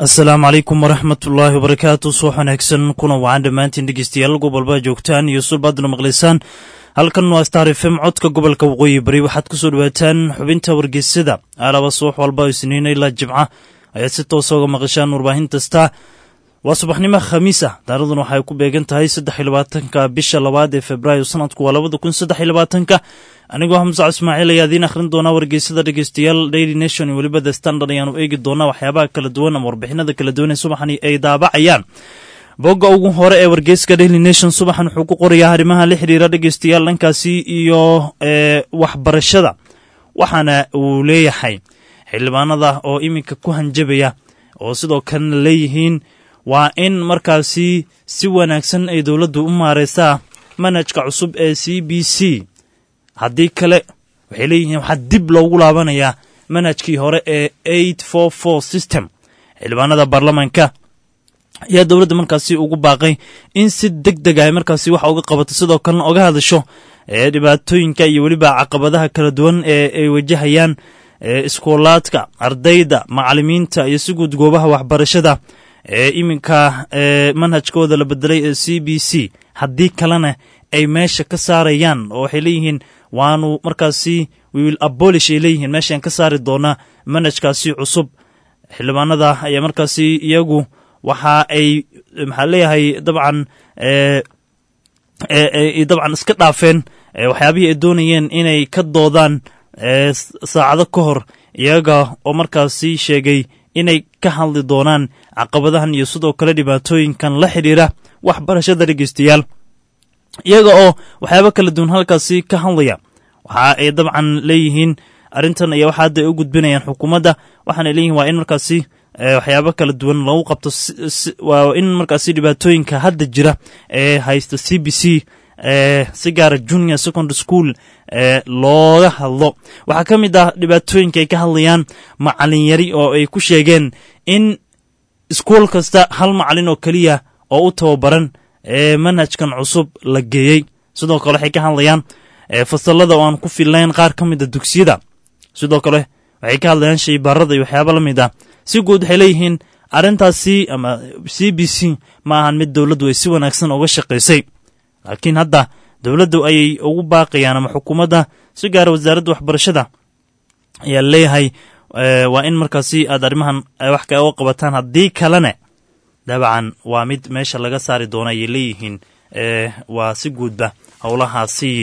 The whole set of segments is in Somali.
asalaamu calaykum waraxmatullaahi wabarakaatu. soo wanaagsan kuna wacan dhammaantiin dhegeystayaal gobolba joogtaan iyo sulbaadna maqlaysaan. halkan waa Star FM codka gobolka waqooyi bari. waxaad ku soo dhawaataan xubinta wargeysada alaba subax walba isniin ilaa jimca ayaad si toos uga maqashaan warbaahinta Star. waa subaxnimo khamiis ah, taariikhduna waxay ku beegan tahay 23ka bisha 2 ee Febraayo sanadku waa 2023. anigoo Hamza Ismaaciil ayaa idin akhrin doona wargeysada dhegeystayaal Daily Nation iyo waliba The Standard ayaanu eegi doona waxyaabaha kala duwan ama warbixinada kala duwan ee subaxani ay daabacayaan. bogga ugu hore ee wargeyska Daily Nation subaxan wuxuu ku qorayaa arrimaha la xiriira dhegeystayaal dhankaasi iyo waxbarashada. waxaana uu leeyahay xildhibaanada oo iminka ku hanjabaya oo sidoo kale leeyihiin waa in markaasi si wanaagsan ay dawladdu u maareysaa manhajka cusub ee CBC. haddii kale waxay leeyihiin waxaa dib loogu laabanayaa manhajkii hore ee 844 system. xildhibaanada baarlamaanka ayaa dawladda markaasi ugu baaqay in si degdeg ah markaasi wax uga qabato, sidoo kalena oga hadasho dhibaatooyinka iyo weliba caqabadaha kala duwan ee ay wajahayaan iskoolaadka, ardayda, macallimiinta iyo si guud goobaha waxbarashada iminka manhajkooda la bedelay ee CBC. haddii kalena ay meesha ka saarayaan oo waxay leeyihiin waanu markaasi we will abolish ay leeyihiin meeshaan ka saari doonaa manhajkaasi cusub. xildhibaanada ayaa markaasi iyagu waxa ay maxaa leeyahay dabcan iska dhaafeen waxyaabihii ay doonayeen inay ka doodaan saacado ka hor, iyaga oo markaasi sheegay inay ka hadli doonaan caqabadahan iyo sidoo kale dhibaatooyinkan la xidhiira waxbarashada dhegeystayaal. iyaga oo waxyaabo kala duwan halkaasi ka hadlaya waxa ay dabcan leeyihiin arrintan ayaa waxa hadda ay u gudbinayaan xukuumadda, waxaana leeyihiin waa in markaasi waxyaabo kala duwan lagu qabto, waa in markaasi dhibaatooyinka hadda jira ee haysta CBC si gaara junior secondary school looga hadlo. waxaa ka mid ah dhibaatooyinka ay ka hadlayaan macallin yari oo ay ku sheegeen in iskuol kasta hal macallin oo keliya oo u tababaran manhajkan cusub la geeyey. sidoo kale waxay ka hadlayaan fasalada oo aan ku fillayn qaar ka mid a dugsiyada. sidoo kale waxay ka hadlayaan shaybaarada iyo waxyaabo la mid ah. si guud waxay leeyihiin arrintaasi ama CBC ma ahan mid dawladdu ay si wanaagsan uga shaqaysay, laakiin hadda dawladdu ayay ugu baaqayaan ama xukuumadda si gaara wasaaradda waxbarashada ayaa leeyahay waa in markaasi aad arrimahan wax ka uga qabataan, haddii kalena dabcan waa mid meesha laga saari doona ayay leeyihiin. waa si guudba howlahaasi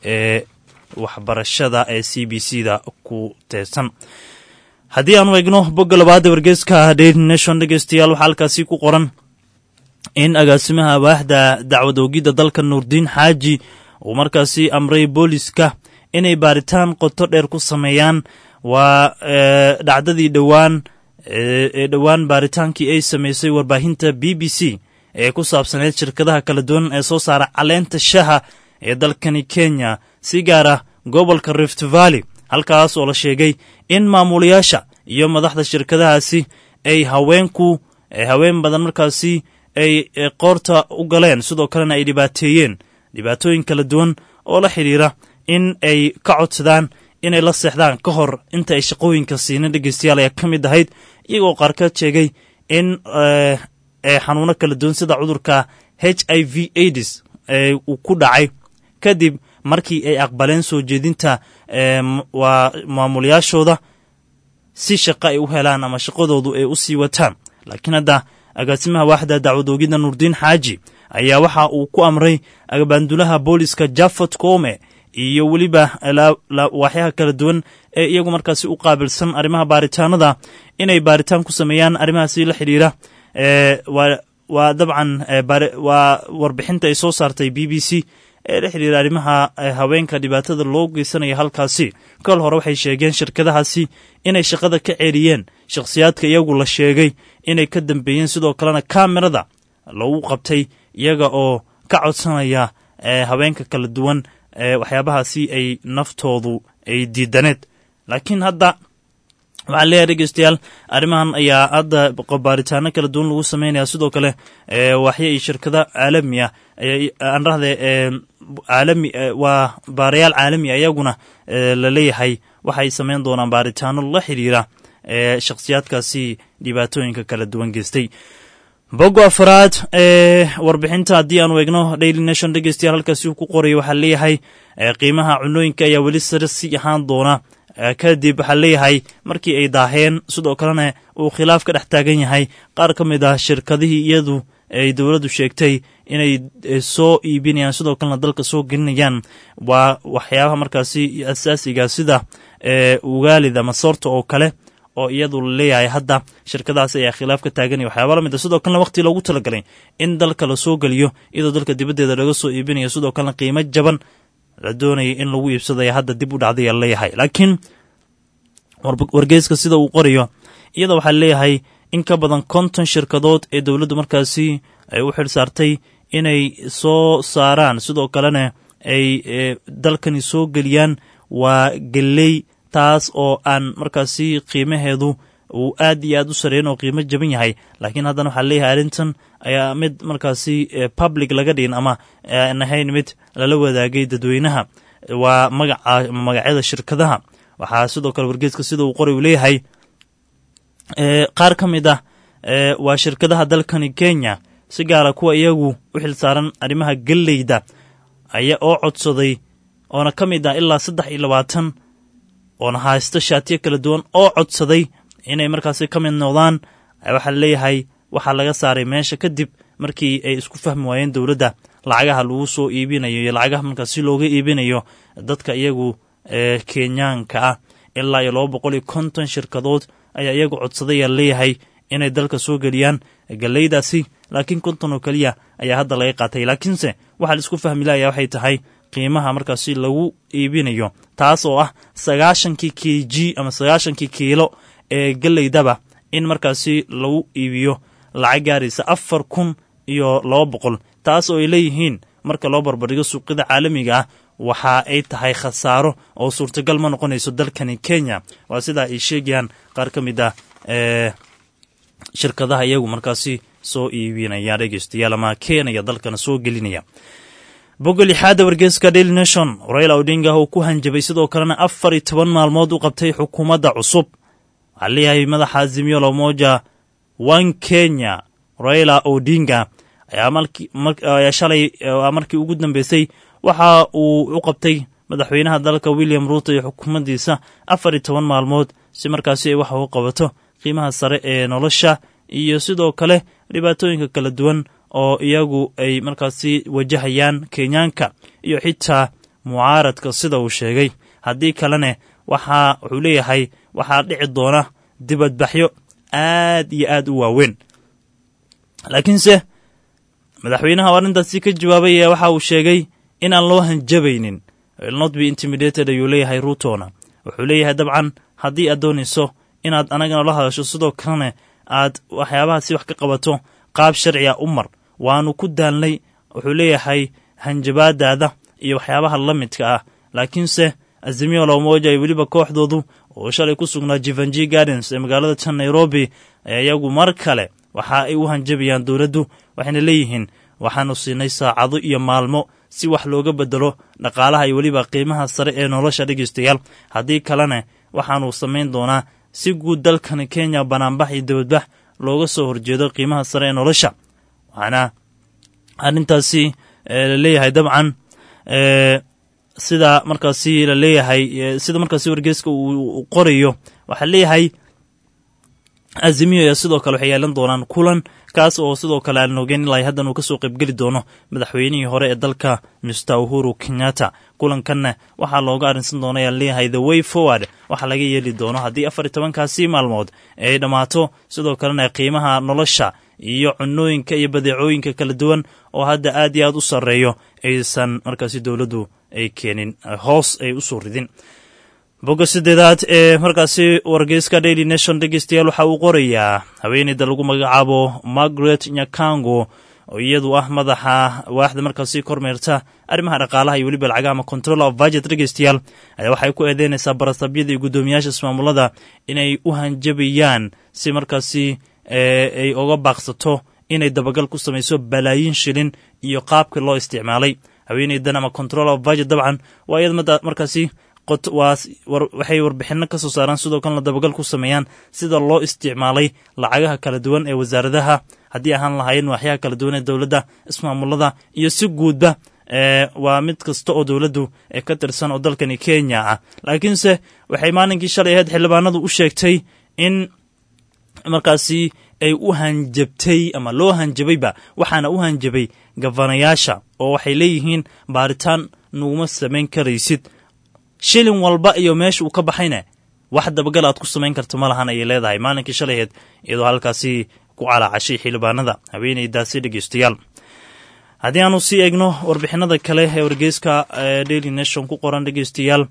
waxbarashada ee CBC-da ku teesan. haddii aanu eegno bogga labaad ee wargeyska Daily Nation dhegeystayaal waxaa halkaasi ku qoran in agaasimaha waaxda dacwad oogidda dalka Nuurdiin Xaaji uu markaasi amray booliska inay baaritaan qoto dheer ku sameeyaan waa dhacdadii dhowaan baaritaankii ay samaysay warbaahinta BBC ee ku saabsaneyd shirkadaha kala duwan ee soo saara caleenta shaha ee dalkani Kenya, si gaara gobolka Rift Valley, halkaas oo la sheegay in maamulayaasha iyo madaxda shirkadahaasi ay haween badan markaasi ay qoorta u galeen, sidoo kalena ay dhibaatooyin kala duwan oo la xidhiira in ay ka codsadaan inay la seexdaan ka hor inta ay shaqooyinka siinin. dhegeystayaal ayaa ka mid ahayd iyagoo qaarkood sheegay in xanuuno kala duwan sida cudurka HIV AIDS uu ku dhacay kadib markii ay aqbaleen soo jeedinta waa maamulayaashooda si shaqo ay u helaan ama shaqadoodu ay u sii wataan. laakiin hadda agaasimaha waaxda dacwad oogidda Nuurdiin Xaaji ayaa waxa uu ku amray agabaandulaha booliska Jafat Koome iyo weliba waaxyaha kala duwan ee iyagu markaasi u qaabilsan arrimaha baaritaanada inay baaritaan ku sameeyaan arrimahaasi la xidhiira. waa dabcan waa warbixinta ay soo saartay BBC ee la xidhiira arrimaha haweenka dhibaatada loo geysanaya halkaasi. kal hore waxay sheegeen shirkadahaasi inay shaqada ka ceeriyeen shakhsiyaadka iyagu la sheegay inay ka dambeeyeen, sidoo kalena kaamirada lagu qabtay iyaga oo ka codsanaya haweenka kala duwan waxyaabahaasi ay naftoodu ay diidaneed. laakiin hadda waxaa leeyahay dhegeystayaal arrimahan ayaa hadda baaritaano kala duwan lagu sameynaya. sidoo kale waxya iyo shirkada caalami ah waa baarayaal caalami ayaguna la leeyahay waxay sameyn doonaan baaritaano la xidhiira ee shakhsiyaadkaasi dhibaatooyinka kala duwan geystay. boggo afraad ee warbixinta haddii aanu eegno Daily Nation dhegeystayaal halkaasi uu ku qoray waxaa leeyahay qiimaha cunooyinka ayaa weli sare sii ahaan doona kadib waxaa leeyahay markii ay daaheen sidoo kalena uu khilaaf ka dhex taagan yahay qaar ka mid ah shirkadihii iyadu ay dowladdu sheegtay inay soo iibinayaan sidoo kalena dalka soo gelinayaan waa waxyaabaha markaasi asaasiga sida ugaalida masoorta oo kale oo iyadu leeyahay hadda shirkadaas ayaa khilaaf ka taagan yahay waxyaaba la mid ah sidoo kalena waqti loogu talagalay in dalka la soo geliyo iyadoo dalka dibaddeeda laga soo iibinayo sidoo kalena qiimo jaban la doonayay in lagu iibsadaya hadda dib u dhacday ayaa leeyahay laakiin wargeyska sida uu qorayo iyada waxaa leeyahay in ka badan 50 shirkadood ee dowladdu markaasi ay u xil saartay inay soo saaraan sidoo kalena ay dalkani soo geliyaan waa geley taas oo aan markaasi qiimaheedu uu aad iyo aad u sareeyan oo qiimo jaban yahay laakiin haddana waxaa leeyahay arrintan ayaa mid markaasi public laga dhigin ama aan ahayn mid lala wadaagay dadweynaha waa magacyada shirkadaha waxaa sidoo kale wargeeska sida uu qoray uu leeyahay qaar ka mid ah waa shirkadaha dalkani Kenya si gaara kuwa iyagu u xil saaran arrimaha galleyda ayaa oo codsaday oona ka mid ah ilaa 23 oona haysta shaatiyo kala duwan oo codsaday inay markaasi ka mid noqdaan waxaa leeyahay waxaa laga saaray meesha kadib markii ay isku fahmi waayeen dowladda lacagaha lagu soo iibinayo iyo lacagaha markaasi looga iibinayo dadka iyagu Kenyaanka ah ilaa 250 shirkadood ayaa iyagu codsaday leeyahay inay dalka soo geliyaan galeydaasi laakiin 50 oo kaliya ayaa hadda laga qaatay laakiinse waxa la isku fahmi lahayaa waxay tahay qiimaha markaasi lagu iibinayo taas oo ah 90 kg ama 90 kiilo ee galeydaba in markaasi lagu iibiyo lacag gaaraysa 4200 taas oo ay leeyihiin marka loo barbardhigo suuqyada caalamiga ah waxa ay tahay khasaaro oo suurtagal ma noqonayso dalkani Kenya waa sida ay sheegayaan qaar ka mid ah shirkadaha iyagu markaasi soo iibinaya dhegeystayaal ama Kenya dalkana soo gelinaya bogol xaada wargeyska Daily Nation Raila Odinga oo ku hanjabay sidoo kalena 14 maalmood u qabtay xukuumadda cusub aliyahay madaxa Azimio la Umoja One Kenya Raila Odinga ayaa shalay markii ugu dambeysay waxa uu u qabtay madaxweynaha dalka William Ruto iyo xukuumaddiisa 14 maalmood si markaasi ay wax u qabato qiimaha sare ee nolosha iyo sidoo kale dhibaatooyinka kala duwan oo iyagu ay markaasi wajahayaan Kenyaanka iyo xitaa mucaaradka sida uu sheegay haddii kalena wuxuu leeyahay waxaa dhici doona dibadbaxyo aad iyo aad u waaweyn laakiinse madaxweynaha arrintaasi ka jawaabay waxa uu sheegay in aan loo hanjabaynin will not be intimidated ayuu leeyahay Rutona wuxuu leeyahay dabcan haddii aad doonayso inaad anagana la hadasho sidoo kalena aad waxyaabahaasi wax ka qabato qaab sharci u mar waanu ku daalnay wuxuu leeyahay hanjabaadaada iyo waxyaabaha la midka ah laakiinse Azimio la Umoja iyo waliba kooxdoodu oo shalay ku sugnaa Jivanjii Gardens ee magaalada Nairobi iyagu mar kale waxa ay u hanjabayaan dawladdu waxayna leeyihiin waxaanu siinay saacado iyo maalmo si wax looga bedelo dhaqaalaha iyo waliba qiimaha sare ee nolosha dhageystayaal haddii kalena waxaanu samayn doonaa si guud dalkan Kenya banaanbax iyo dibadbax looga soo horjeedo qiimaha sare ee nolosha waxaana arrintaasi la leeyahay dabcan sida markaasi la leeyahay sida markaasi wargeyska uu qorayo waxa leeyahay Azimio ya sidoo kale waxay yeelan doonaan kulan kaas oo sidoo kale aan ogeyn ilaa haddan uu ka soo qayb gali doono madaxweynihii hore ee dalka Mr Uhuru Kenyatta kulankan waxa looga arinsan doonaa leeyahay the way forward waxa laga yeeli doono haddii 14kaasi maalmood ay dhamaato sidoo kalena qiimaha nolosha iyo cunooyinka iyo badeecooyinka kala duwan oo hadda aad iyo aad u sareeyo aysan markaasi dawladdu ay keenin hoos ay u soo ridin boga sideedaad ee markaasi wargeyska Daily Nation dhegeystayaal waxa uu qorayaa haweeneyda lagu magacaabo Margaret Nyakango oo iyadu ah madaxa waaxda markaasi kormeerta arrimaha dhaqaalaha iyo waliba lacagaha ama control of budget dhegeystayaal ayaa waxay ku eedeynaysaa barasabyada iyo gudoomiyaasha ismaamulada inay u hanjabayaan si markaasi ay uga baaqsato inay dabagal ku samayso balaayin shilin iyo qaabka loo isticmaalay haweeneydan ama control of budget dabcan waa iyada markaasi waxay warbixino ka soo saaraan sidoo kalena dabagal ku sameeyaan sida loo isticmaalay lacagaha kala duwan ee wasaaradaha haddii ahaan lahaayeen waaxyaha kala duwan ee dowladda ismaamulada iyo si guudba waa mid kasta oo dowladdu ka tirsan oo dalkani Kenya ah laakiinse waxay maalinkii shalay ahayd xildhibaanadu u sheegtay in markaasi ay u hanjabtay ama loo hanjabayba waxaana u hanjabay gafanayaasha oo waxay leeyihiin baaritaan nuguma samayn karaysid shilin walba iyo meesha uu ka baxayna wax dabagal aad ku samayn karto ma lahan ayay leedahay maalinkii shalay ahayd iyadoo halkaasi ku calaacashay xildhibaanada haweeneydaasi dhegeystayaal haddii aanu sii eegno warbixinada kale ee wargeyska Daily Nation ku qoran dhegeystayaal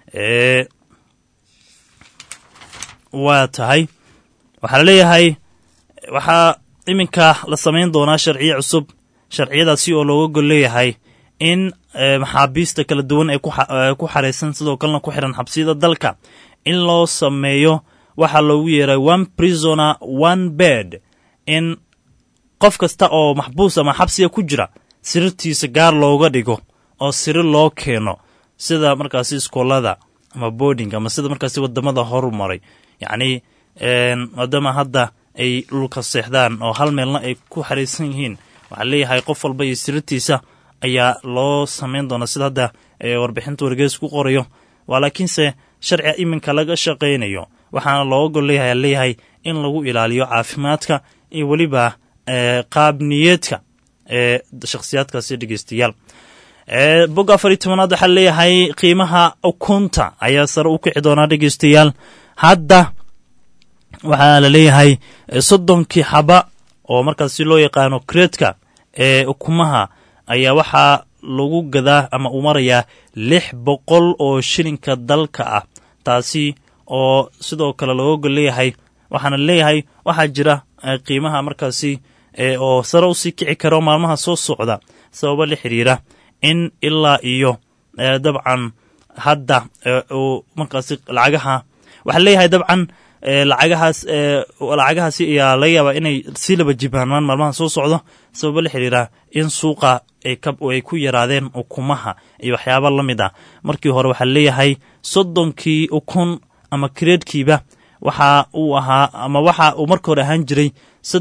waa tahay waxaa leeyahay waxaa iminka la samayn doonaa sharciyo cusub sharciyadaasi oo looga gol leeyahay in maxaabiista kala duwan ee ku xareysan sidoo kalena ku xiran xabsiyada dalka in loo sameeyo waxa loogu yeeray one prisoner one bed in qof kasta oo maxbuus ama xabsiga ku jira sirtiisa gaar looga dhigo oo sir loo keeno sida markaasi iskoolada ama boarding ama sida markaasi wadamada horumaray yacni wadama hadda ay dhulka seexdaan oo hal meelna ay ku xareysan yihiin waxaa leeyahay qof walba iyo sirtiisa ayaa loo samayn doonaa sida hadda warbixinta wargeys ku qorayo waa laakiinse sharciga iminka laga shaqaynayo waxaana looga gol leeyahay in lagu ilaaliyo caafimaadka iyo weliba qaabniyeedka shakhsiyaadkaasi dhegeystayaal bog 14aad waxaa leeyahay qiimaha ukunta ayaa sare u kici doonaa dhegeystayaal hadda waxaa la leeyahay 30 xaba oo markaasi loo yaqaano kreedka ukumaha ayaa waxaa lagu gadaa ama u marayaa 600 oo shilinka dalka ah taasi oo sidoo kale looga gol leeyahay waxaana leeyahay waxaa jira qiimaha markaasi oo sare u sii kici karo maalmaha soo socda sababa la xiriira in ilaa iyo dabcan hadda oo markaasi lacagaha waxa leeyahay dabcan lacagahaasi ayaa laga yaabaa inay sii laba jibaanmaan maalmaha soo socdo sababa la xiriira in suuqa ay ku yaraadeen ukumaha iyo waxyaaba la mid ah markii hore waxaa leeyahay 30 ukun ama kreedkiiba waxa uu ahaa ama waxa uu markii hore ahaan jiray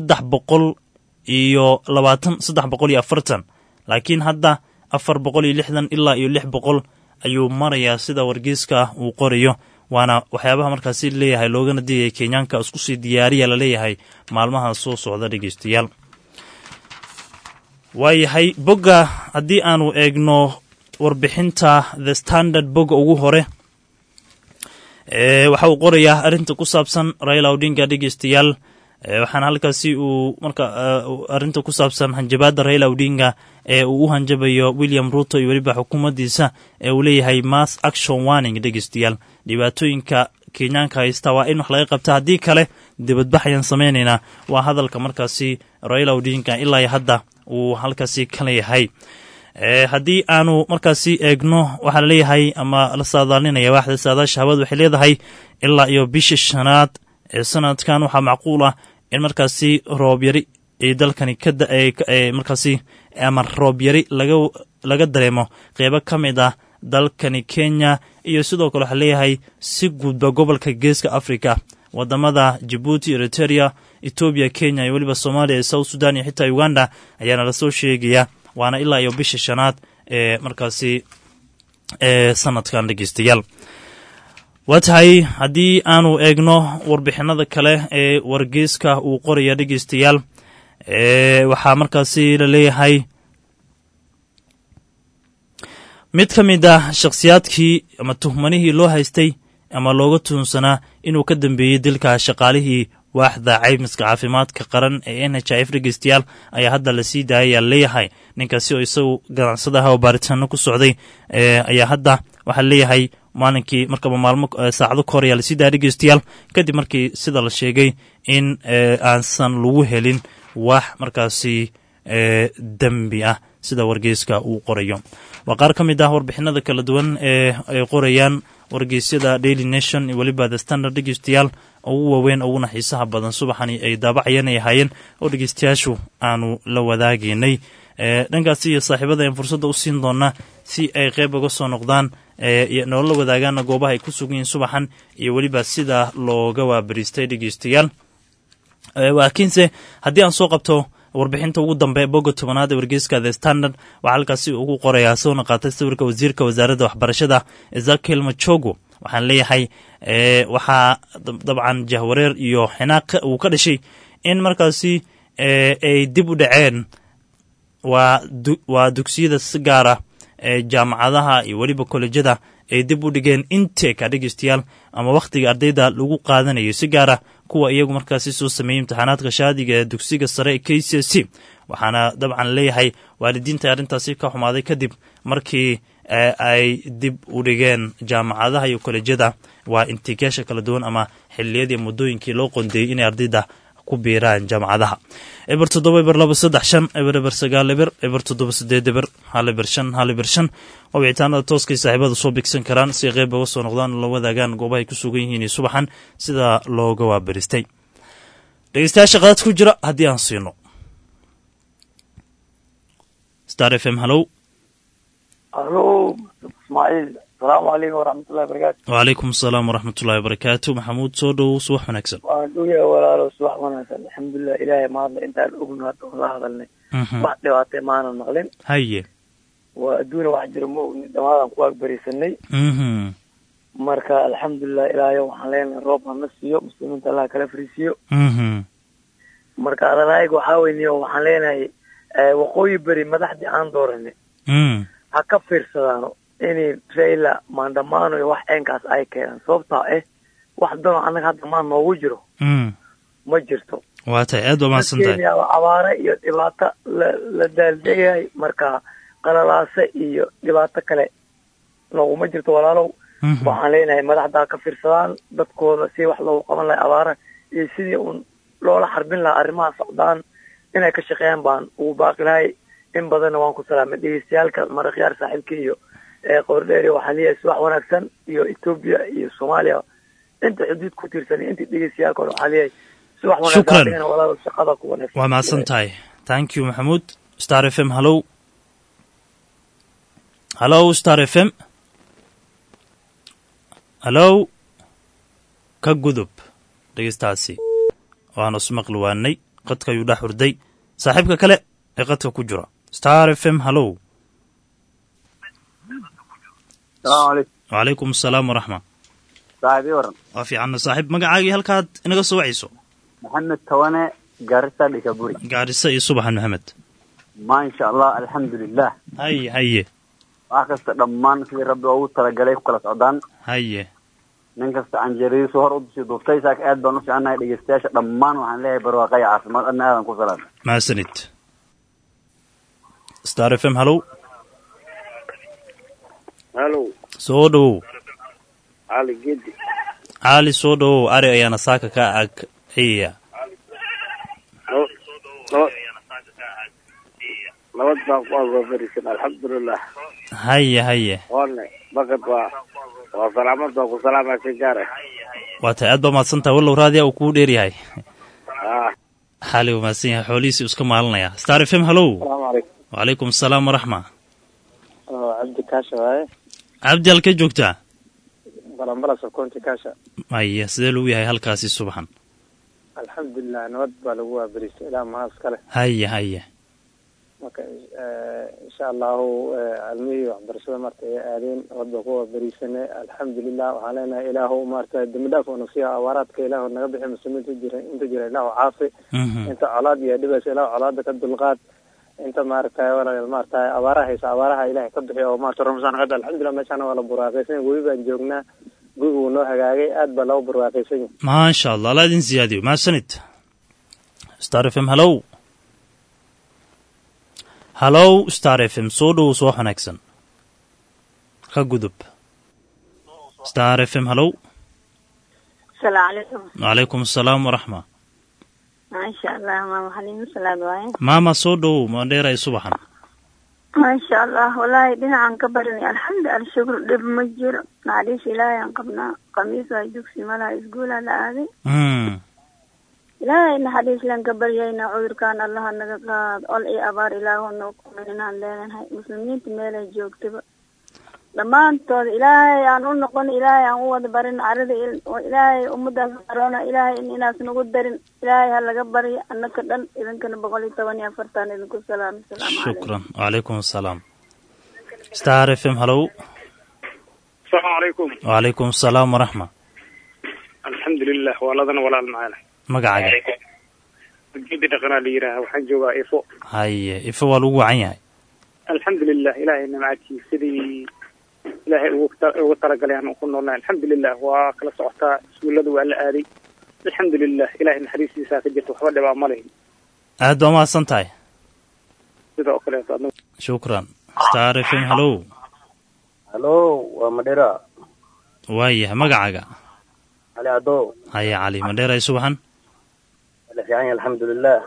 340 laakiin hadda 460 ilaa iyo 600 ayuu marayaa sida wargeyska uu qorayo waana waxyaabaha markaasi leeyahay loogana diiday Kenyaanka isku sii diyaariya la leeyahay maalmaha soo socda dhegeystayaal waayahay bogga haddii aanu eegno warbixinta The Standard bogga ugu hore waxa uu qorayaa arrinta ku saabsan Raila Odinga dhegeystayaal waxaan halkaasi uu marka arrinta ku saabsan hanjabaada Raila Odinga uu u hanjabayo William Ruto iyo waliba xukuumaddiisa uu leeyahay mass action warning dhegeystayaal dhibaatooyinka Kenyaanka haysta waa in wax laga qabto haddii kale dibadbaxyan sameynayna waa hadalka markaasi Raila Odinga ilaa hadda uu halkaasi ka leeyahay haddii aanu markaasi eegno waxa la leeyahay ama la saadaalinaya waaxda saadaasha hawada waxay leedahay ilaa iyo bisha shanaad sanadkan waxaa macquul ah in markaasi roob yari ee dalkani markaasi ama roob yari laga dareemo qeybo ka mid ah dalkani Kenya iyo sidoo kale waxaa leeyahay si guudba gobolka geeska Afrika wadamada Djibouti, Eritrea, Ethiopia, Kenya iyo waliba Soomaaliya, South Sudan iyo xitaa Uganda ayaana la soo sheegaya waana ilaa iyo bisha shanaad markaasi sanadkan dhegeystayaal waa tahay haddii aanu eegno warbixinada kale ee wargeyska uu qoraya dhegeystayaal waxaa markaasi la leeyahay mid ka mid ah shakhsiyaadkii ama tuhmanihii loo haystay ama looga tuhunsanaa inuu ka dambeeyey dilka shaqaalihii waaxda caymiska caafimaadka qaran ee NHIF dhegeystayaal ayaa hadda la sii daayay leeyahay ninkaasi oo isagu ganacsadaha oo baaritaano ku socday ayaa hadda waxaa leeyahay maalinkii markaba maalmo saacado ka hor ayaa lasii daayay dhegeystayaal kadib markii sida la sheegay in aansan lagu helin wax markaasi dembi ah sida wargeyska uu qorayo waa qaar ka mid ah warbixinada kala duwan ee ay qorayaan wargeysyada Daily Nation iyo waliba The Standard dhegeystayaal ugu waaweyn uguna xiisaha badan subaxani ay daabacayeen ay hayeen oo dhegeystayaashu aanu la wadaageynay dhankaasi iyo saaxiibada aan fursadda u siin doona si ay qayb uga soo noqdaan nolola wadaagaan goobaha ay ku sugan yihiin subaxan iyo weliba sida looga waabariistay dhegeystayaal. laakiinse haddii aan soo qabto warbixinta ugu dambe boga 10aad ee wargeyska The Standard waxaa halkaasi ugu qorayaa soona qaatay sawirka wasiirka wasaaradda waxbarashada Ezekiel Machogu. waxaan leeyahay waxaa dabcan jahwareer iyo xinaaq uu ka dhashay in markaasi ay dib u dhaceen waa dugsiyada si gaara jaamacadaha iyo weliba kolejyada ay dib u dhigeen inteka dhegeystayaal ama wakhtiga ardayda lagu qaadanayo si gaara kuwa iyagu markaasi soo sameeyey imtixaanaadka shaadiga ee dugsiga sare ee KCSE. waxaana dabcan leeyahay waalidiinta arrintaasi ka xumaaday kadib markii ay dib u dhigeen jaamacadaha iyo kolejyada waa intikaasha kala duwan ama xilliyadii muddooyinkii loo qondeeyey inay ardayda ku biiraan jaamacadaha. 7-2-2-9-9-9-7-9-1-7-8-1-5 oo wicitaanada tooskay saaxiibada soo bigsan karaan si qayb uga soo noqdaan la wadaagaan goobaha ay ku sugan yihiin subaxan sida looga waabaristay. dhegeystayaasha qadad ku jira haddii aan siino Star FM. Hello Ismaaciil, salaamu calaykum waraxmatullahi wabarakaatu. Wacalaykum asalaam waraxmatullahi wabarakaatu. Maxamuud soo dhow, subax wanaagsan. waan dhuya walaalo, subax wanaagsan, alxamdulilah. ilaahay mahadle intaan ogno hadda oon la hadalnay wax dhibaatay maanan maqlin. haye waa adduuna wax jira ma ogni, dhammaadaan ku agbarisanay. marka alxamdulilah ilaahay waxaan leenahay roob hana siiyo, muslimiinta allah kala fariisiyo. marka adalahayga waxaa weyniyo waxaan leenahay waqooyi beri madaxdii aan dooranay ha ka fiirsadaano inay Raila maandamano iyo wax eenkaas ay keenaan, sababtaa wax dano annaga hadda maan noogu jiro ma jirto. waa tahay aad baa mahadsantahay. abaare iyo dhibaato la daaldegahay, marka qalalaase iyo dhibaato kale nooguma jirto walaalow. waxaan leenahay madaxda ka fiirsadaan dadkooda si wax loogu qaban lahay abaara iyo sidii uun loola xarbin lahaa arrimaha socdaan inay ka shaqeeyaan baan ugu baaqi lahay. in badanna waan ku salaamay dhegeystayaalka maraqyaar saaxiibka iyo qoordheeri waxaa leeyahay subax wanaagsan, iyo Ethiopia iyo Soomaaliya inta xuduud ku tiirsan inta dhegeystayaalka waxaa leeyahay subax wanaagsan walaalo, shaqada ku wanaagsan. waa mahadsantahay. thank you Maxamuud. Star FM. hello Star FM. hello ka gudub dhegeystaasi waanu ismaqli waanay, qadka ayuu dhex hurday. saaxiibka kale ee qadka ku jira Star FM. hello وعليكم السلام ورحمة. صاحبي ورن وفي عنا صاحب مقعاقي هالكاد إنك سوعيسو محمد تواني قارسة لكبوري قارسة يصبح محمد ما إن شاء الله الحمد لله. هيا أخذت ضمان في ربي أو ترى قليل كل صعدان هيا ننكست عن جرير سهر ودسي دوفتي ساك أد بنص عنها ليستاش ضمان وعن ليه برواقي عاصمات أنا هذا نكوصلان ما سنت. ستار اف ام. هلو سودو علي جدي علي سودو أري أنا ساكا كاك هي نود بقى فريسنا الحمد لله. هيا والله بقى وسلامات وسلامة سجارة وتأدب ما صنت والله راضي أو كوديري هاي حالي وما سين حوليسي وسكم علنا يا ستار فيم. هلو السلام عليكم. وعليكم السلام ورحمة. عبد كاشا هاي عبد الكي جوكتا بلا سكونتي كاشا أي سدلو هاي هالكاسي سبحان الحمد لله. نود بالوا بريس إلى ما أسكله هيا إن شاء الله علمي وبرسول مرتي آلين وضبوا بريسنا الحمد لله وعلينا إله مرتي دمداف ونصيحة أورات كإله النبي المسلمين تجري إله عاصي أنت علاد يا دبس إله علاد كد الغاد أنت مرتي ولا مرتي أورها إله كبدي أو ما ترمزان غدا الحمد لله ما شاء الله ولا براقيسين ويبقى جوجنا جوجو نو هجاجي أد بلاو براقيسين ما شاء الله لا دين زيادة ما سنت. ستار فيم. هلو هلو ستار اف ام. سودو صوح نكسن كغدب ستار اف ام. هلو السلام عليكم. وعليكم السلام ورحمة. ما شاء الله ماما حليم السلام عليكم. ماما سودو ما دير اي صباحا ما شاء الله والله دينا عن كبرني الحمد لله الشكر دب مجر معليش لا ينقبنا قميص يدكسي ملا يسقول على هذه لا إن حديث لن كبر جينا عذر كان الله نقاد أول إيه أبار إله ونوكم مننا لنا هاي مسلمين تميل الجوك تبا dhammaantooda ilaahay aan u noqon, ilaahay aan u wada barin carada, ilaahay ummadaas qaroona, ilaahay inaas nagu darin, ilaahay ha laga baryo annaka dhan. idinkana 114 idinku salaam. shukran. wacalaykum asalaam. Star FM. Hello. السلام عليكم. وعليكم السلام ورحمة. الحمد لله ولدنا ولا معنا. مقعد. جدي دقنا ليرها وحنجوا إفو. هاي إفو والو عيني. الحمد لله إلهي إن معتي سدي إلهي وطرق علينا وقلنا الحمد لله وكل صعطاء سولد وعلى آلي. الحمد لله إلهي إن حديثي ساكجت وحول بعمله. أهدوا ما سنتاي. كده شكرا. ستار FM. هلو. هلو ومديرة. وايه مقعد. علي عدو. هاي علي مديرة يسوحن. يعني الحمد لله.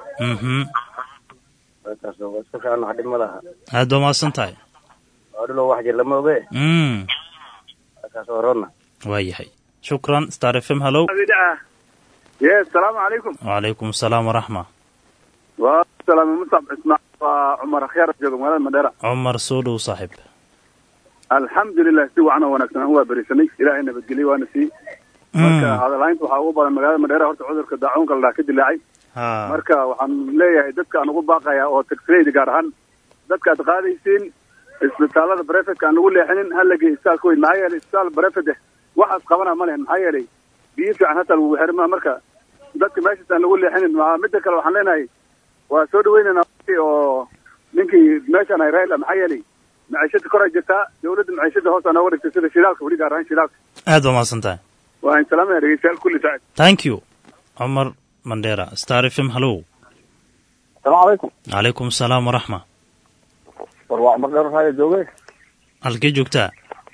هذا ما سنتاي. أقول واحد لما به. كسورنا. وايه هاي. شكرا. ستار FM. هلو. يا السلام عليكم. وعليكم السلام ورحمة. والسلام مصعب اسمع عمر خير جوكم هذا المديرة. عمر سودو صاحب. الحمد لله سوى عنا ونكسنا هو بريسني إلهي إنه بتقلي وأنا فيه. marka hadalayntu waxa ugu badan magaalada Madeira horta cudurka daacuunka la ka dilaacay marka waxaan leeyahay dadka aan ugu baaqaya oo taxi gaar ahaan dadka aad qaadaysiin isbitaalada private aan ugu leexinin halaga isbitaalka weyn ma yahay isbitaal private waxaas qabana ma leeyahay maxay yeelay biyo fiican hata lagu xirmaa marka dadka meesha aan ugu leexinin ma mid kale waxaan leenahay waa soo dhaweynana oo ninkii meeshan ay raayla maxay yeelay maciishada kor ay jirtaa dawladda maciishada hoos aan uga dhigtay sida shidaalka wali gaar ahaan shidaalka aad waa maasantahay. وإن سلام يا رجال كل ساعة. Thank you. عمر منديرة. ستار FM. هلو. السلام عليكم. عليكم السلام ورحمة. وروح مقدر هاي جوجي. الكي جوكتا.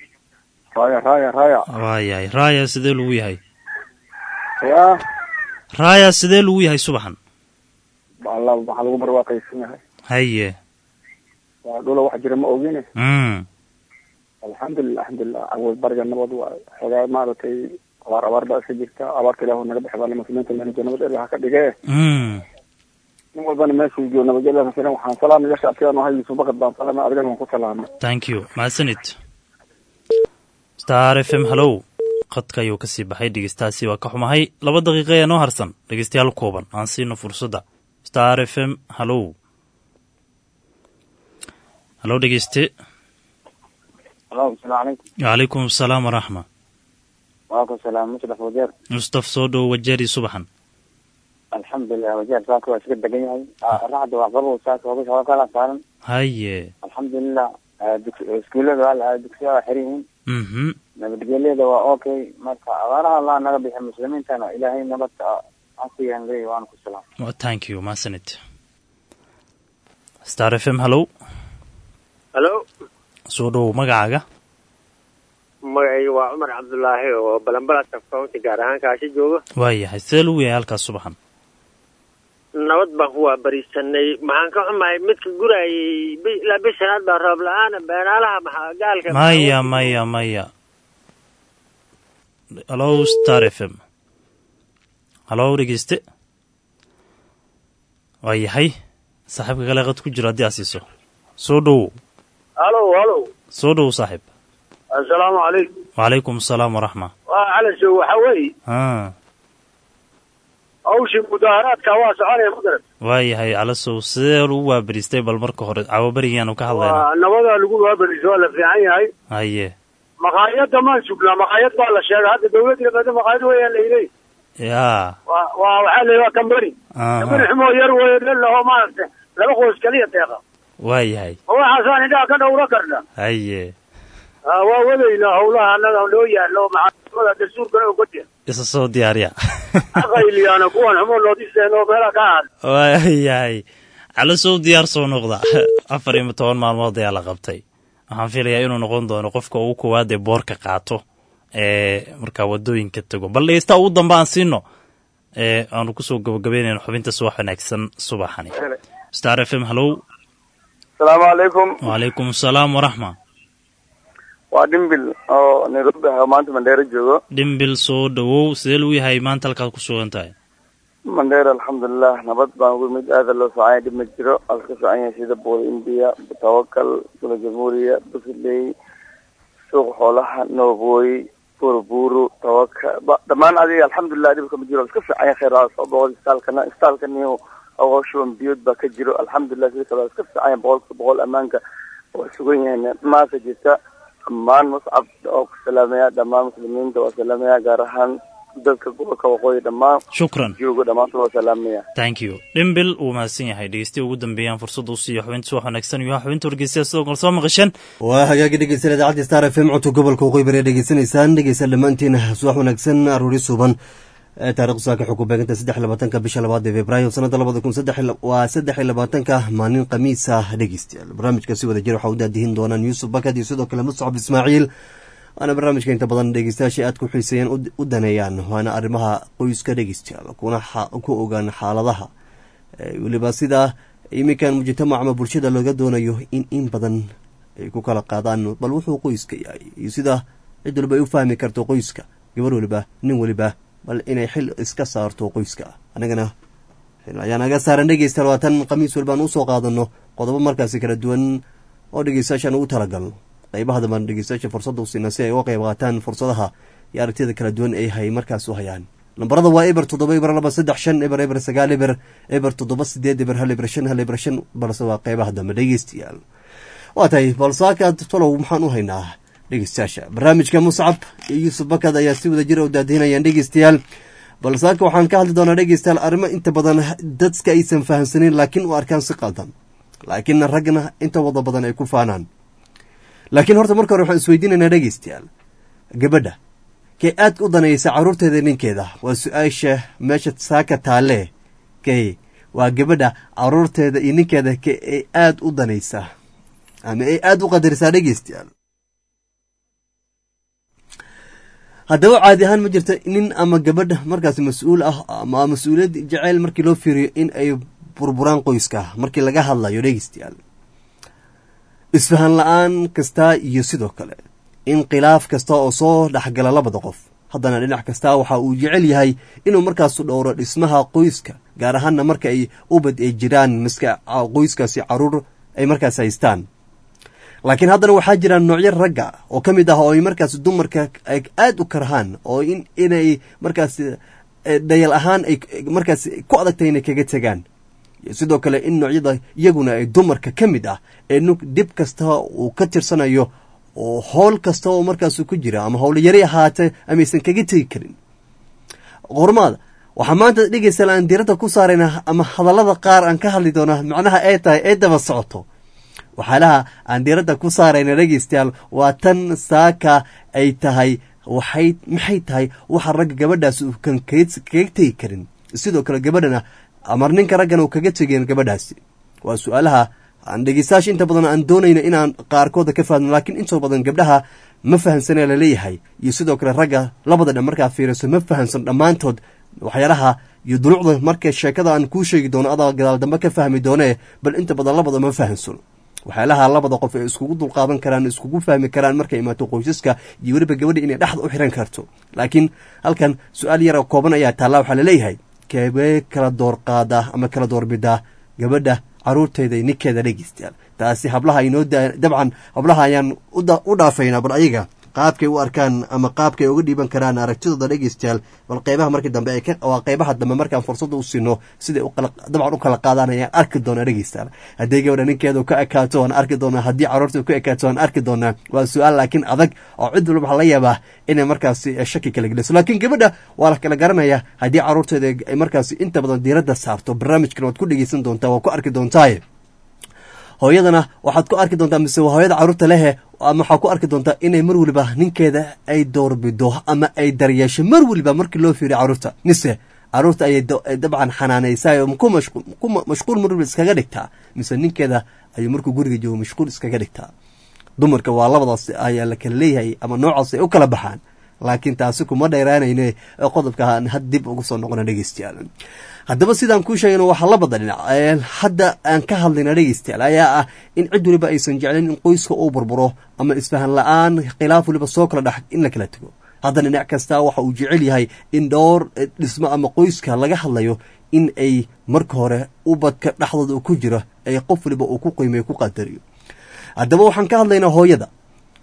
رايا. رايا سديل وي هاي. يا. رايا سديل وي هاي سبحان. الله بحلو برواقي سنة هاي. دولة واحد جرم أوجينه. الحمد لله أول برجع النبض وحاجة ما رتي أبار بقى سجلت أبار كده هو نقدر حبالي مسلمين تلمين جنوب اللي هكذا جاء. نقول بنا ماشي جونا بجلا مثلا وحن سلام يشاء فيها إنه هاي سباق الدم سلام أرجع ونقول سلام. Thank you. مع سنت. ستار FM. هلو. قد كيو كسب هاي دقيستاسي وكحوم هاي لبض دقيقة نهارسن دقيستيال كوبن أنسينه فرصة. ستار FM. هلو. هلو دقيستي. السلام عليكم. وعليكم السلام ورحمة. وعليكم السلام. مصطفى وجير. مصطفى صودو وجيري صبحا. الحمد لله وجير ساكو وشكد دقيقة راحت وعبروا ساكو وبيش وكالا فعلا. هاي. الحمد لله سكولة قال دكسيا حريهم. نبتقول لي دواء أوكي مركا أغارها الله نغبي المسلمين تانا إلهي نبت عصيا غير وعنك السلام. Thank you. ما سنت. ستار FM. هلو. هلو. صودو مقعقة. magacaygu waa Cumar Cabdullaahi oo balanbalasta county gaar ahaan kaashi jooga. waayahay seel u yahay halkaas subaxan. nabad baan ku bariisanay maxaan ka xumahay midka gurayay ilaa bishanaad baa roob la'aan beenaalaha maxaa gaalka maya hello Star FM. hello dhegeyste waayahay saaxiibka kale qad ku jira haddii asiiso soo dhow. halo soo dhow saaxiib. السلام عليكم. وعليكم السلام ورحمة. على شو حوي. أوشي مظاهرات كواس عليه مدرس. واي على سو سير وبريستي بالمركه هور عوبريان وكهلينا. نبض لغو وبريس ولا في عين هاي. مقايد ما شغله مقايد ولا شيء هذا دولتي بعد مقايد ويا اللي يا. وحالي كمبري. كمبري حمو يروي له ما لا بخوش كليه دقيقه. واي هاي. هو حسن ده كان دورة كرنا. هاي. وولينا هؤلاء أنا لويا لو مع هذا الدستور كانوا قديم. إسا دياريا. أخيلي أنا كون عمر لو تيسينو بلا كان. واي على سو ديار سو نقطة أفري متون مع الماضي على قبتي. waxaan filayaa inuu noqon doono qofka ugu koowaad ee boorka qaato marka wadooyinka tago bal leesta ugu dambaan siino aanu ku soo gabagabeynayno xubinta subax wanaagsan subaxani. Star FM. hello. السلام عليكم. وعليكم السلام ورحمة. ودمبل أو نيروبي هامانت مندير جوجو. دمبل سو دو سيلوي هاي مانتل كالكسو أنتاي. مندير الحمد لله نبض بانقول مد هذا اللي صعيد مجرو الكسعين سيد بول إنديا بتوكل كل جمهورية بسلي suuq xoolaha Noobooy burburu tawaka dhamaan adiga alxamdulillah dibka ma jiro iska fiican khayr soo boqol istaalkana oo shoon biyad ba ka jiro alxamdulillah sidoo kale iska fiican boqol amaanka oo sugan yahay ma sajita amaan muscab oo salaamaya dhamaan muslimiinta oo salaamaya gaar ahaan dadka gobolka waqooyi dhamaan shukran joogo dhamaan soo salaamaya thank you dhimbil uu mahadsan yahay dhegeysti ugu dambeeyaan fursad u siiyo xubinta soo wanaagsan iyo xubinta wargeysyada sidoo kale soo maqasheen waa hagaagi dhegeysanada idaacadda Star FM codka gobolka waqooyi bari dhegeysaneysaan dhegeysan dhamaantiin subax wanaagsan aroori suban taariikhdu saaka xukuubeeganta 23 bisha 2 Febraayo sanada 2023 maalin khamiis ah dhegeystayaal barnaamijka si wada jir waxa uu daadihin doonaan Yuusuf Bakad iyo sidoo kale Muscab Ismaaciil ana barnaamijka inta badan dhegeystayaasha aad ku xiiseeyeen u daneeyaan waana arrimaha qoyska dhegeystayaal kuna ku ogaan xaaladaha waliba sida imikan mujtamac ama bulshada looga doonayo in badan ay ku kala qaadaan bal wuxuu qoyska yahay iyo sida cid walba u fahmi karto qoyska gabar waliba nin waliba bal inay xil iska saarto qoyska anagana ayaan naga saaran dhegeystayaal waatan khamiis walba aan u soo qaadano qodobo markaasi kala duwan oo dhegeystayaasha ugu talagalno qaybaha dambe dhegeystayaasha fursad u siinaa si ay uga qayb qaataan fursadaha iyo aragtida kala duwan ay hay markaas u hayaan lambarada waa eber 7 eber 235 eber eber 9 eber eber 78 eber 1 eber 5 eber 5 balse waa qaybaha dambe dhegeystayaal waatay balsaaka tolow maxaan u haynaa dhegeystayaasha barnaamijka Muscab iyo Yuusuf Bakad ayaa si wada jir u daadinayaan dhegeystayaal balsaaka waxaan ka hadli doonaa dhegeystayaal arrimo inta badan dadka aysan fahamsanin laakiin u arkaan si qaldan laakiin ragna inta wada badan ay ku faanaan laakiin horta marka hore waxaan isweydiinaynaa dhegeystayaal gabadha kee aad u danaysa caruurteeda ninkeeda waa su-aasha meesha saaka taale kee waa gabadha caruurteeda iyo ninkeeda kee ay aad u danaysa ama ay aad u qadarisaa dhegeystayaal haddaba caadi ahaan ma jirta nin ama gabadha markaas mas-uul ah ama mas-uuliyad jacayl markii loo fiiriyo in ay burburaan qoyska markii laga hadlayo dhegeystayaal isfahan la-aan kasta iyo sidoo kale in khilaaf kasta oo soo dhexgala labada qof haddana dhinac kasta waxa uu jecel yahay inuu markaasu dhowro dhismaha qoyska gaar ahaanna marka ay ubad ay jiraan miska qoyskaasi caruur ay markaas haystaan laakiin haddana waxaa jiraan noocyo ragga oo ka mid ah oo ay markaas dumarka ay aad u karhaan oo inay markaas dhayal ahaan ay markaas ku adagtay inay kaga tegaan sidoo kale in noocyada iyaguna ay dumarka ka mid ah ee dib kasta uu ka tirsanayo oo howl kasta oo markaas ku jira ama howl yari ahaatee amaysan kaga tegi karin qormaada waxaa maanta dhegeystayaal aan diiradda ku saaraynaa ama hadallada qaar aan ka hadli doonaa macnaha ay tahay ee daba socoto waxaalaha aan diiradda ku saarayna dhegeystayaal waa tan saaka ay tahay maxay tahay waxa ragga gabadhaas uu kan kaga tegi karin sidoo kale gabadhana amar ninka raggana uu kaga tegeen gabadhaasi waa su-aalaha aan dhegeystayaasha inta badan aan doonayna inaan qaarkooda ka fahmno laakiin intoo badan gabdhaha ma fahansanee laleeyahay iyo sidoo kale ragga labada dhan markaa fiiriso ma fahansan dhammaantood waxyaalaha iyo dulucda marka sheekada aan kuu sheegi doono adaa gadaal dambe ka fahmi doonee bal inta badan labada ma fahansan waxyaalaha labada qof ay iskugu dulqaadan karaan iskugu fahmi karaan markay imaato qoysaska iyo weliba gabadha inay dhexda u xiran karto laakiin halkan su-aal yar oo kooban ayaa taallaa waxaa laleeyahay keebee kala door qaadaa ama kala doorbidaa gabadha caruurteeda ninkeeda dhegeystayaal taasi hablaha inoo dabcan hablaha ayaan u dhaafaynaa bal ayaga qaabkay u arkaan ama qaabkay uga dhiiban karaan aragtidooda dhegeystayaal bal qaybaha markii dambe waa qaybaha dambe markaan fursadda u siino siday dabcan u kala qaadaan ayaan arki doonaa dhegeystayaal haddii gabadha ninkeeda ka ekaato waan arki doonaa haddii caruurta ka ekaato waan arki doonaa waa su-aal laakiin adag oo cid walba waxaa la yaabaa inay markaasi shaki kala geliso laakiin gabadha waa la kala garanaya haddii caruurteeda ay markaasi inta badan diiradda saarto barnaamijkan waad ku dhegeysan doontaa waa ku arki doontaaye hooyadana waxaad ku arki doontaa mise waa hooyada caruurta lehe ama waxaa ku arki doontaa inay mar waliba ninkeeda ay doorbido ama ay daryeesho mar waliba markii loo fiiriyo caruurta mise caruurta ayay dabcan xanaanaysaa ku mashquul mar waliba iskaga dhigtaa mise ninkeeda ayuu markuu guriga joogo mashquul iskaga dhigtaa dumarka waa labadaas ayaa la kala leeyahay ama noocaas ay u kala baxaan laakiin taasi kuma dheeraanayne qodobka had dib ugu soo noqona dhegeystayaal haddaba sidaan kuu sheegayno waxaa labada dhinac hadda aan ka hadlayna dhegeystayaal ayaa ah in cid waliba aysan jeclayn in qoyska uu burburo ama isfahan la-aan khilaaf waliba soo kala dhex in la kala tego haddana dhinac kasta waxa uu jecel yahay in dhowr dhismo ama qoyska laga hadlayo in ay marka hore ubadka dhexdooda ku jiro ay qof waliba uu ku qiimeeyo ku qadariyo haddaba waxaan ka hadlaynaa hooyada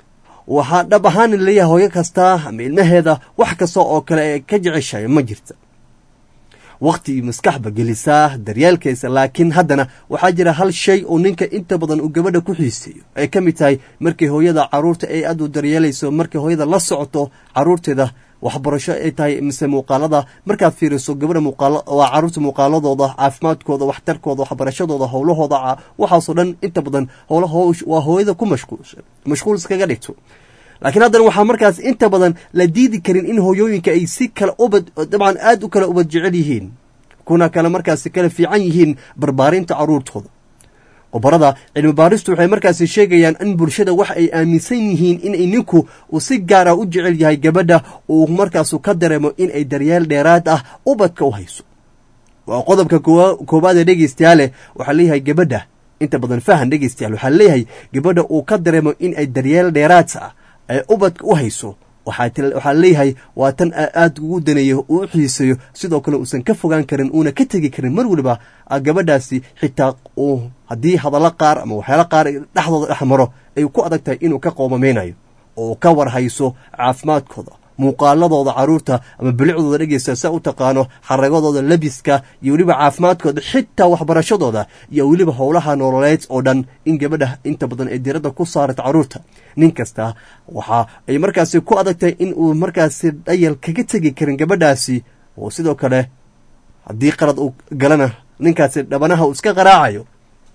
waxaa dhab ahaan leeyahay hooyo kasta ama ilmaheeda wax kasta oo kale ee ka jeceshahay ma jirta waqti iyo maskaxba gelisaa daryeelkaysa laakiin haddana waxaa jira hal shay oo ninka inta badan uu gabadha ku xiiseeyo ay ka mid tahay markii hooyada carruurta ay aad u daryeelayso markii hooyada la socoto carruurteeda waxbarasho ay tahay mise muuqaalada markaad fiiriso gabadha waa carruurta muuqaaladooda caafimaadkooda waxtarkooda waxbarashadooda howlahooda waxaasoo dhan inta badan waa hooyada ku mashquul iskaga dhigto laakiin haddana waxaa markaas inta badan la diidi karin in hooyooyinka ay si kale dabcan aad u kale ubad jecel yihiin kuna kale markaasi kale fiican yihiin barbaarinta carruurtooda khubarada cilmi baaristu waxay markaasi sheegayaan in bulshada wax ay aaminsan yihiin inay ninku uu si gaara u jecel yahay gabadha uu markaasu ka dareemo in ay daryeel dheeraad ah ubadka u hayso waa qodobka koowaad ee dhegeystayaale waxaa leeyahay gabadha inta badan fahan dhegeystayaal waxaa leeyahay gabadha uu ka dareemo in ay daryeel dheeraad ah ay ubadka u hayso waxaa leeyahay waa tan aad ugu daneeyo uu u xiiseeyo sidoo kale uusan ka fogaan karin uuna ka tegi karin mar waliba gabadhaasi xitaa uu haddii hadallo qaar ama waxyaalo qaar dhexdooda dhex maro ay ku adag tahay inuu ka qoomameynayo oo ka war hayso caafimaadkooda muuqaaladooda carruurta ama bilicdooda dhegeysta saa u taqaano xaragadooda labiska iyo weliba caafimaadkooda xitaa waxbarashadooda iyo weliba howlaha nololeed oo dhan in gabadha inta badan ay diradda ku saarata carruurta nin kasta waxa ay markaasi ku adagtahay in uu markaasi dhayal kaga tegi karin gabadhaasi oo sidoo kale haddii qalad uu galana ninkaasi dhabanaha uu iska qaraacayo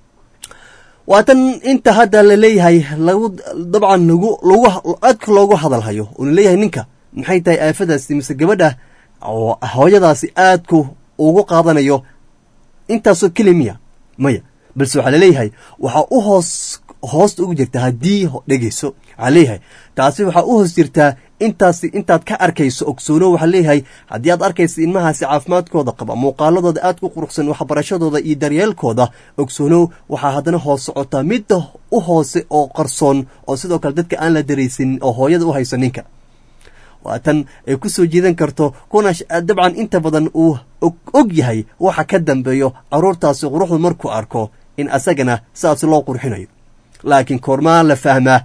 waa tan inta hadda la leeyahay dabcan adka loogu hadalhayo uuna leeyahay ninka maxay tahay aafadaasi mise gabadha oo hooyadaasi aadku ugu qaadanayo intaasoo kelimiya maya balse waxaa laleeyahay waxaa u hoosta ugu jirta haddii dhegeyso waxaa leeyahay taasi waxaa u hoos jirtaa intaad ka arkayso ogsoono waxaa leeyahay haddii aad arkayso ilmahaasi caafimaadkooda qaba muuqaaladooda aad ku quruxsan waxbarashadooda iyo daryeelkooda ogsoonow waxaa haddana hoos socotaa midda u hoose oo qarsoon oo sidoo kale dadka aan la daraysanin oo hooyada u hayso ninka waa tan ay ku soo jiidan karto kuna dabcan inta badan uu og yahay waxa ka dambeeyo carruurtaasi quruxdu markuu arko in asagana saas loo qurxinayo laakiin koormaa la fahmaa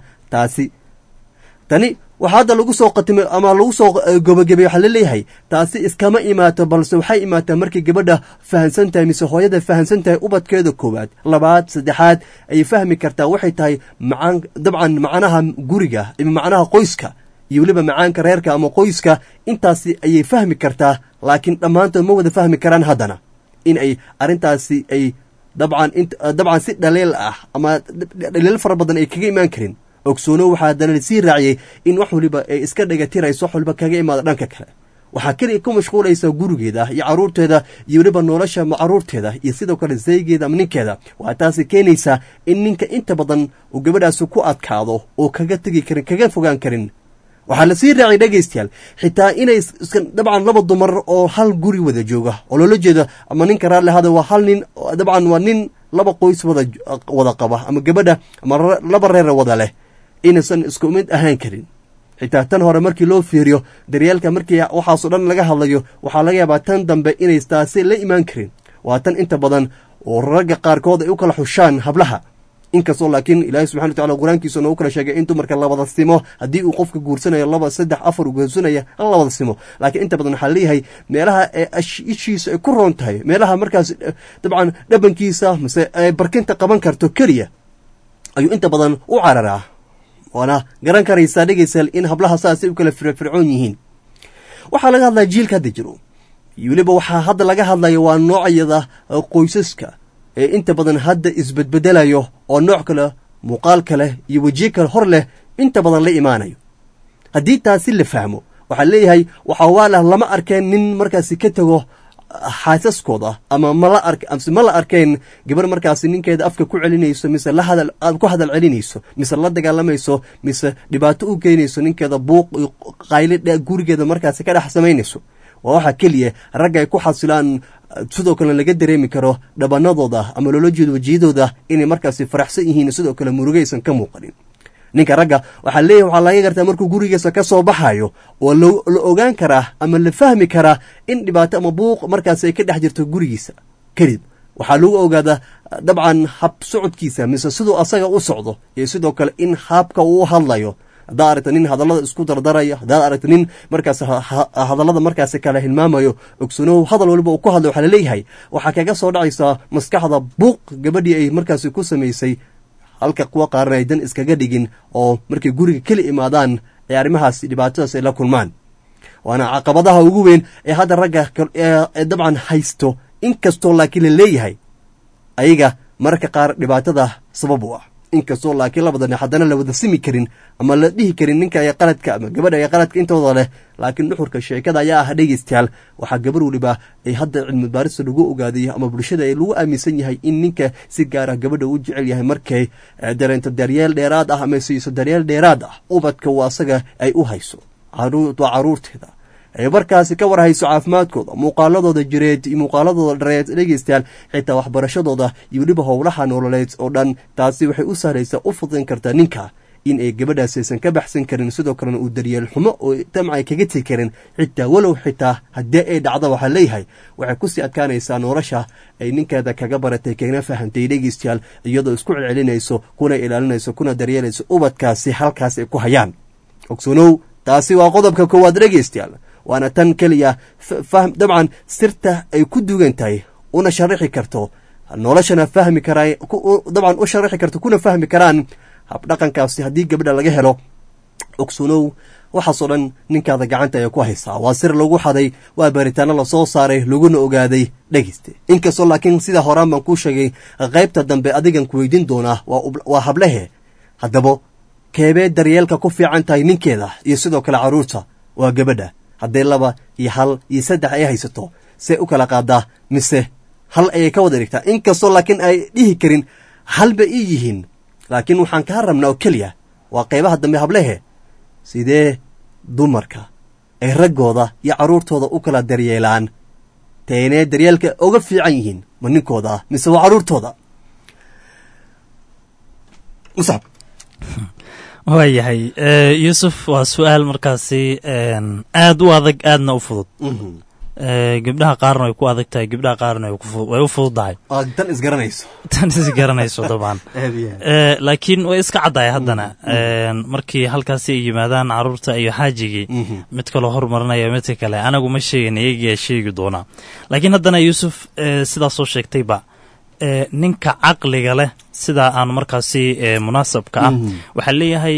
tani waxaa hadda lagu soo qatimay ama lagu soo gobagabay waxaa laleeyahay taasi iskama imaato balse waxay imaataa markay gabadha fahansan tahay mise hooyada fahansan tahay ubadkeeda koowaad labaad saddexaad ayay fahmi kartaa waxay tahay dabcan macnaha guriga iyo macnaha qoyska iyo weliba macaanka reerka ama qoyska intaasi ayay fahmi kartaa laakiin dhammaantood ma wada fahmi karaan haddana in ay arrintaasi ay dabcan si dhaliil ah ama dhaliil fara badan ay kaga imaan karin ogsoono waxaa haddana lasii raaciyey in wax waliba ay iska dhagatirayso wax waliba kaga imaado dhanka kale waxaa keliya ku mashquulaysaa gurigeeda iyo carruurteeda iyo weliba nolosha carruurteeda iyo sidoo kale saygeeda ama ninkeeda waxaa taasi keenaysaa in ninka inta badan uu gabadhaasi ku adkaado oo kaga tegi karin kaga fogaan karin waxaa lasii raaciyay dhegaystayaal xitaa inay dabcan laba dumar oo hal guri wada jooga oo loola jeeda ama ninka raalli hada waa hal nin dabcan waa nin laba qoys wada qaba ama gabadha ama laba reer wada leh inaysan isku mid ahaan karin xitaa tan hore markii loo fiiriyo daryeelka markii waxaasoo dhan laga hadlayo waxaa laga yaabaa tan dambe inay taasi la imaan karin waa tan inta badan oo ragga qaarkood ay u kala xushaan hablaha inkastoo laakiin ilaahay subxana wa tacala qur-aankiisa noogu kala sheegay in dumarka labada simo haddii uu qofka guursanayo 2 3 4 uu guursanaya labada simo laakiin inta badan waxaa leeyahay meelaha ishiisa ay ku roon tahay meelaha markaas dabcan dhabankiisa mise ay barkinta qaban karto keliya ayuu inta badan u cararaa waana garan karaysaa dhegaysaal in hablaha saasay u kala firfircoon yihiin waxaa laga hadlaya jiilka hadda jiro iyo weliba waxaa hadda laga hadlaya waa noocyada qoysaska ee inta badan hadda isbedbedelayo oo nooc kale muuqaal kale iyo weji kale hor leh inta badan la imaanayo haddii taasi la fahmo waxaa leeyahay waxaa waalah lama arkeen nin markaasi ka tago xaasaskooda ama ma la arkeen gabar markaasi ninkeeda afka ku celinayso mise ku hadal celinayso mise la dagaalamayso mise dhibaato u geynayso ninkeeda buuq iyo qayli gurigeeda markaasi ka dhex samaynayso waa waxa keliya ragga ay ku xasilaan sidoo kale laga dareemi karo dhabanadooda ama loola jeedo wejiyadooda inay markaasi faraxsan yihiin sidoo kale murugaysan ka muuqanin ninka ragga waxaa leeyahay waxaa laga gartaa markuu gurigiisa ka soo baxayo oo la ogaan karaa ama la fahmi karaa in dhibaato ama buuq markaasi ay ka dhex jirto gurigiisa kadib waxaa lagu ogaadaa dabcan hab socodkiisa mise siduu asaga u socdo iyo sidoo kale in habka uu hadlayo haddaad aragta nin hadallada isku dardaraya, haddaad aragta nin markaas hadallada markaas kala hilmaamayo, ogsanow hadal waliba uu ku hadlo waxaa laleeyahay waxaa kaga soo dhacaysaa maskaxda buuq gabadhii ay markaasi ku samaysay, halka kuwa qaaran ay dan iskaga dhigin oo markay guriga kala imaadaan ee arrimahaas dhibaatadaas ay la kulmaan. waana caqabadaha ugu weyn ee hadda ragga ee dabcan haysto, inkastoo laakiin la leeyahay ayaga mararka qaar dhibaatada sabab u ah, inkastoo laakiin labadana haddana la wada simi karin ama la dhihi karin ninka ay qaladka ama gabadha ay qaladka intooda leh. laakiin dhuxurka sheekada ayaa ah dhegeystayaal, waxaa gabar waliba ay hadda cilmi baarista lagu ogaaday ama bulshada ay lagu aaminsan yahay in ninka si gaar ah gabadha u jecel yahay markay dareento daryeel dheeraad ah ama siiso daryeel dheeraad ah ubadka uu asaga ay u hayso caruurteeda, ay markaasi ka war hayso caafimaadkooda, muuqaaladooda jireed iyo muuqaaladooda dhareed dhegeystayaal, xitaa waxbarashadooda iyo weliba howlaha nololeed oo dhan. taasi waxay u sahlaysaa u fudayn kartaa ninka in ay gabadhaasi aysan ka baxsan karin, sidoo kalena uu daryeel xumo oo damcay kaga tegi karin, xitaa walow xitaa haddii ay dhacdo waxaa leeyahay waxay kusii adkaanaysaa nolosha ay ninkeeda kaga baratay kana fahantay dhegeystayaal, iyadoo isku celcelinayso kuna ilaalinayso kuna daryeelayso ubadkaasi halkaas ay ku hayaan. ogsanow taasi waa qodobka koowaad dhegeystayaal, waana tan keliya dabcan sirta ay ku duugan tahay una sharaxi karto noloshana fahmi karaa dabcan u sharaxi karto kuna fahmi karaan habdhaqankaasi haddii gabadha laga helo. ogsanow waxaasoo dhan ninkaada gacanta ay ku haysaa, waa sir lagu xaday, waa baaritaano lasoo saaray laguna ogaaday dhegeyste. inkastoo laakiin sida horaan baan kuu sheegay qaybta dambe adigan ku weydiin doonaa waa hablehe, haddaba keebee daryeelka ku fiican tahay ninkeeda iyo sidoo kale carruurta? waa gabadha. hadday 2 iyo 1 iyo 3 ay haysato see u kala qaadaa, mise hal ayay ka wada dhigtaa? inkastoo laakiin ay dhihi karin halba ii yihiin, laakiin waxaan kaa rabnaa oo keliya waa qaybaha dambe hablehe, sidee dumarka ay raggooda iyo carruurtooda u kala daryeelaan? teenee daryeelka uga fiican yihiin, ma ninkooda ah mise waa carruurtooda? musab waayahay yuusuf, waa su-aal markaasi aad u adag aadna u fudud. gabdhaha qaarna way ku adag tahay, gabdhaha qaarna way u fududdahay. tan isgaranayso dabcan. laakiin way iska caddahay haddana markii halkaasi ay yimaadaan carruurta iyo xaajigii mid kaloo hormarinaya midka kale anagu ma sheegin, iyagiyaa sheegi doonaa. laakiin haddana yuusuf sidaasoo sheegtayba ninka caqliga leh sidaa aan markaasi munaasabka ah waxaa leeyahay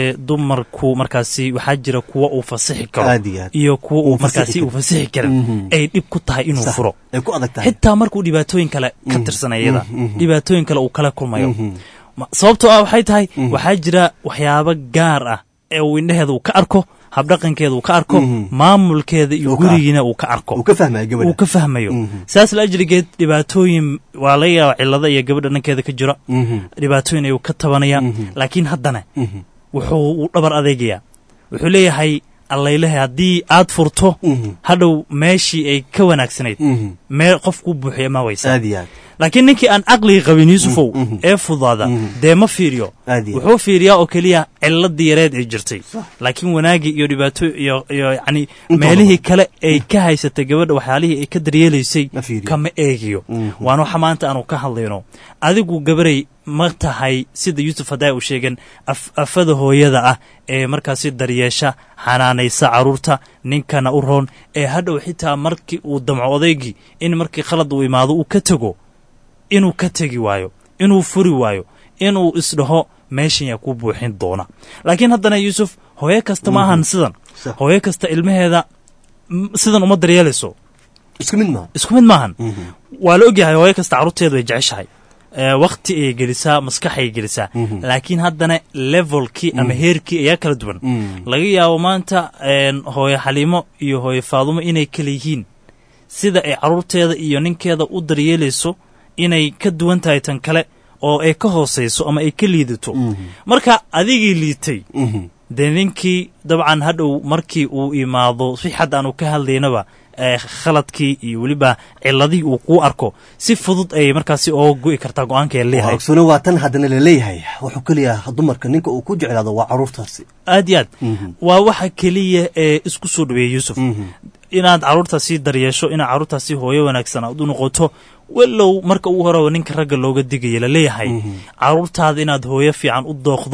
dumarku markaasi waxaa jira kuwa uu fasixi karo iyo kuwa uu markaasi uu fasixi karin ay dhib ku tahay inuu furo, xitaa markuu dhibaatooyin kale ka tirsanayada dhibaatooyin kale uu kala kulmayo. sababtoo ah waxay tahay waxaa jira waxyaabo gaar ah ee uu indhaheeda uu ka arko, habdhaqankeeda uu ka arko, maamulkeeda iyo gurigiina uu ka arko, uu ka fahmayo. saas la ajrigeed dhibaatooyin waa laga yaaba cillada iyo gabadha dhankeeda ka jira, dhibaatooyin ayuu ka tabanaya. laakiin haddana wuxuu u dhabar adeegayaa, wuxuu leeyahay allaylehe haddii aad furto hadhow meeshii ay ka wanaagsanayd meel qofkuu buuxiya ma waysa. laakiin ninkii aan caqliga qabin yuusufow ee fudaada dee ma fiiriyo, wuxuu fiiriyaa oo keliya ciladii yareed ay jirtay, laakiin wanaagii iyo dhibaato iyo yacni meelihii kale ay ka haysatay gabadha waxyaalihii ay ka daryeelaysay kama eegiyo. waana waxa maanta aanu ka hadlayno. adigu gabaray ma tahay sida yuusuf haddaa u sheegan afada hooyada ah ee markaasi daryeesha, xanaanaysa carruurta, ninkana u roon, ee hadhow xitaa markii uu damco odaygii in markii khalad uu imaado uu ka tego, inuu ka tegi waayo, inuu furi waayo, inuu isdhaho meeshan yaa ku buuxin doona. laakiin haddana yuusuf hooyo kasta ma ahan sidan, hooyo kasta ilmaheeda sidan uma daryeelayso, isku mid maahan. waa la ogyahay hooyo kasta carruurteedu way jeceshahay, wakti ayay gelisaa, maskaxay gelisaa, laakiin haddana levelkii ama heerkii ayaa kala duwan. laga yaabo maanta hooyo xaliimo iyo hooyo faadumo inay kala yihiin, sida ay carruurteeda iyo ninkeeda u daryeelayso inay ka duwan tahay tan kale oo ay ka hoosayso ama ay ka liidato. marka adigii liitay dee ninkii dabcan hadhow markii uu imaado si xad aanu ka hadlaynaba khaladkii iyo weliba ciladii uu kuu arko si fudud ayay markaasi ooga go'i kartaa go-aanka leeyahay. ogsano waa tan haddana laleeyahay wuxuu keliya dumarka ninka uu ku jeclaado waa carruurtaasi. aad iyo aad waa waxa keliya ee isku soo dhaweeya yuusuf, inaad carruurtaasi daryeesho, inaad carruurtaasi hooyo wanaagsan aad u noqoto. walow marka ugu horeba ninka ragga looga digaya laleeyahay carruurtaada inaad hooyo fiican u dooqdo,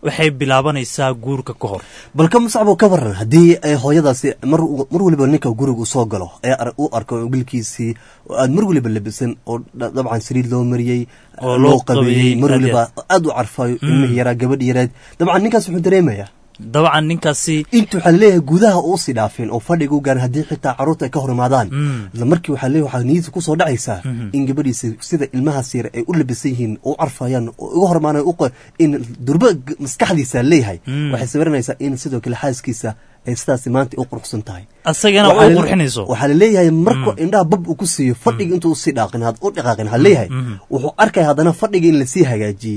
waxay bilaabanaysaa guurka ka hor balka musacbo ka waran haddii ay hooyadaasi mar waliba ninka guriga u soo galo ee u arko gilkiisii oo aad mar waliba labisan oo dabcan saliid loo mariyey oo loo qabeeyey mar waliba aad u carfayo ilmihii yaraa gabadh yareed dabcan ninkaas wuxuu dareemayaa dabcan ninkaasi intu waxaa leeyahay gudaha uu sii dhaafeen oo fadhiga u gaarin haddii xitaa carruurta ay ka hor imaadaan isla markii waxaa leeyahay waxaa niyadda ku soo dhacaysaa in gabadhiisa sida ilmahaas yar ay u labisan yihiin oo u carfayaan oo uga hor imaanayo in durba maskaxdiisa leeyahay waxay sawiranaysaa in sidoo kale xaaskiisa ay sidaas maanta u quruxsan tahay asagana uu qurxinayso waxaa la leeyahay marka indhaha bab uu ku siiyo fadhiga intuu usii dhaqaaqin ha leeyahay wuxuu arkaya haddana fadhiga in lasii hagaajiyey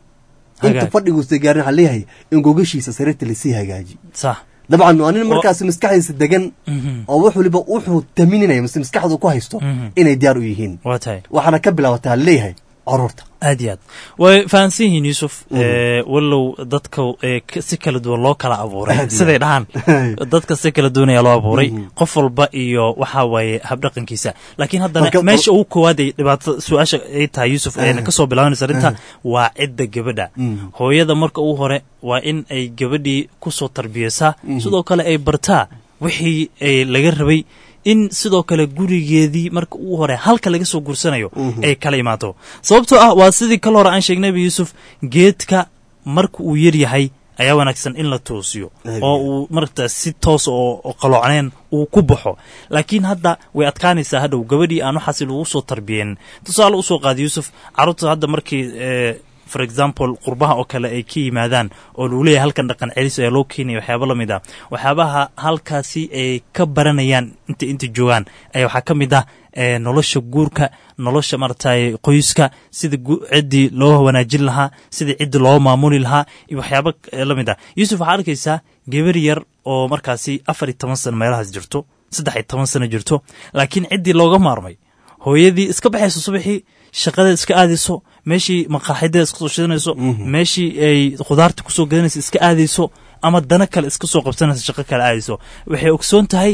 inta fadhiguusa gaarin waxaa leeyahay in gogashiisa sariirta lasii hagaaji sax dabcan waa nin markaas maskaxdiisa degan oo wax waliba wuxuu tamininayo mise maskaxda ku haysto inay diyaar u yihiin waxaana ka bilaabataa leeyahay caruurta aad iyo aad way fahansan yihiin yuusuf wallow dadka si kala duwan loo kala abuuray siday dhahaan dadka si kala duwan ayaa loo abuuray qof walba iyo waxaa waaye habdhaqankiisa laakiin haddana meesha ugu koowaad ay dhibaato su-aasha ay tahay yuusuf ayna ka soo bilaabanaysa arrinta waa cidda gabadha hooyada marka ugu hore waa in ay gabadhii ku soo tarbiyeysaa sidoo kale ay bartaa wixii ay laga rabay in sidoo kale gurigeedii marka ugu hore halka laga soo guursanayo ay kala imaato sababtoo ah waa sidii kal hore aan sheegnayba yuusuf geedka marka uu yar yahay ayaa wanaagsan in la toosiyo oo uu marta si toos oo qaloocaneen uu ku baxo laakiin hadda way adkaanaysaa hadhow gabadhii aan waxaasi lagu soo tarbiyeen tusaale usoo qaada yuusuf carruurta hadda markii for example qurbaha oo kale ay ka yimaadaan oo lagu leeyahay halkan dhaqan celis ayaa loo keenaya waxyaaba lamid ah waxyaabaha halkaasi ay ka baranayaan inta joogaan ayaa waxaa ka mid ah nolosha guurka nolosha maratay qoyska sida ciddii loo wanaajin lahaa sida ciddii loo maamuli lahaa iyo waxyaaba lamid ah yuusuf waxaa arkaysaa gabar yar oo markaasi 14 sano meelahaas jirto 13 sano jirto laakiin ciddii looga maarmay hooyadii iska baxayso subaxii shaqada iska aadayso meeshii maqaaxida iska soo shidanayso meeshii ay khudaarta ku soo gadanayso iska aadayso ama dana kale iska soo qabsanayso shaqo kale aadayso waxay ogsoon tahay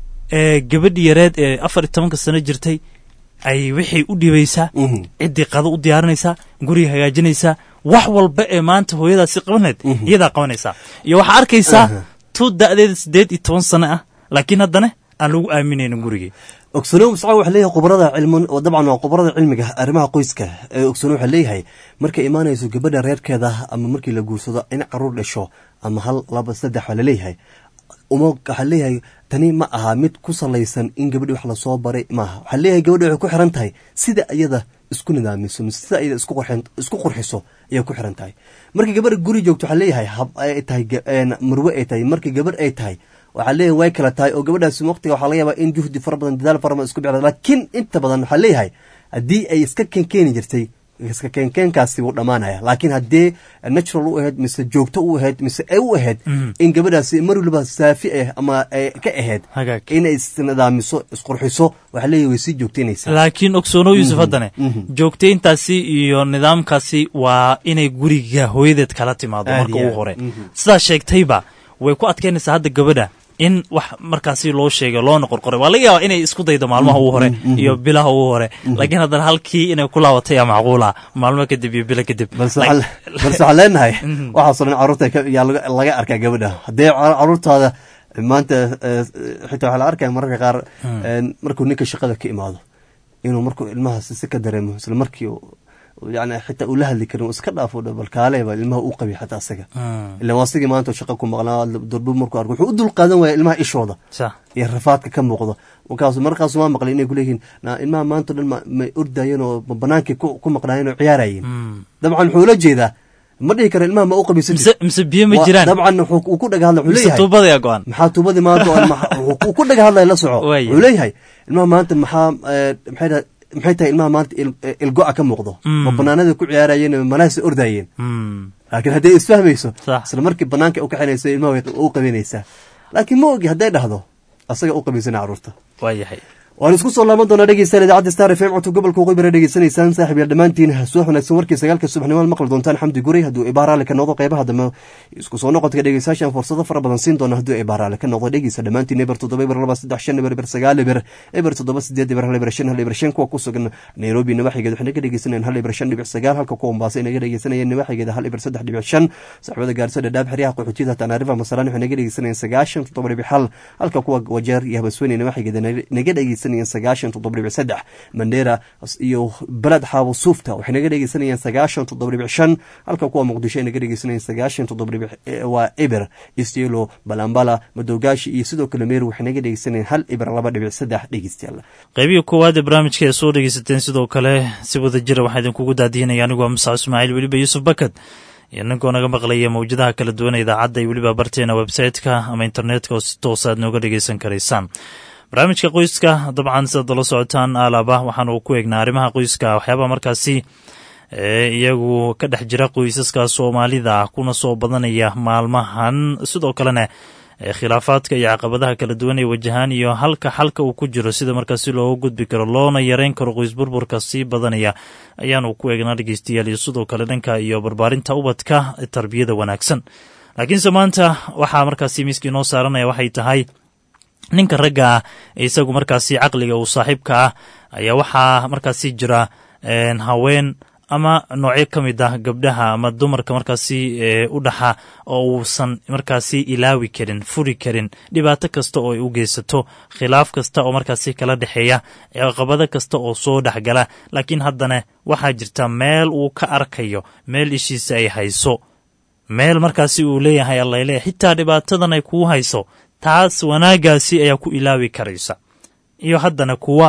gabadhii yareed ee 14 sano jirtay ay waxay u dhibaysaa ciddii qado u diyaarinaysaa guriga hagaajinaysaa wax walba ee maanta hooyadaasi qabaneed iyadaa qabanaysaa iyo waxaa arkaysaa tu da'deeda 18 sano ah laakiin haddana aan lagu aaminaynin gurigii ogsano musacab waxa leeyahay khubarada cilmi oo dabcan waa khubarada cilmiga arrimaha qoyska ogsano waxa leeyahay markay imaanayso gabadha reerkeeda ama markii la guursado in caruur dhasho ama 1 2 3 waxa leeyahay waxa leeyahay tani ma aha mid ku salaysan in gabadhi wax la soo baray maaha waxa leeyahay gabadha waxay ku xiran tahay sida iyada isku nidaamiso sida iyada isku qurxiso ayay ku xiran tahay markii gabadha guri joogto waxa leeyahay hab ay tahay marwe ay tahay markii gabadh ay tahay waxaa leeyahay way kala tahay oo gabadhaasi waqtiga waxaa laga yaabaa in juhdi fara badan dadaal fara badan isku bixda laakiin inta badan waxaa leeyahay haddii ay iska keenkeeni jirtay iska keenkeenkaasi wuu dhammaanaya laakiin haddii natural u ahayd mise joogto u ahayd mise ay u ahayd in gabadhaasi mar waliba saafi ah ama ay ka ahayd inay isnidaamiso isqurxiso waxaa leeyahay way sii joogteynaysaa laakiin ogsoono yuusuf haddane joogteyntaasi iyo nidaamkaasi waa inay guriga hooyadeed kala timaado marka ugu hore sidaa sheegtayba way ku adkaynaysaa hadda gabadha in wax markaasi loo sheegay loona qorqoray waa laga yaabaa inay isku daydo maalmaha ugu hore iyo bilaha ugu hore laakiin haddana halkii inay ku laabatay aa macquula maalmo kadib iyo bilo kadib balse waxaan leenahay waxaasoo dhan carruurta yaa laga arkaa gabadha haddee carruurtaada maanta xitaa waxaa la arkaya mararka qaar markuu ninka shaqada ka imaado inuu markuu ilmahaas si ka dareemo isla markii يعني حتى أولها اللي كانوا اسكتنا فوق بالكالة والمها أوقبي حتى أسجع اللي واصلي ما أنتوا شقكم مغلا ضربوا مركو أرجو حود القادم والمها إيش وضع صح يرفعت كم مقضى وكاس مركز ما مقلين يقول لكن المها ما أنتوا ما أرداين وبنانك كم مقلاين وعيارين طبعا حول جيدا مرة كان المها ما أوقبي مسبيه مجران طبعا وكل ده هذا حوليه توبة يا جوان محاتوبة ما أنتوا وكل ده هذا يلصعوا حوليه المها ما أنت محا maxay tahay ilmaha maanta ilgo'a ka muuqdo oo banaanada ku ciyaarayeen malaas ordayeen laakiin haddii isfahmayso isla markii banaanka u kaxinayso ilmaha u qabanaysa laakiin ma ogi haday dhahdo asaga u qabanaysa carruurta waayahay waan isku soo laaban doonaa dhegeystayaal idaacadda star f m codka gobolka waqooyi bari dhegeysanaysaan saaxiib yaal dhammaantiin subax wanaagsan warkii 9 subaxnimo maqli doontaan xamdi guri hadduu ibaaraale ka noqdo qeybaha dambe isku soo noqodka dhegeystayaashan fursado fara badan siin doona hadduu ibaaraale ka noqdo dhegeysta dhammaantiin eber 7 eber 2 3 5 eber 9 eber eber 7 8 eber 1 eber 5 eber 5 kuwa ku sugan Nairobi nawaxigeeda waxay naga dhegeysanayaan 1 eber 5.9 halka kuwa Mombasa naga dhegeysanayaan nawaxigeeda 1 eber 3.5 saaxiibada gaarsiga dhaab xiriyaha qaxootiga Tanaarifa Masalan waxay naga dhegeysanayaan 9.7 halka kuwa Wajeer iyo Habasweyne nawaxigeeda naga dhegeysanayaan 9.3 Mandera iyo Balad Xaabo Suufta waxay naga dhegeysanayaan 9.5 halka kuwa Muqdisho naga dhegeysanayaan 9.7 waa eber Istiilo Balambala Madogaashi iyo sidoo kale Meru waxay naga dhegeysanayaan 1 eber 2.3 dhegeystayaal qaybiga koowaad ee barnaamijka soo dhegeysateen sidoo kale si wada jira waxaan idin kugu daadinaya anigu Musa Ismaaciil waliba Yusuf Bakad inagoo naga maqlaya mawjadaha kala duwan ee idaacadda iyo waliba barteena website-ka ama internet-ka oo si toos ah nooga dhegeysan karaysaan barnaamijka qoyska dabcan sida la socotaan alaaba waxaan uu ku eegnaa arrimaha qoyska waxyaaba markaasi iyagu ka dhex jira qoysaska Soomaalida kuna soo badanaya maalmahan sidoo kalena khilaafaadka iyo caqabadaha kala duwan ee wajahan iyo halka uu ku jiro sida markaasi loo gudbi karo loona yareyn karo qoys burburka sii badanaya ayaanu ku eegnaa dhegeystayaal iyo sidoo kale dhanka iyo barbaarinta ubadka tarbiyada wanaagsan laakiin maanta waxaa markaasi miiskii noo saaranaya waxay tahay ninka ragga ah isagu markaasi caqliga uu saaxiibka ah ayaa waxaa markaasi jira haween ama noocyo ka mid ah gabdhaha ama dumarka markaasi u dhaxa oo uusan markaasi ilaawi karin furi karin dhibaato kasta oo ay u geysato khilaaf kasta oo markaasi kala dhexeeya caqabado kasta oo soo dhexgala laakiin haddana waxaa jirta meel uu ka arkayo meel ishiisa ay hayso meel markaasi uu leeyahay allayle xitaa dhibaatadan ay kuu hayso taas wanaagaasi ayaa ku ilaawi karaysa iyo haddana kuwa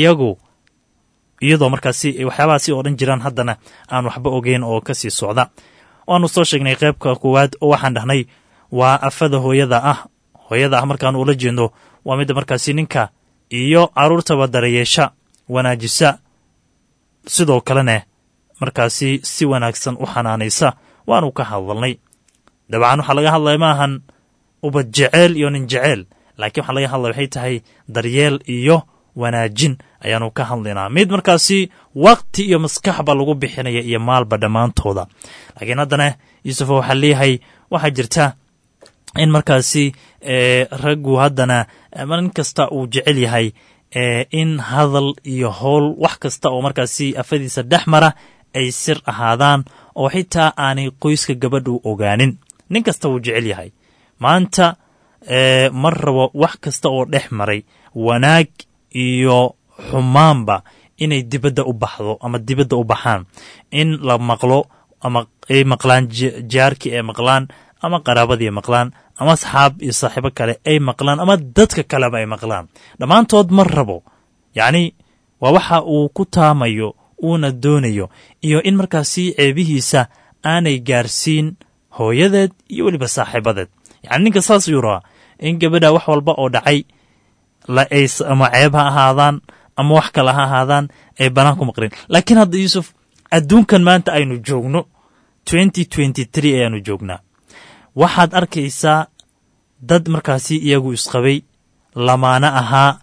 iyadoo markaasi waxyaabahaasi oo dhan jiraan haddana aan waxba ogeyn oo ka sii socda waanu soo sheegnay qaybka koowaad oo waxaan dhahnay waa afada hooyada ah markaan ula jeedno waa midda markaasi ninka iyo carruurtaba darayeesha wanaajisa sidoo kalena markaasi si wanaagsan u xanaanaysa waanu ka hadalnay dabcan waxaa laga hadlaya maahan ubad jeceel iyo nin jeceel laakiin waxaa laga hadlaya waxay tahay daryeel iyo wanaajin ayaanu ka hadlaynaa mid markaasi waqti iyo maskaxba lagu bixinaya iyo maalba dhammaantooda laakiin haddana yuusuf waxaa leeyahay waxaa jirta in markaasi raggu haddana nin kasta uu jecel yahay in hadal iyo howl wax kasta oo markaasi afadiisa dhex mara ay sir ahaadaan oo xitaa aanay qoyska gabadhu ogaanin nin kasta uu jecel yahay maanta mar rabo wax kasta oo dhex maray wanaag iyo xumaanba inay dibadda u baxdo ama dibadda u baxaan in la maqlo ama ay maqlaan jaarkii ay maqlaan ama qaraabadii ay maqlaan ama asxaab iyo saaxiibo kale ay maqlaan ama dadka kaleba ay maqlaan dhammaantood mar rabo yacni waa waxa uu ku taamayo uuna doonayo iyo in markaasi ceebihiisa aanay gaarsiin hooyadeed iyo weliba saaxiibadeed yacni ninka saas yuu rabaa in gabadha wax walba oo dhacay ama ceeb ha ahaadaan ama wax kale ha ahaadaan ay banaan ku maqleen laakiin hadda yuusuf adduunkan maanta aynu joogno 2023 ayaanu joognaa waxaad arkaysaa dad markaasi iyagu isqabay lamaana ahaa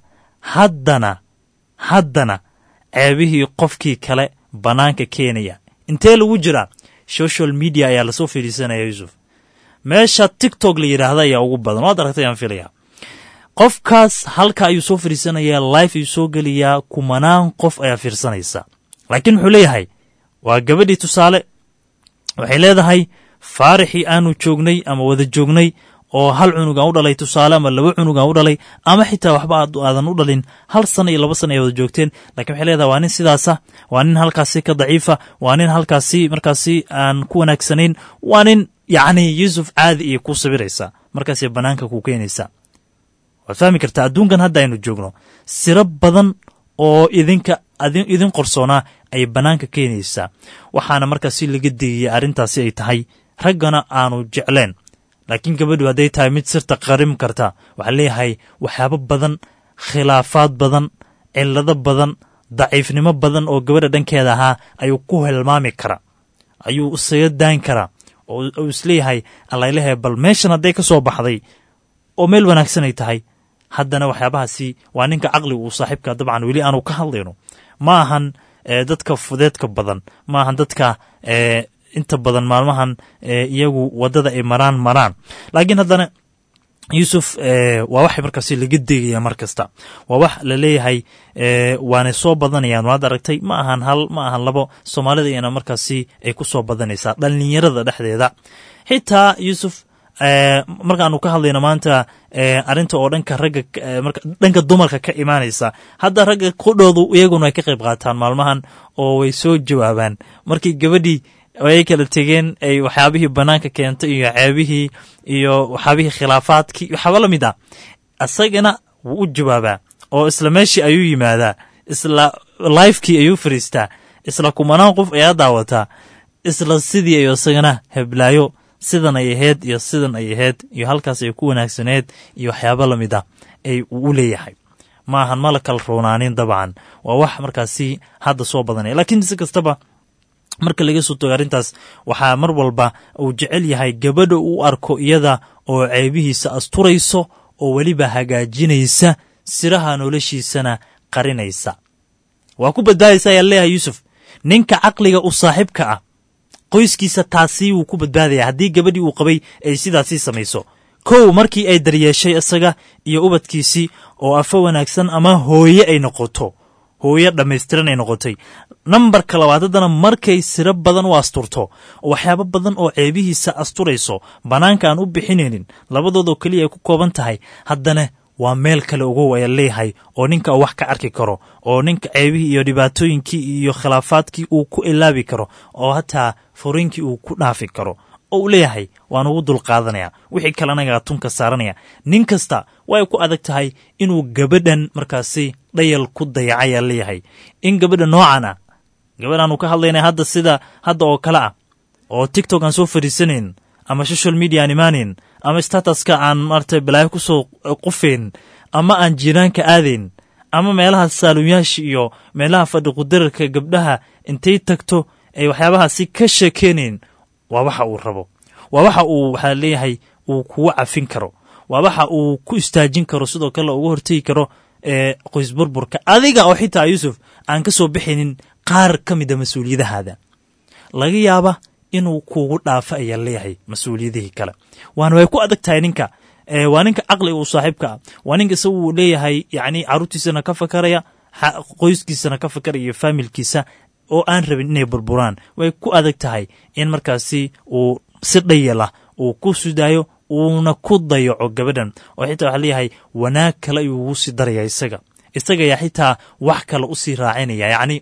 haddana ceebihii qofkii kale banaanka keenaya intee lagu jiraa social media ayaa lasoo fiidhiisanaya yuusuf meesha tiktok la yidhaahda ayaa ugu badan waad aragtay aan filaya qofkaas halka ayuu soo fiirsanayaa live ayuu soo geliyaa kumanaan qof ayaa fiirsanaysa laakiin wuxuu leeyahay waa gabadhii tusaale waxay leedahay faarixii aanu joognay ama wada joognay oo hal cunug aan u dhalay tusaale ama 2 cunug aan u dhalay ama xitaa waxba aadan u dhalin 1 sano iyo 2 sano ay wada joogteen laakiin waxay leedahay waa nin sidaasa waa nin halkaasi ka daciifa waa nin halkaasi markaasi aan ku wanaagsanayn waa nin yacni yuusuf caadi iyo ku sawiraysa markaasay banaanka ku keenaysa waad fahmi kartaa adduunkan hadda aynu joogno siro badan oo idin qorsoonaa ay banaanka keenaysaa waxaana markaasi laga digaya arrintaasi ay tahay raggana aanu jecleen laakiin gabadhu hadday tahay mid sirta qarim karta waxaa leeyahay waxyaabo badan khilaafaad badan cillado badan daciifnimo badan oo gabadha dhankeeda ahaa ayuu ku hilmaami karaa ayuu isaga daan karaa oo isleeyahay allaylehe bal meeshan hadday ka soo baxday oo meel wanaagsan ay tahay haddana waxyaabahaasi waa ninka caqliga uu saaxiibka dabcan weli aanu ka hadlayno ma ahan dadka fudeedka badan ma ahan dadka inta badan maalmahan iyagu waddada ay maraan laakiin haddana yuusuf waa waxay markaasi laga degaya mar kasta waa wax la leeyahay waanay soo badanayaan waad aragtay ma ahan hal ma ahan labo soomaalida iyana markaasi ay ku soo badanaysaa dhallinyarada dhexdeeda xitaa yuusuf markaanu ka hadlayno maanta arrinta oo dhanka ragga dhanka dumarka ka imaanaysa hadda ragga qudhoodu iyaguna ay ka qayb qaataan maalmahan oo way soo jawaabaan markii gabadhii ay kala tegeen ay waxyaabihii banaanka keentay iyo ceebihii iyo waxyaabihii khilaafaadkii waxaaba la mid ah asagana wuu u jawaabaa oo isla meeshii ayuu yimaadaa isla lifekii ayuu fariistaa isla kumanaan qof ayaa daawataa isla sidii ayu isagana heblaayo sidan ay ahayd iyo sidan ay ahayd iyo halkaas ay ku wanaagsaneed iyo waxyaaba la mid ah ay u leeyahay ma ahan mala kala roonaanin dabcan waa wax markaasi hadda soo badanaya laakiin si kastaba marka laga soo tago arrintaas waxaa mar walba uu jecel yahay gabadha uu arko iyada oo ceebihiisa asturayso oo weliba hagaajinaysa siraha noloshiisana qarinaysa waa ku badbaadaysa ayaa leeyahay yuusuf ninka caqliga u saaxiibka ah qoyskiisa taasi wuu ku badbaadaya haddii gabadhii uu qabay ay sidaasii samayso kow markii ay daryeeshay isaga iyo ubadkiisii oo afo wanaagsan ama hooye ay noqoto hooye dhammaystiran ay noqotay nambarka labaad haddana markay siro badan u asturto oo waxyaabo badan oo ceebihiisa asturayso bannaanka aan u bixinaynin labadoodoo keliya ay ku kooban tahay haddana waa meel kale ugu waya leeyahay oo ninka wax ka arki karo oo ninka ceebihii iyo dhibaatooyinkii iyo khilaafaadkii uu ku ilaabi karo oo hataa furiinkii uu ku dhaafi karo oo uu leeyahay waan ugu dulqaadanaya wixii kale anagaa tunka saaranaya nin kasta way ku adag tahay inuu gabadhan markaasi dhayal ku dayacayaa leeyahay in gabadha noocan ah gabadhaanu ka hadlaynay hadda sida hadda oo kale ah oo tiktok aan soo fadhiisanayn ama social media aan imaaneyn ama statuska aan maartay balaayo ku soo qufeen ama aan jiraanka aadayn ama meelaha saaluumyaasha iyo meelaha fadhi qudararka gabdhaha intay tagto ay waxyaabahaasi ka sheekeenayn waa waxa uu rabo waa waxa uu waxaa leeyahay uu kugu cafin karo waa waxa uu ku istaajin karo sidoo kale uga hortegi karo qoys burburka adiga oo xitaa yuusuf aan ka soo bixinin qaar ka mida mas-uuliyadahaada laga yaaba inuu kugu dhaafo ayaa leeyahay mas-uuliyadihii kale waana way ku adag tahay ninka waa ninka caqliga uu saaxiibka ah waa ninka isagu uu leeyahay yacni carruurtiisana ka fakaraya qoyskiisana ka fakaraya iyo faamilkiisa oo aan rabin inay burburaan way ku adag tahay in markaasi uu si dhayala uu ku sudaayo uuna ku dayaco gabadhan oo xitaa waxaa leeyahay wanaag kale ayuu ugu sii daraya isaga yaa xitaa wax kale u sii raacinaya yacni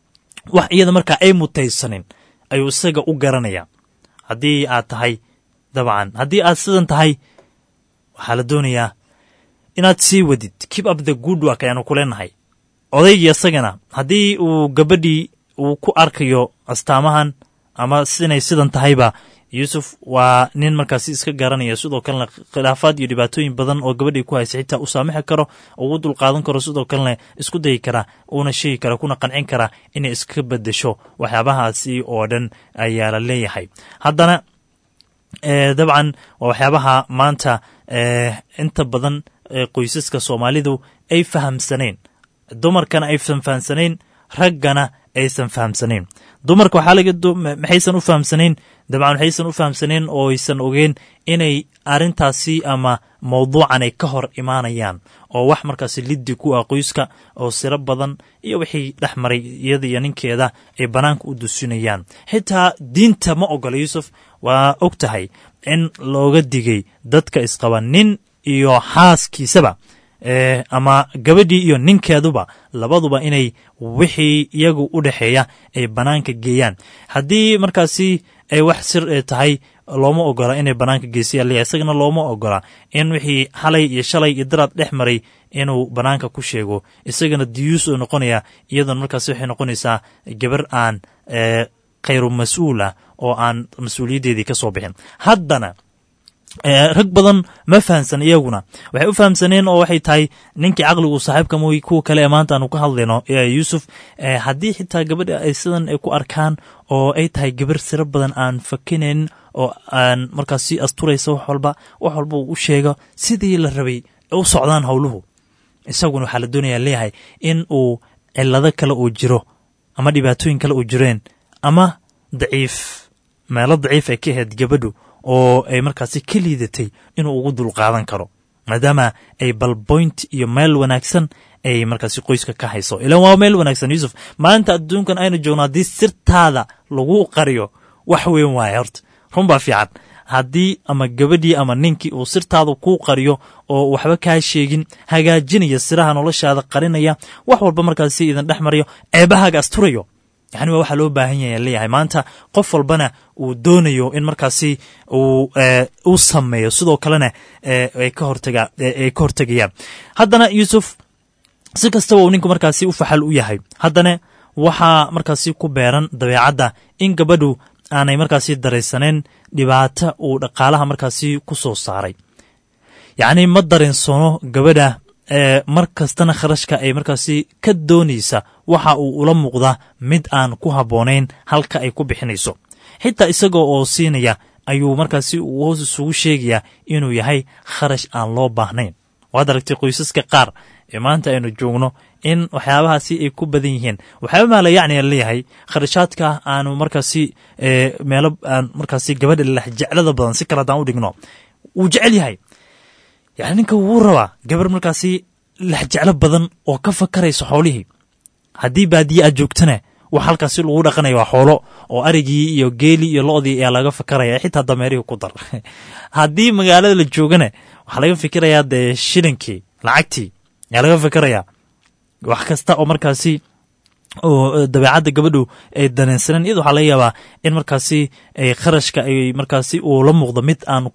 wax iyada markaa ay mutaysanin ayuu isaga u garanaya haddii aad tahay dabcan haddii aad sidan tahay waxaa la doonayaa inaad sii wadid keep up the good work ayaanu ku leenahay odaygii isagana haddii uu gabadhii uu ku arkayo astaamahan ama inay sidan tahayba yuusuf waa nin markaasi iska garanaya sidoo kalena khilaafaad iyo dhibaatooyin badan oo gabadhii ku haysa xitaa u saamixi karo ugu dulqaadan karo sidoo kalena isku dayi kara uuna sheegi kara kuna qancin kara inay iska bedesho waxyaabahaasi oo dhan ayaa la leeyahay haddana dabcan waa waxyaabaha maanta inta badan qoysaska soomaalidu ay fahamsanayn dumarkana aysan fahamsanayn raggana aysan fahamsanayn dumarka waxaa maxaysan u fahamsanayn dabcan waxaysan u fahamsanayn oo aysan ogeen inay arrintaasi ama mawduucan ay ka hor imaanayaan oo wax markaasi liddi ku ah qoyska oo siro badan iyo wixii dhex maray iyada iyo ninkeeda ay bannaanka u dusinayaan xitaa diinta ma ogola yuusuf waa og tahay in looga digay dadka isqaba nin iyo xaaskiisaba ama gabadhii iyo ninkeeduba labaduba inay wixii iyagu u dhexeeya ay bannaanka geeyaan haddii markaasi ay wax sir tahay looma ogola inay bannaanka geysayaan leeyahay isagana looma ogola in wixii xalay iyo shalay iyo daraad dhex maray inuu bannaanka ku sheego isagana diyuus oo noqonaya iyadoona markaasi waxay noqonaysaa gabar aan khayru mas-uula oo aan mas-uuliyaddeedii ka soo bixin haddana rag badan ma fahamsan iyaguna waxay u fahamsaneen oo waxay tahay ninkii caqligu saaxiibka mooy kuwa kale ee maanta aanu ka hadlayno yuusuf haddii xitaa gabadha ay sidan ay ku arkaan oo ay tahay gabar siro badan aan fakinayn oo aan markaas si asturaysa wax walba uu u sheego sidii la rabay u socdaan howluhu isaguna waxaa la doonayaa leeyahay in uu cilado kale uu jiro ama dhibaatooyin kale uu jireen ama meelo daciif ay ka ahayd gabadhu oo ay markaasi ka liidatay inuu ugu dulqaadan karo maadaama ay balboint iyo meel wanaagsan ay markaasi qoyska ka hayso ilan waa meel wanaagsan yuusuf maalinta adduunkan aynu joogno haddii sirtaada lagu qariyo wax weyn waaye horta run baa fiican haddii ama gabadhii ama ninkii uu sirtaada kuu qariyo oo waxba kaa sheegin hagaajinaya siraha noloshaada qarinaya wax walba markaasi idin dhex marayo ceebahaaga asturayo yani waa waxaa loo baahan yahay leeyahay maanta qof walbana uu doonayo in markaasi uu sameeyo sidoo kalena ay ka hortegayaan haddana yuusuf si kastaba uu ninku markaasi u faxal u yahay haddana waxaa markaasi ku beeran dabeecadda in gabadhu aanay markaasi daraysaneen dhibaato uu dhaqaalaha markaasi ku soo saaray yacni ma dareensano gabadha mar kastana kharashka ay markaasi ka doonaysa waxa uu ula muuqdaa mid aan ku habboonayn halka ay ku bixinayso xitaa isagoo oo siinaya ayuu markaasi uu hoos isugu sheegayaa inuu yahay kharash aan loo baahnayn waad aragtay qoysaska qaar ee maanta aynu joogno in waxyaabahaasi ay ku badan yihiin waxyaaba maala yacni leeyahay kharashaadka aanu markaasi meelo aan markaasi gabadha lexjeclada badan si kale haddaan u dhigno wuu jecel yahay yani ninka wuu rabaa gabar markaasi lexjeclo badan oo ka fakarayso xoolihii haddii baadiye aad joogtana wax halkaasi lagu dhaqanaya waa xoolo oo arigii iyo geeli iyo lo-dii ayaa laga fakaraya xitaa dameerihii ku dar haddii magaalada la joogana waxaa laga fikirayaa dee shilinkii lacagtii ayaa laga fikirayaa wax kasta oo markaasi oo dabeecadda gabadhu ay daneensaneen iyada waxaa laga yaabaa in markaasi kharashka ay markaasi uu la muuqdo mid aan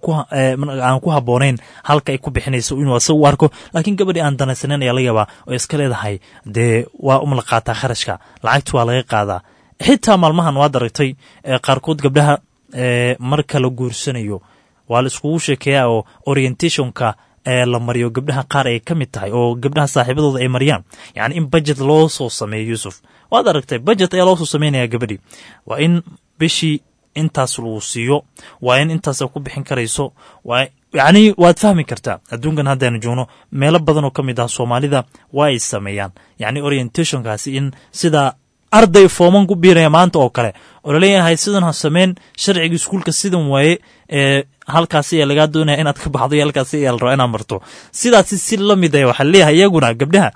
ku habboonayn halka ay ku bixinayso inuu asaga u arko laakiin gabadhii aan danaysaneyn ayaa laga yaabaa oo iska leedahay dee waa umala qaataa kharashka lacagta waa laga qaadaa xitaa maalmahan waad aragtay qaarkood gabdhaha marka la guursanayo waa la iskugu sheekeeyaa oo orientationka la mariyo gabdhaha qaar ay ka mid tahay oo gabdhaha saaxiibadooda ay mariyaan yani in budget loo soo sameeyo yuusuf waad aragtay budget ayaa loo soo sameynaya gabadhii waa in bishii intaas lagu siiyo waa in intaas ku bixin karayso yani waad fahmi kartaa adduunkan haddaynu joogno meelo badan oo ka mid ah soomaalida waa ay sameeyaan yani orientationkaasi in sida arday fooman ku biiraya maanta oo kale oo laleeyahay sidan ha sameyn sharciga iskuulka sidan waaye halkaasi ayaa lagaa doonaya inaad ka baxdo iyo halkaasi ayaa la rabaa inaad marto sidaasi si la mid ah waxaa leeyahay iyaguna gabdhaha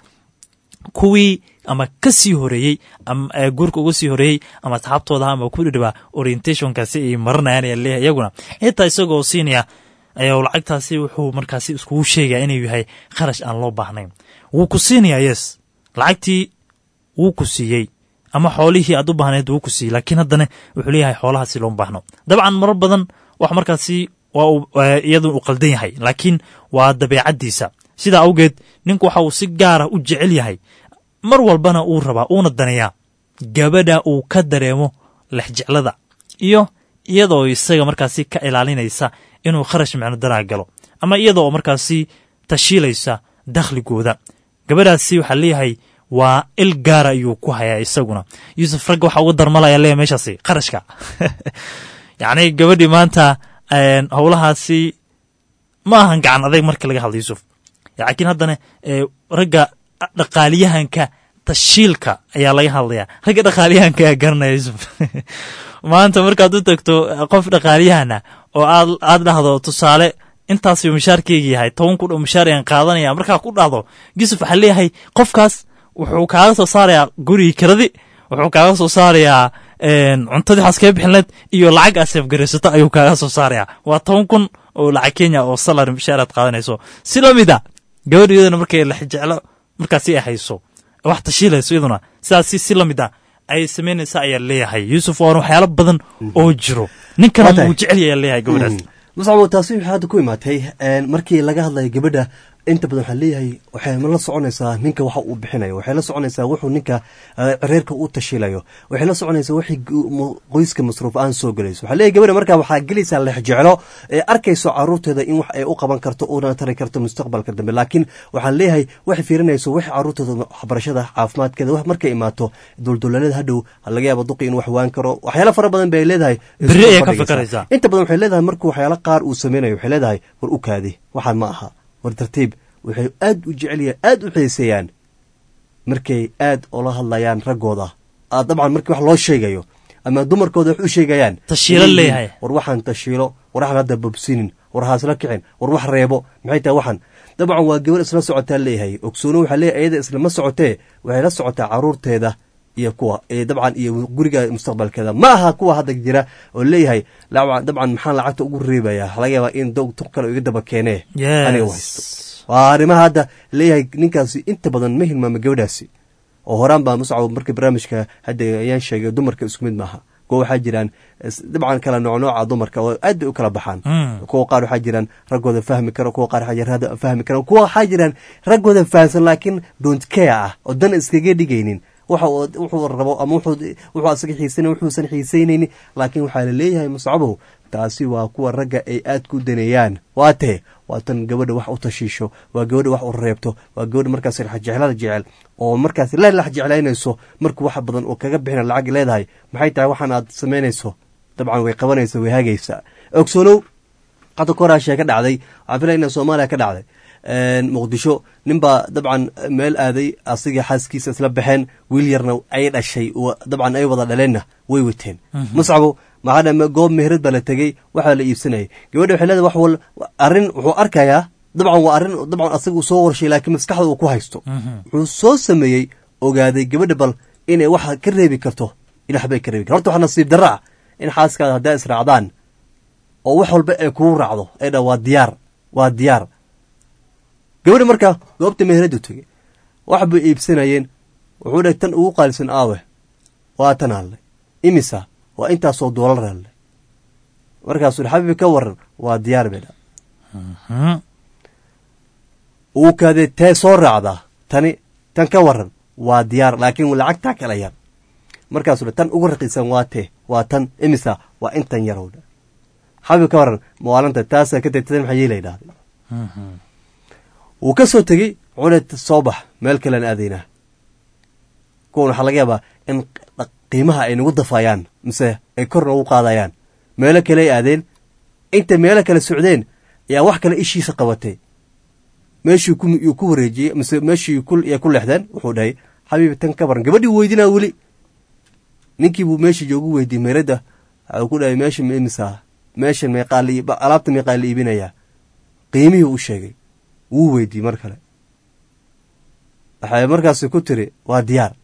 kuwii ama ka sii horeeyey ama guurka uga sii horeeyey ama asxaabtooda ama ku dhibaa orientationkaasi ay maranayaan ayaa leeyahay iyaguna xitaa isagoo siinaya ayaa lacagtaasi wuxuu markaasi iskugu sheegaya inuu yahay kharash aan loo baahnayn wuu ku siinayaa yes lacagtii wuu ku siiyey ama xoolihii aad u baahneed wuu ku siiyey laakiin haddana wuxuu leeyahay xoolahaasi looma baahno dabcan marar badan wax markaasi waa iyadu u qaldan yahay laakiin waa dabeecaddiisa sidaa awgeed ninku waxa uu si gaara u jecel yahay mar walbana uu rabaa uuna daneeyaa gabadha uu ka dareemo lexjeclada iyo iyadoo isaga markaasi ka ilaalinaysa inuu kharash micno daraa galo ama iyadoo markaasi tashiilaysa dakhligooda gabadhaasi waxaa leeyahay waa il gaara ayuu ku hayaa isaguna yuusuf ragga waxaa uga darmalaya leeyahay meeshaasi kharashka yacni gabadhii maanta howlahaasi ma ahan gacan adeeg marka laga hadla yuusuf laakiin haddana ragga dhaqaaliyahanka tashiilka ayaa laga hadlayaa ragga dhaqaaliyahanka ayaa garanaya yuusuf maanta markaad u tagto qof dhaqaaliyahana oo aad dhahdo tusaale intaasuu mushaarkeyga yahay 10 kun oo mushaar ayaan qaadanaya markaa ku dhahdo yusuf waxaa leeyahay qofkaas wuxuu kaaga soo saarayaa gurigii kiradi wuxuu kaaga soo saarayaa cuntadii xaskee bixinleed iyo lacag aseef garaysato ayuu kaaga soo saarayaa waa 10 kun oo lacag Kenya oo salary mushaaraad qaadanayso si la mid ah gabadhiyadana markay la jeclo markaasi ay hayso wax tashiilayso iyaduna sidaas si la mid ah ay sameynaysa ayaa leeyahay Yusuf waa waxyaalo badan oo jiro ninkana uu jecel yahay leeyahay gabadhaas mas'uul taasi waxa hadda ku imaatay markii laga hadlayo gabadha inta badan waxa leeyahay waxay la soconaysaa ninka waxa uu bixinayo waxay la soconaysaa wuxuu ninka reerka uu tashiilayo waxay la soconaysaa wixii qoyska masruuf aan soo galayso waxa leeyahay gabadha marka waxa galaysaa la jecelo arkayso caruurteeda in wax ay u qaban karto oo tari karto mustaqbalka dambe laakiin waxa leeyahay wax fiirinayso wax caruurteeda waxbarashada caafimaadkeeda wax markay imaato duldulaleed hadhow laga yaabo duqi in wax waan karo waxyaalo fara badan bay leedahay bari ay ka fakaraysaa inta badan waxay leedahay markuu waxyaalo qaar uu sameeyo waxay leedahay war u kaadi waxa ma aha war tartiib waxay aad u jecelyahan aad u xiiseeyaan markay aad ola hadlayaan raggooda dabcan markii wax loo sheegayo ama dumarkooda wax u sheegayaan tashiilo leeyahay war waxaan tashiilo war waxaan hadda babsinin war haasla kicin war wax reebo maxay tahay waxaan dabcan waa gabar isla socotaa leeyahay ogsoono waxaa leeyahay ayada islama socotee waxay la socotaa caruurteeda iyo kuwa dabcan iyo guriga mustaqbalkeeda ma aha kuwa hadda jira oo leeyahay dabcan maxaan lacagta ugu reebayaa laga yaabaa in tuq kale iga daba keenee aniga haysto waa arrimaha hadda leeyahay ninkaasi inta badan ma hilmaama gabadhaasi oo horaan baa muscab markii barnaamijka hadda ayaan sheegay dumarka isku mid maaha kuwa waxaa jiraan dabcan kala nooca dumarka oo aad bay u kala baxaan kuwa qaar waxaa jiraan raggooda fahmi karo kuwa qaar waxaa jiraan fahmi karo kuwa waxaa jiraan raggooda fahamsan laakiin don't care ah oo dan iskaga dhigaynin wuxuu rabo ama wuxuu asaga xiisanay wuxuusan xiisaynaynin laakiin waxaa la leeyahay muscabow taasi waa kuwa ragga ay aad ku daneeyaan waa tee waa tan gabadha wax u tashiisho waa gabadha wax u reebto waa gabadha markaas jeclada jecel oo markaas la jeclaynayso markuu wax badan oo kaga bixina lacag leedahay maxay tahay waxaan aad samaynayso dabcan way qabanaysa way hagaysaa ogsoonow qada koraa sheeka dhacday waxaan filaya ina soomaaliya ka dhacday muqdisho ninbaa dabcan meel aaday asigii xaaskiisa isla baxeen wiil yarna ay dhashay dabcan ay wada dhaleenna way wateen muscabo maxaa goob meherad baa la tegey waxaa la iibsanayay gabadha waxay leedahay wax wal arrin wuxuu arkayaa dabcan waa arrin dabcan asaga uu soo warshay laakiin maskaxda uu ku haysto wuxuu soo sameeyey ogaaday gabadha bal inay wax ka reebi karto in waxbay ka reebi karto horta waxaa nasiib darra ah in xaaskaada haddaa israacdaan oo wax walba ay kugu raacdo ay dha waa diyaar gabadha markaa goobta meheradu tegey wax bay iibsanayeen wuxuu dhahay tan ugu qaalisan aawe waa tan hadlay imisa waa intaasoo doolar hadlay markaasuu xabiibi ka waran waa diyaar bay dha uu kaadee tee soo raacdaa tan ka waran waa diyaar laakiin lacagtaa kala yar markaasuu tan ugu raqiisan waa tee waa tan imisa waa intan yarow dha xabiib ka waran maalanta taasaa ka tegtay maxaa yeelay dhahday wuu ka soo tegey wuxuu soo bax meel kalean aadaynaa kuwan waxaa laga yaabaa in qiimaha ay nagu dafayaan mise ay kor noogu qaadayaan meelo kale ay aadeen intay meelo kale socdeen ayaa wax kale ishiisa qabatay meeshii ku wareejiyey mise meeshii ku leexdeen wuxuu dhahay xabiibi tan ka baran gabadhii weydinaa weli ninkii buu meeshii joogu weydiiyey meeradda waxuu ku dhahay meesha misaa meeshan alaabta meeqaa la iibinayaa qiimihii u sheegay wuu weydiiyey mar kale waxay markaasi ku tiri waa diyaar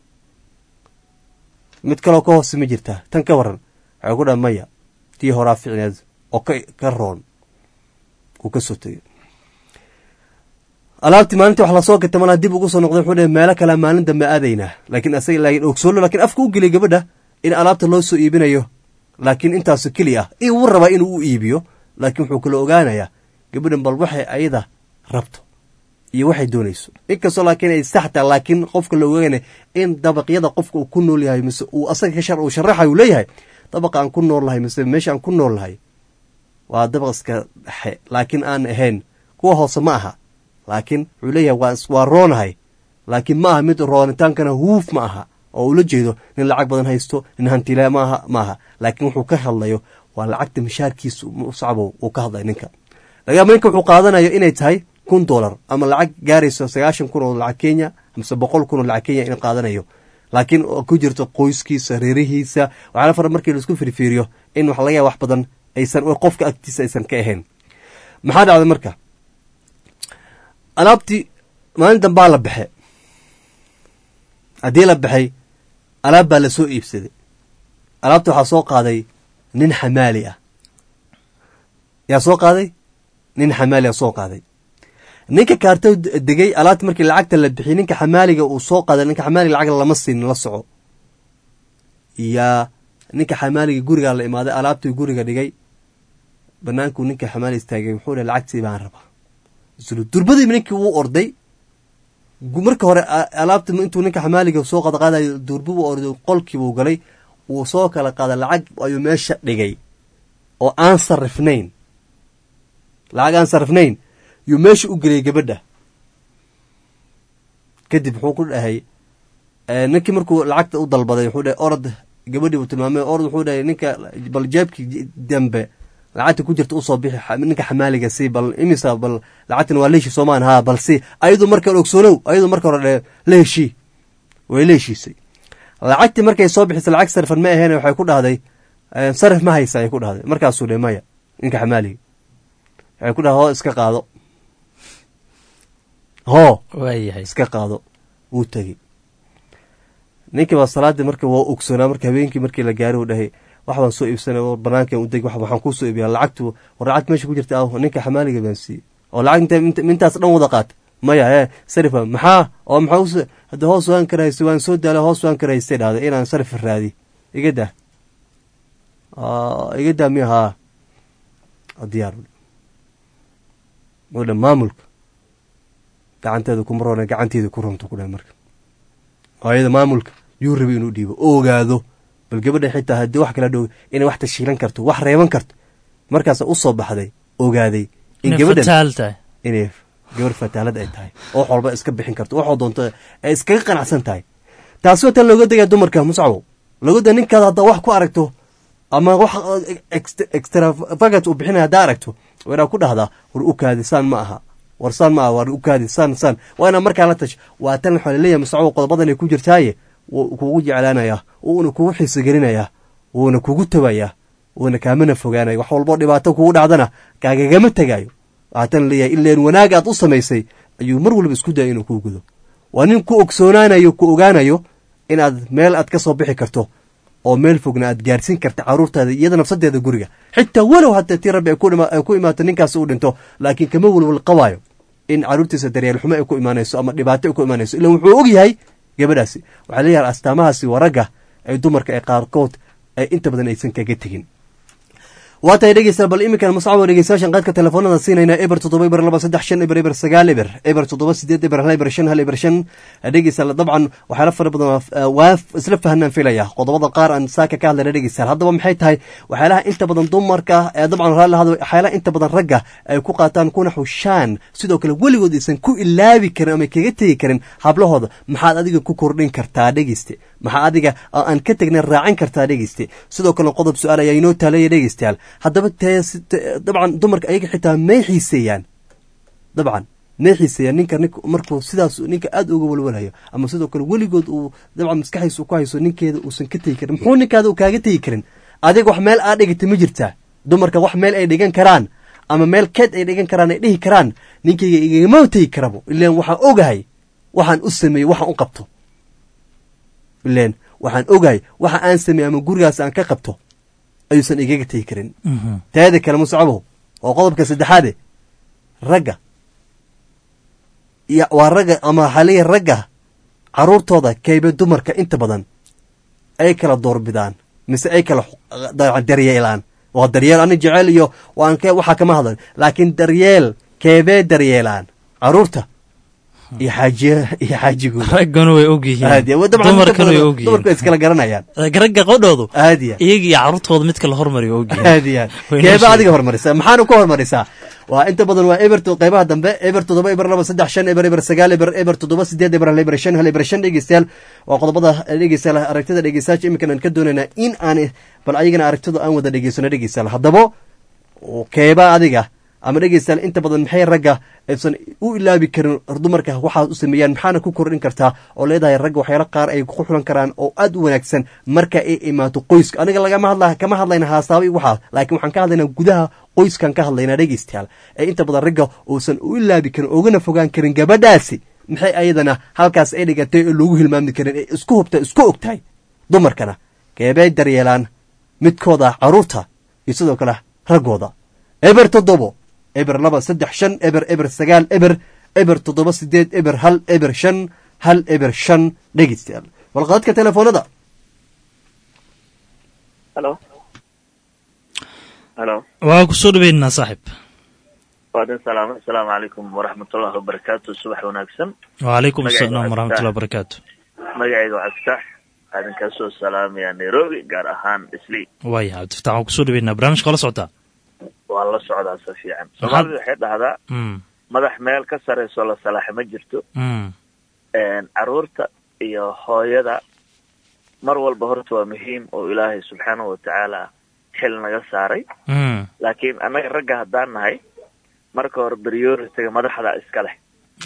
mid kaloo ka hoose ma jirtaa tan ka waran waxay ku dhaha maya tii horaa ficneed oo ka roon wuu ka soo tegey alaabtii maalintii wax lasoo gatay malaa dib ugu soo noqday wuxuu dhahay meelo kalea maalin dambe aadaynaa laakiin asaga ogsoolo lakiin afka u geliyay gabadha in alaabta loo soo iibinayo laakiin intaasu keli ah wuu rabaa inuu u iibiyo laakiin wuxuu kala ogaanayaa gabadhan bal waxay ayada rabto iyo waxay doonayso inkastoo laakiin ay saxtaa laakiin qofka la ogaanaya in dabaqyada qofka uu ku nool yahay mise uu asaga uu sharaxay uu leeyahay dabaqa aan ku nool lahay mise meesha aan ku nool lahay waa dabaq iska dhexe laakiin aan ahayn kuwa hoose ma aha laakiin wuxuu leeyahay waa roonahay laakiin ma aha mid roonitaankana huuf ma aha oo ula jeedo nin lacag badan haysto nin hantile maaha laakiin wuxuu ka hadlayo waa lacagta mishaarkiisa muscabow uu ka hadlaya ninka lagayaaba ninka wuxuu qaadanayo inay tahay $1,000 ama lacag gaarayso 90,000 oo lacag Kenya mise 100,000 oo lacag Kenya in qaadanayo laakiin ku jirto qoyskiisa reerihiisa waxaana fara markii la isku firfiiriyo in wax laga yaabo wax badan aysan qofka agtiisa aysan ka ahayn maxaa dhacday marka alaabtii maalin dambaa la baxay haddii la baxay alaab baa la soo iibsaday alaabta waxaa soo qaaday nin xamaali ah yaa soo qaaday nin xamaali ah soo qaaday ninka kaarto degay alaabta markii lacagta la bixiyay ninka xamaaliga uu soo qaaday ninka xamaaliga lacag lama siin la soco yaa ninka xamaaliga guriga la imaaday alaabtii guriga dhigay banaanku ninka xamaali istaagay wuxuu dhahay lacagtii baan rabaa isla durbadii ninkii uu orday marka hore alaabta intuu ninka xamaaliga soo qaadayo durbu uu orday qolkii uu galay uu soo kala qaaday lacag ayuu meesha dhigay oo aan sarifnayn lacag aan sarifnayn yuu meesha u geliyay gabadha kadib wuxuu ku dhahay ninkii markuu lacagta u dalbaday wuxuu dhahay orod gabadhii uu tilmaamay orod wuxuu dhahay ninka bal jeebkii dambe lacagta ku jirta usoo bixi ninka xamaaliga si bal imisa bal lacagtan waa leeshi soomaan haa balse ayadu marka ogsoonow ayadu marka hore la heshii way la heshiisay lacagtii markay soo bixisay lacag sarfan ma ahayn waxay ku dhahday sarif ma haysa ay ku dhahday markaasuu dhe maya ninka xamaaliga waxay ku dhahday hoo iska qaado hoo waayahay iska qaado wuu tegey ninkii baa salaadii marka waa ogsoonaa marka habeenkii markii la gaaray uu dhahay wax baan soo iibsanay oo banaankan u deg waxaan kuu soo iibiyaa lacagtu war lacagta meesha ku jirta ninka xamaaliga baan siiyey oo lacag intaas dhan wada qaata maya sarifa maxaa oo maxaa hadda hoos waan karahaysa waan soo daalay hoos waan karahaystay dhahday inaan sarif raadi iga daa miya haa diyaar oo dhan maamulka gacanteeda kuma roona gacanteeda ku runta ku dhahay marka ayada maamulka yuu rabay inuu dhiibo ogaado bal gabadha xitaa haddii wax kala dhow inay wax tashiilan karto wax reeban karto markaasa u soo baxday ogaaday in gabadhan inay gabar fataalad ay tahay oo wax walba iska bixin karto waxoo doonto ay iskaga qanacsan tahay taasi waa tan looga degaya dumarka muscabow looga ninkaada haddaa wax ku aragto ama wax extravagant uu bixinaya haddaa aragto waa inaad ku dhahdaa war u kaadi saan ma aha war saan ma aha war u kaadi saan waa inaa markaa la tasho waa tan waxaa laleeyahay muscabow qodobadan ay ku jirtaaye wuu kugu jeclaanayaa wuuna kugu xiisogelinayaa wuuna kugu tabayaa wuuna kaamana fogaanaya wax walboo dhibaato kugu dhacdana kaagagama tegaayo waxaatan leeyahay ileen wanaag aad u samaysay ayuu mar walba isku daya inuu kuu gudo waa nin ku ogsoonaanayo ku ogaanayo inaad meel aad ka soo bixi karto oo meel fogna aad gaarsiin karta carruurtaada iyada nafsadeeda guriga xitaa walow hataa tii rabbi ay ku imaato ninkaas uu dhinto laakiin kama walwal qabaayo in carruurtiisa daryeel xumo ay ku imaanayso ama dhibaato ay ku imaanayso ilaan wuxuu og yahay gabadhaasi waxaa leeyahay astaamahaasi waa ragga ay dumarka ee qaarkood ay inta badan aysan kaga tegin waa tahay dhegeystayaal bal iminkan muscabo dhegeystayaashan qaadka telefoonada siinayna eber 7 eber 9 eber 7 eber 8 eber 5 dhegeystayaal dabcan waxyaala fara badan waa isla fahanaan filaya qodobada qaar aan saaka ka hadlayna dhegeystayaal haddaba maxay tahay waxyaalaha inta badan dumarka ee dabcan raali lahado waxyaalaha inta badan ragga ay ku qaataan kuna xushaan sidoo kale weligood aysan ku ilaabi karin ama kaga tegi karin hablahooda maxaad adiga ku kordhin kartaa dhegeyste maxaa adiga aan ka tagna raacin kartaa dhegeyste sidoo kale qodob su-aal ayaa inoo taalaya dhegeystayaal haddaba dabcan dumarka ayaga xitaa may xiiseeyaan dabcan may xiiseeyaan ninka markuu sidaas ninka aada uga walwalayo ama sidoo kale weligood uu dabcan maskaxdiisa ku hayso ninkeeda uusan ka tegi karin muxuu ninkaada uu kaaga tegi karin adiga wax meel aad dhigata ma jirtaa dumarka wax meel ay dhigan karaan ama meel keed ay dhigan karaan ay dhihi karaan ninkayga igama tegi karabo ilaan waxaan ogahay waxaan u sameeyey waxaan u qabto ilaan waxaan ogahay waxa aan sameeyey ama gurigaas aan ka qabto ayuusan igaga tegi karin taada kale muscabow oo qodobka saddexaade ragga waa ragga ama waxaa leeyahay ragga carruurtooda kaybe dumarka inta badan ay kala doorbidaan mise ay kala daryeelaan waa daryeel ani jecel iyo waxaa kama hadlan laakiin daryeel keebee daryeelaan carruurta iyo xaajigood raggana way ogyihiin dumarkana way ogyihiin dumarku iskala garanayaan ragga qodhoodu iyaga iyo carruurtooda midka la hormariyo ogyihiin keeba adiga hormarisa maxaanu ka hormarisaa waa inta badan waa eberto qaybaha dambe eber 7 eber 2 3 5 eber 9 eber eber 7 8 eber eber 5 eber 5 dhegeystayaal waa qodobada dhegeystayaal aragtida dhegeystayaasha iminkan aan ka doonaynaa in aan bal ayagana aragtida aan wada dhegeysano dhegeystayaal haddaba keeba adiga ama dhegeystayaal inta badan maxay ragga aysan u ilaabi karin dumarka waxaad u sameeyaan maxaana ku kordhin kartaa oo leedahay ragga waxyaalo qaar ay ku xulan karaan oo aad u wanaagsan marka ay imaato qoyska aniga kama hadlayna haasaabo iyo waxaas laakiin waxaan ka hadlaynaa gudaha qoyskan ka hadlaynaa dhegeystayaal ee inta badan ragga uusan u ilaabi karin oogana fogaan karin gabadhaasi maxay ayadana halkaas ay dhigatay oo loogu hilmaami karin ee isku ogtahay dumarkana keebay daryeelaan midkooda carruurta iyo sidoo kale raggooda eber 7 eber 2 3 5 eber 9 eber 7 8 eber 1 eber 5 1 eber 5 dhegeystayaal walqadka telefoonada halo waa ku soo dhaweynaa saaxib waadin salaam assalaamu calaykum waraxmatullahi wabarakaatu subax wanaagsan wacalaykum assalaam waraxmatullahi wabarakaatu magacayga waa cabdifatax aadan kaa soo salaamaya nairobi gaar ahaan islii waaya cabdifatax waan ku soo dhaweynaa barnaamijka la socotaa waan la socdaa si fiican soomaalida waxay dhahdaa madax meel ka sarayso la salaaxa ma jirto carruurta iyo hooyada mar walba horta waa muhiim oo ilaahay subxaanahu watacaala xil naga saaray laakiin annaga ragga haddaan nahay marka hore priority-ga madaxda iska leh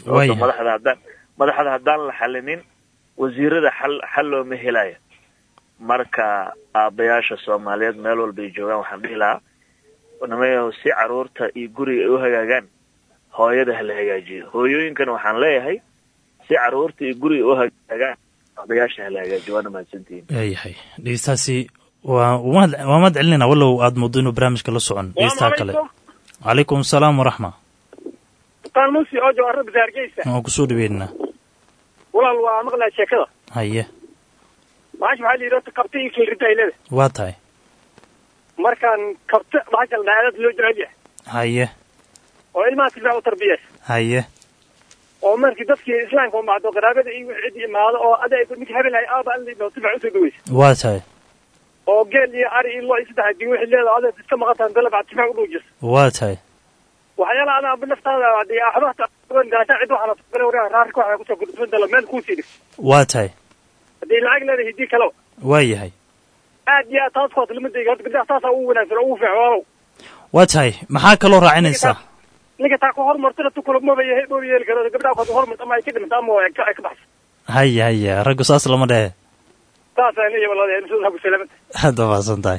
madaxda haddaan la xalinin wasiirada xal looma helayo marka aabayaasha Soomaaliyeed meel walba ay joogaan waxaan dhihi lahaa namayo si caruurta iyo guriga ay u hagaagaan hooyada la hagaajiyo hooyooyinkan waxaan leeyahay si caruurta iyo guriga u hagaagaan aabayaasha la hagaajiyo waana mahadsantihiin yahay dhegeystaasi waa mad celinayna walow aad muddo inuu barnaamijka la socon dhegeystaha kale calaykum asalaam waraxma qaanuusi oo jawaarada basaargeysa waan kusoo dhaweynaa walaal waa maqlaa sheekada haye waxaa la yidhi kabta iyo keelridaylada waa tahay markaan kabta bahasha la dhaadad loo jecel yahay haye oo ilmaha si fiican u tarbiyees haye oo markii dadkii islaamka u macdo qaraabada iyo cid imaado oo aday ninka habelay aaba aan liidno si fiican u soo dhaweys waa tahay oo geel iyo ari iyo loo saddex diin wixii leedahay aday iska maqataan dalab aad si fiican u dhuujis waa tahay waxyaalaha ana binaftaada hadii axbaata gaasha cid waxaa la taqbala waraa raarka waxaa kusoo gudbin dala meel kuu siidis waa tahay hadii lacag leedahay hidii kale waa yahay aad iyo aad taas kood limadayga hadda gabdhaha taasaa ugu wanaagsan oo ugu fiican waa tahay maxaa kaloo raacinaysaa ninka taa ku hormartana tukula maba yeeli karo gabdhaha kood hormarta ama ay ka dhimata ama ay ka baxsan haya raggu saas lama dhehe saasaan leeyahay walaalayaal ku salaamata hadda maasan tahay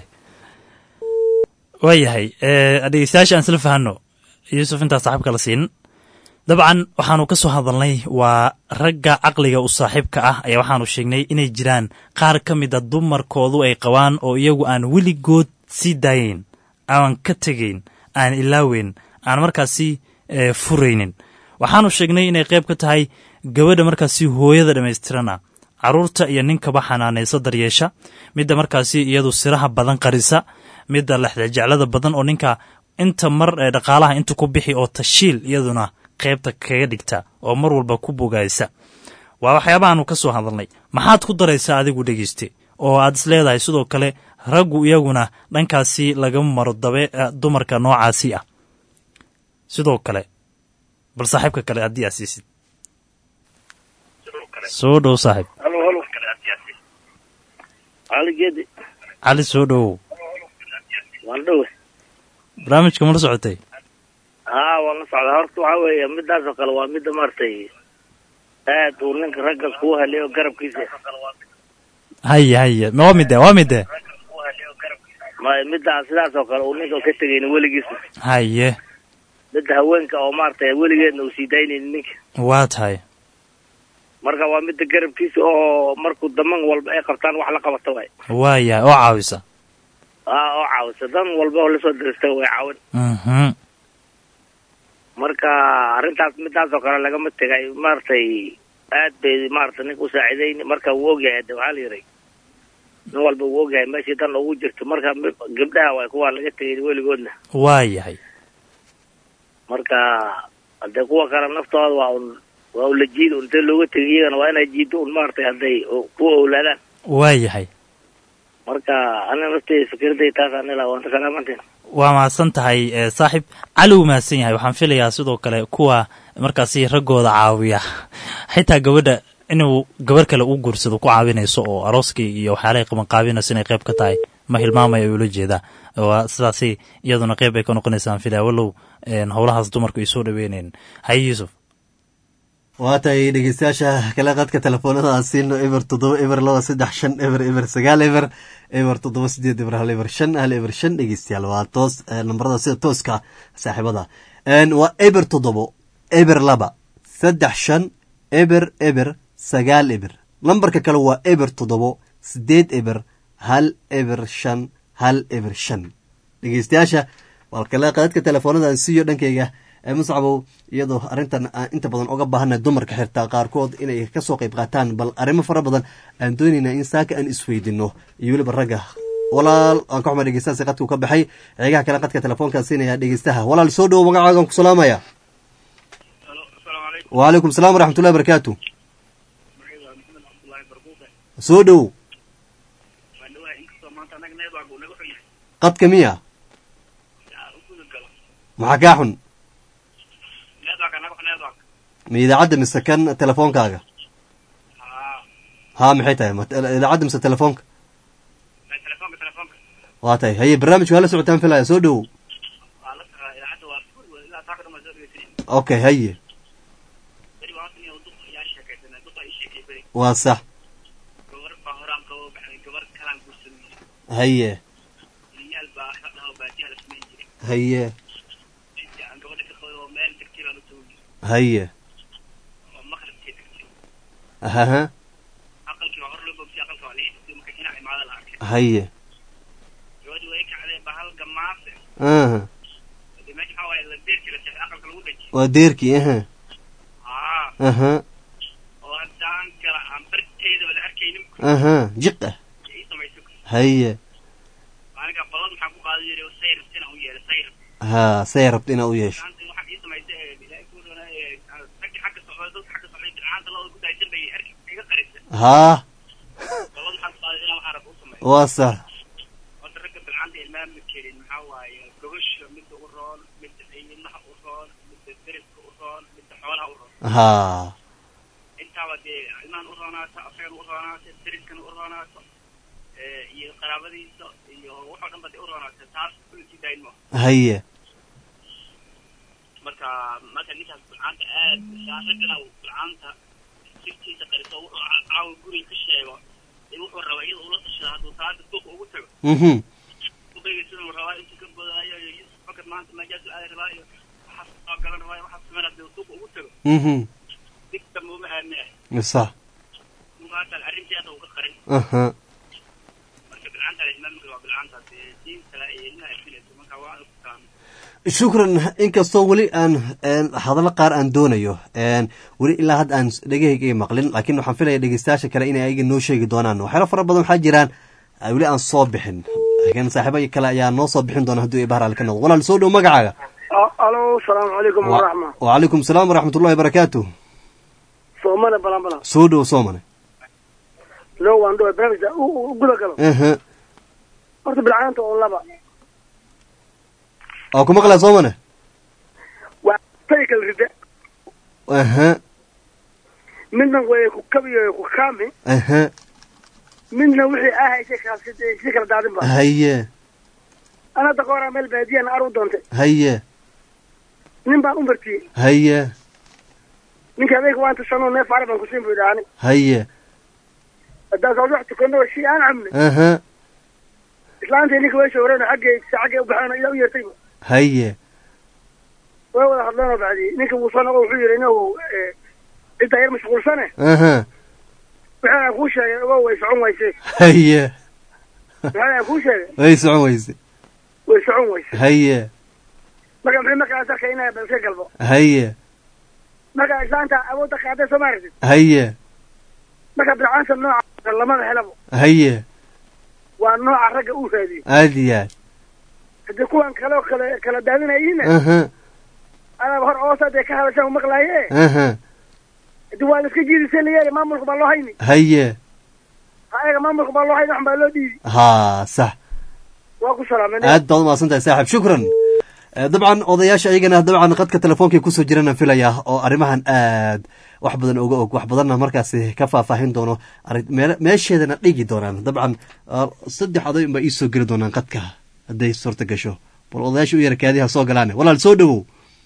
waa yahay dhegeystayaasha aan isla fahanno yuusuf intaa saaxiibka la siin dabcan waxaanu ka soo hadalnay waa ragga caqliga u saaxiibka ah ayaa waxaanu sheegnay inay jiraan qaar ka mid a dumarkoodu ay qabaan oo iyagu aan weligood sii daayeyn aan ka tegayn aan ilaaweyn aan markaasi furaynin waxaanu sheegnay inay qayb ka tahay gabadha markaasi hooyada dhammaystirana carruurta iyo ninkaba xanaanaysa daryeesha midda markaasi iyadu siraha badan qarisa midda lexdajeclada badan oo ninka inta mar dhaqaalaha inta ku bixi oo tashiil iyaduna qaybta kaga dhigta oo mar walba ku bogaysa waa waxyaabahaanu ka soo hadalnay maxaad ku daraysaa adigu dhegeyste oo aad is leedahay sidoo kale raggu iyaguna dhankaasi lagama maro dumarka noocaasi ah sidoo kale bal saaxiibka kale haddii aad siisid soo dhow saaxiib cali soo dhowow barnaamijka ma la socotay haa waan la socdaa horta waxaa weeye midaas oo kale waa midda maaragtay aad uu ninka ragga kuu haleeyo garabkiisa haya waa midde middaa sidaas oo kale uu ninka ka tegayna weligiisa haye midda haweenka oo maaragtay weligeedna uu sii daynaynin ninka waa tahay marka waa midda garabkiisa oo markuu daman walba ay qabtaan wax la qabata waay waaya oo caawisa oo caawisa dan walba oo lasoo dirista way caawin marka arrintaas midaas oo kale lagama tegay maaragtay aad bay maaragtay ninka u saacidayn marka wuu ogyahay de waxaa la yiray nin walba wuu ogyahay meeshii dan ugu jirto marka gabdhaha way kuwaa laga tegay weligoodna waa yahay marka hadee kuwa kale naftooda waa ula jiido intee looga tegay iyagana waa inay jiido un maaragtay hadday kuwa owlaadaan waa yahay marka ana nafteyda fikirday taas anila waanta salaamanteen waa mahadsan tahay saaxiib cali uu mahadsan yahay waxaan filayaa sidoo kale kuwa markaasi raggooda caawiya xitaa gabadha inuu gabar kale u guursado ku caawinayso oo arooskii iyo waxyaalahay qabanqaabinayso inay qayb ka tahay ma hilmaamaya ula jeedaa waa sidaasi iyaduna qayb ay ka noqonaysaan filaya walow howlahaas dumarku ay soo dhaweyneen haye yuusuf waa tahay dhegeystayaasha kale qadka telefoonada aan siino eber 7 eber 2 3 5 eber 9 eber eber 7 8 eber 1 eber 5 1 eber 5 dhegeystayaal waa toos nambarada sida tooska saaxiibada waa eber 7 eber 2 3 5 eber eber 9 eber lambarka kale waa eber 7 8 eber 1 eber 5 1 eber 5 dhegeystayaasha waa kale qadka telefoonada aan siiyo dhankayga muscabow iyadoo arrintan aan inta badan uga baahanay dumarka xirtaa qaarkood inay ka soo qayb qaataan bal arrimo fara badan aan doonaynaa in saaka aan isweydino iyo weliba ragga walaal aan ka xuma dhegeystaha qadku ka baxay ceegaha kale qadka telefoonkaan siinaya dhegeystaha walaal soo dhowo magacaagaan ku salaamaya وعليكم السلام ورحمة الله وبركاته سودو قد كمية محاكاحن إذا عدم السكن تلفون كاغا ها محيطة إذا عدم التلفونك waa tahay haye barnaamijka hala socotaan filaya soo dhowow okay haye waa sax haye haye haye haha haye aha waa deerkii aha aha aha jiq ah haye ha say rabta inaa u yeesho haa waa sax haa intaaba dee ilmahan u roonaato afeer u roonaato deriskana u roonaato iyo qaraabadiisa iyo waxoo dhan ba dee u roonaato taas kulisii daynmo haye marka ninkaas bilcaanta aad ragana bilcaanta sirtiisa qariso wuxuu caawa guriga ka sheego wuxuu rabaa iyada ula tashada hadduu taada suuqa ugu tago suuqayga siduu rabaa intuu ka bodayo iyo yusuf fakad maanta meejaasu aadi rabaa iyo waxaas soo galan rabaa waxaas sameen hadduu suuqa ugu tago digta muuma aadne sax mugaatan arrintii hadda uga qarin marka bilcaanta imaamka waa bilcaantaas diinta iyo ilmaha filayso marka waa ku taam shukran inkastoo weli aan hadallo qaar aan doonayo weli ilaa hadda aan dhegahayga ay maqlin laakiin waxaan filaya dhegeystayaasha kale inay ayaga noo sheegi doonaan waxyaalo fara badan waxaa jiraan weli aan soo bixin laakiin saaxiibo kale ayaa noo soo bixin doona hadduu ibahraal ka noqdo walaal soo dhow magacaaga alo salaamu calaykum waraxma wacalaykum salaam waraxmatullahi barakaatu soomane balan soo dhow soomane loo waan dhow barnaamijka guda galo horta bilcaanta oo laba oo ku maqlaa soomane waa tay kala rida midna way ku kabiyo ku kaami midna wixii ahaysay si kala daadin ba haye ana daqoora meel baadiyana aru doontay haye nin baan u martiyey haye ninka adayga waan tusano neef ari baan kusiin bu idhaani haye haddaas ad wax tukano shi aan cabne islaantii ninka way shawreen xaggay u baxeen ila u yeertayba haye way wada hadleenoo bacdi ninka wuu soo noqo wuxuu yidhi inagu ciddaa yar mashquulsane wixii aan kuu sheegay ogo way socon wayse haye wixii aan kuu sheegay way socon wayse way socon wayse haye marka maxay markaas arkay inaa balse galbo haye marka islaanta awoodda qaaday soo maaragtid haye marka bilcaanta nooca lamada helabo haye waa nooca ragga uu raadiyo aad iyo aad haddii kuwan kale oo kala daadinayiina adaaba hor oosa dee ka hadashaan maqlaaye hadii waa la iska jiidisa layeeli maamulka baa loo hayni haye ayaga maamulka baa loo hayni wax baa loo dhiibi ha sax waa ku salaameen aad baad umahadsan tahay saaxib shukran dabcan odayaasha ayagana dabcan qadka telefoonkai kusoo jirana filaya oo arrimahan aad wax badan oga og wax badanna markaasi ka faahfaahin doono meesheedana dhigi doonaan dabcan 3 oday unbaa iisoo geli doonaan qadka hadday suurta gasho bal odayaasha u yara kaadiha soo galaane walaal soo dhowow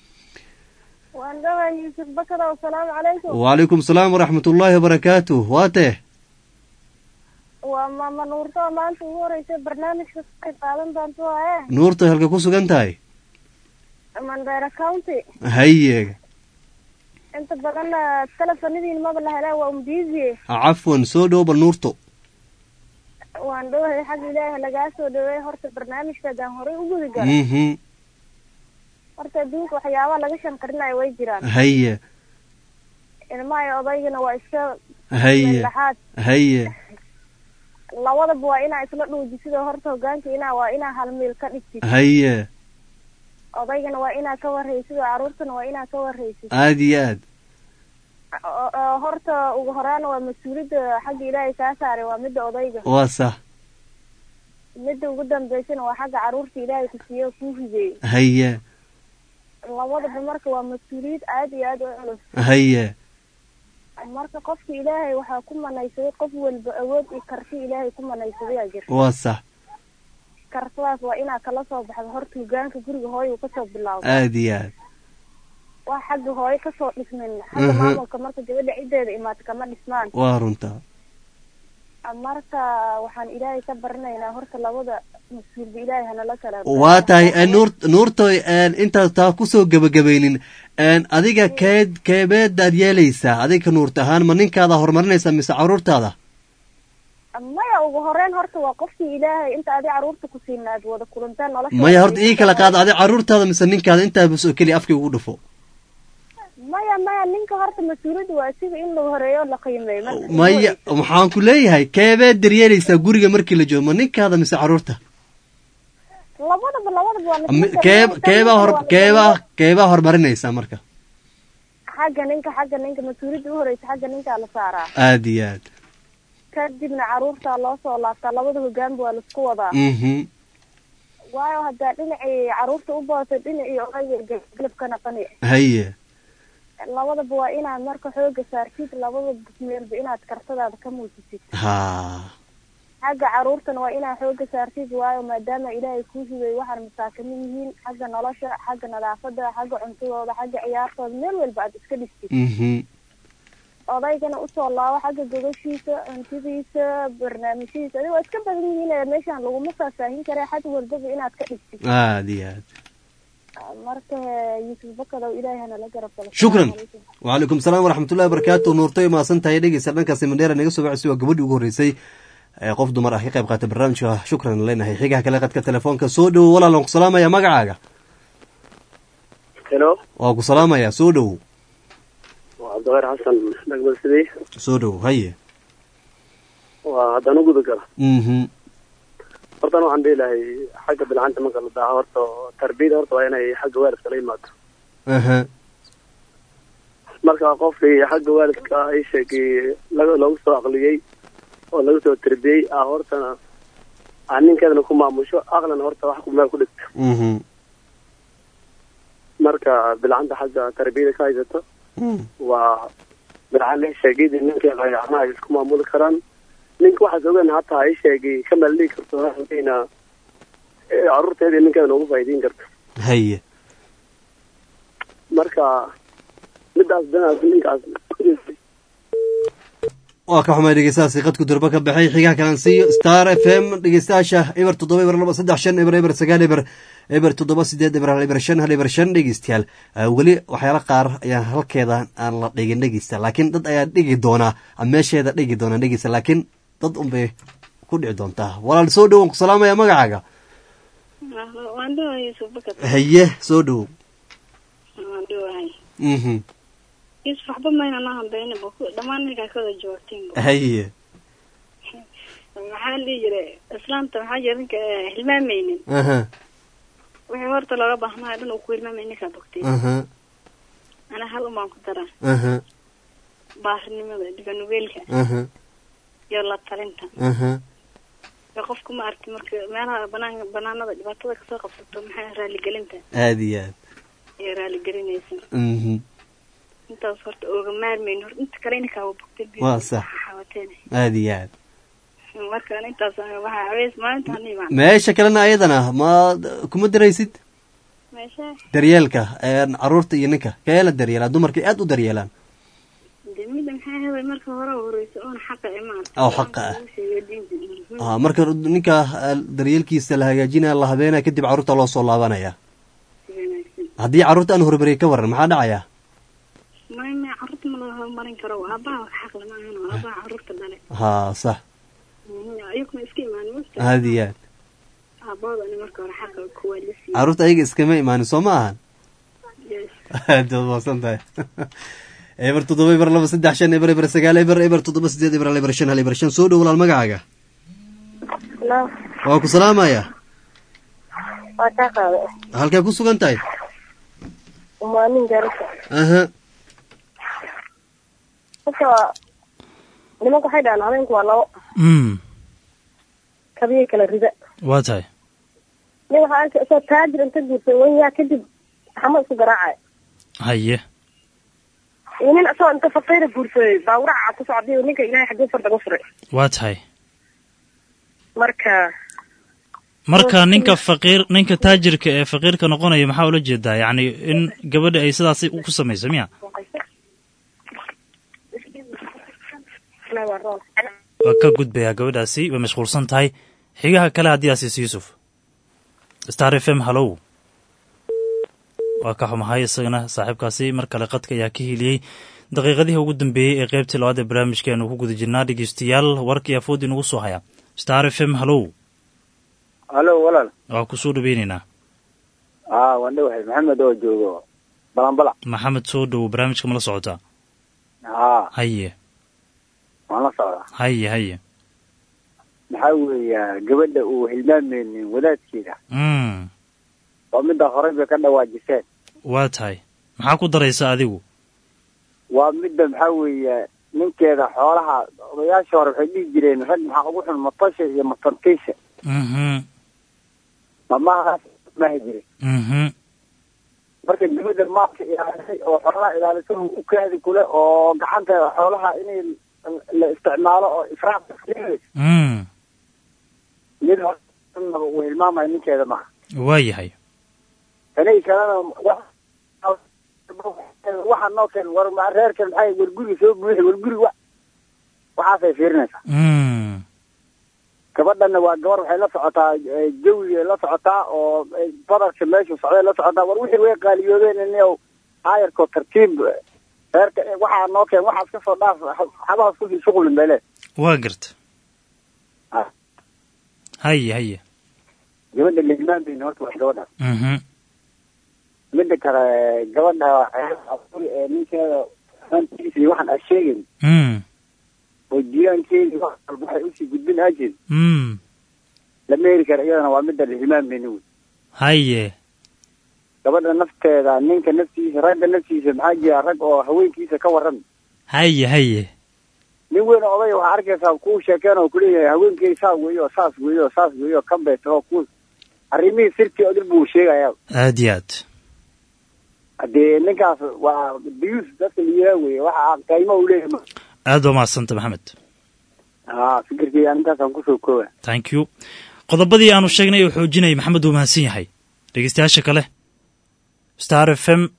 yusuf bakar asalaamu calaykum wacalaykum salaam waraxmatullaahi wabarakaatu waatee waa maama nuurto maanta ugu horeysa barnaamijka ka qaadan doonto waaye nuurta halka ku sugan tahay mandera county haye inta badan telefonadiin maba la helaa waa umbizi cafwan soo dhow bal nuurto waan dhowahay xag ilaahi lagaa soo dhaweey horta barnaamijka hadaan horey u gudi galo horta adduunka waxyaabaha laga shanqarinayo way jiraan haye ilmaha odaygana waa iska haye dhaxaad haye labadaba waa inaa isla dhuujisidoo horta hogaanka waa inaa hal meel ka dhigtid haye odaygana waa inaa ka warraysid oo carruurtana waa inaa ka warraysid aad iyo aad horta ugu horaana waa mas-uuliyadda xagga ilaahay kaa saaray waa midda odayga waa sax midda ugu dambaysana waa xagga carruurta ilaahay ku siiyo kuu hideeyey haye labadaba marka waa mas-uuliyad aad iyo aad u culus haye marka qofka ilaahay waxaa ku manaysaday qof walba awood iyo karti ilaahay ku manaysaday aa jirta waa sax kartadaas waa inaad kala soo baxdo horta hogaanka guriga hooyo uu kasoo bilaawdo aad iyo aad waa xagga hooyo kasoo dhismin xagga maamulka marka gabadha ciddeeda imaata kama dhismaan waa runtaa marka waxaan ilaahay ka baranaynaa horta labada mas-uulba ilaahay hanala kala waa tahay nuurtoy intaad taa kusoo gebagabaynin adiga keebeedaad yeelaysaa adiga nuurta ahaan ma ninkaada horumarinaysaa mise caruurtaada maya ugu horeyn horta waa qofkii ilaahay inta adi caruurta ku siina aad wada kulantaan nolosha maya horta ii kala qaada adi caruurtaada mise ninkaada intaabas oo keliya afkii ugu dhufo maya ninka horta mas-uuliyadda waa sida in la horeeyo la qiimeeyo maya waxaan ku leeyahay keebeed daryeelaysaa guriga markii la joogo ma ninkaada mise caruurta labadaba keebaa horumarinaysaa marka xagga ninka mas-uuliyadda uhoreysa xagga ninkaa la saaraa aad iyo aad kadibna caruurtaa loo soo laabtaa labada hogaanba waa laisku wadaa waayo haddaa dhinacii caruurta u badatay dhinacii odayga galabka naqani haye labadaba waa inaad marka xooga saartid labada meelba inaad kartadaada ka muujisid xagga caruurtana waa inaad xooga saartid waayo maadaama ilaahay kuu hibay waxaan masaakimin yihiin xagga nolosha xagga nadaafada xagga cuntadooda xagga ciyaartooda meel walba aad iska dhigtid odaygana usoo laabo xagga gogoshiisa cuntadiisa barnaamijyadiisa adiga waa iska badan yihiin meeshaan laguma faahfaahin kara xad walbaba inaad ka dhigtid aad iyo aad marka Yusuf Bakadow ilaahay hana la garab galo shukran waalaikum salaam waraxmatullahi wabarakaatu nuurtay maasan tahay dhegeysta dhankaasi mandheera naga soo baxay waa gabadhii ugu horeysay qof dumar ah ka qayb qaatay barnaamijka shukran leenahay xigaha kale qadka telefoonka soo dhow walaalan ku salaamaya magacaaga hello waa ku salaamaya soo dhow waa Cabdiqaadir Xasan nagmal sidii soo dhow haye waa haddana guda gala horta waxaan leeyahay xagga bilcanta marka la daaho horta tarbiyada horta waa inay xagga waalidka la yimaado marka qofkii xagga waalidka ay sheegay loogu soo aqliyey oo lagu soo tarbiyey hortana ninkeedana ku maamusho aqlana horta wax meel ku dhigto marka bilcanta xagga tarbiyada ka haysato waa bilcan la sheegay ninkeeda ay isku maamuli karaan ninka waxaad ogaan hataa ay sheegay kamal dhigi karto ina caruurteeda ninkeeda noogu faa'iideyn karto haye marka midaas danaas ninkaas waa ka xumay dhegeystayaasha qadku durba ka baxay xigaha kalan siiyo Star FM dhegeystayaasha eber 7 eber 9 eber 7 dhegeystayaal weli waxyaalo qaar ayaa halkeeda aan la dhigin dhegeysta laakiin dad ayaa dhigi doona meesheeda dhigi doona dhegeysta laakiin dad unbay ku dhici doontaa walaal soo dhow ku salaamaya magacaaga waan dhawahay Yusuf Bakadow haye soo dhow waan dhawahay Yusuf waxba ma inaan hadayna dhamaan ninka ka wada joogtiin haye waxaan leeyahay islaamta waxaa jirinka hilmaamaynin wixii horta looga baahnaa dhan uu ku hilmaamaynin ka bogtay ana hal umaan ku daraa baahnimada dhiganugeelka iyo la talinta qofku ma arki marka meelaha banaanada dhibaatada ka soo qabsato maxay raali gelinta aad iyo aad iyo raali gelinaysa intaas horta ooga maarmeyn hor inta kale inka waa bogtay waa sax aad iyo aad marka intaas waxa awees maanta aniga meesha kalena ayadana ma kuma daraysid meesha daryeelka caruurta iyo ninka kayla daryeelaa dumarka aad u daryeelaan damiida maxay haday marka hore horeyso oon xaqa imaan oo xaqa marka ninka daryeelkiisa la hagaajinaya la habeenaya kadib caruurta loo soo laabanaya haddii caruurta aan horumariyo ka waran maxaa dhacaya ma caruurta ma la horumarin karo aabbaha xaq lama ahan aabbaha caruurta dhale sax ayaguna iska imaan aad iyo aad aabbahooda marka hore xaqa kuwaa la siiyey caruurta ayaga iskama imaanin soo ma ahan aad waad maasan tahay eber 7 eber 2 3 5 eber 9 eber 7 8 eber 2 5 eber 5 soo dhow walaal magacaaga waa ku salaamaya halkaa ku sugan tahay umaanin garasa nimanka waxay dhahaan habeenku waa labo kabiyay kala rida waa tahay nin waxaa arka isoo taajir inta guursay wanyaa kadib xamo isku garaacay haye iyo nin isoo inta faqiira guursaday baawraca ku socday ninka ilaahay xaggee farda ga furay waa tahay marka marka ninka taajirka ee faqiirka noqonaya maxaa ula jeedaa yacni in gabadha ay sidaas ku samayso miya waa ka gudbayaa gabadhaasi way mashquulsan tahay xigaha kale haddii asiis yuusuf star f m hallow waa ka xumahay isagana saaxiibkaasi mar kale qadka ayaa ka heliyey daqiiqadihii ugu dambeeyey ee qaybtii labaad ee barnaamijkeenu ku guda jirnaa dhegeystayaal warkii afood inugu soo haya star f m hallow hallo walaal waa kusoo dhaweyneynaa waan dhawahay maxamed oo joogo balanbala maxamed soo dhowow barnaamijka ma la socotaa haye waan la socdaa haye maxaa weeya gabadha uu hilmaameynin wadaadkeeda waa midda horey bay ka dhawaajiseen waa tahay maxaa ku daraysa adigu waa midda maxaa weeya ninkeeda xoolaha odayaasha hore waxay dhihi jireen rag maxaa ugu xun matasha iyo matantiisha mamahaas mahi jirin marka gabadha maalka ilaalisay oo xoolaha ilaalisay u kaadi kule oo gacanteeda xoolaha inay la isticmaalo oo israaf mid uu hilmaamayo ninkeeda maaha waa yahay tanay kalena waxaa noo keen war reerkan maxay warguri soo buuxi warguri waxaasay fiirinaysaa gabadhana waa gabar waxay la socotaa jawiga la socotaa oo badarka meeshu socday la socotaa war wixii way qaaliyoodeen inay aayarko tartiib reerka waxaa noo keen waxaas ka soo dhaaf xabahaas ku shuqulin bay leed waa garta haye gabadha ligmaanbayna horta waa gabadhaas midda kale gabadha ninkeeda hantiisa iyo waxaan asheegin oo jiiraankeedii wax walba waxay usii gudbin ajin lama heli kara iyadana waa midda ligmaanbayna wey haye gabadha nafteeda ninka naftiisa ragga naftiisa maxaa jira rag oo haweenkiisa ka warran haye nin weyn oday waxaa arkaysaa kuu sheekeen oo kuleeyahay haweenkey saa weeyo saas weeyo saas weeyo kan bay taho ku arrimihii sirtii odil buu sheegayaa aad iyo aad haddee ninkaas waa biyuus dadka liyaa weeye waxa qiimo u leeyahay aad waa mahadsanta maxamed fikirkeyga ninkaasaan kusoo kooba thank you qodobadii aanu sheegnay oo xoojinayay maxamed wuu mahadsan yahay dhegeystayaasha kale star f m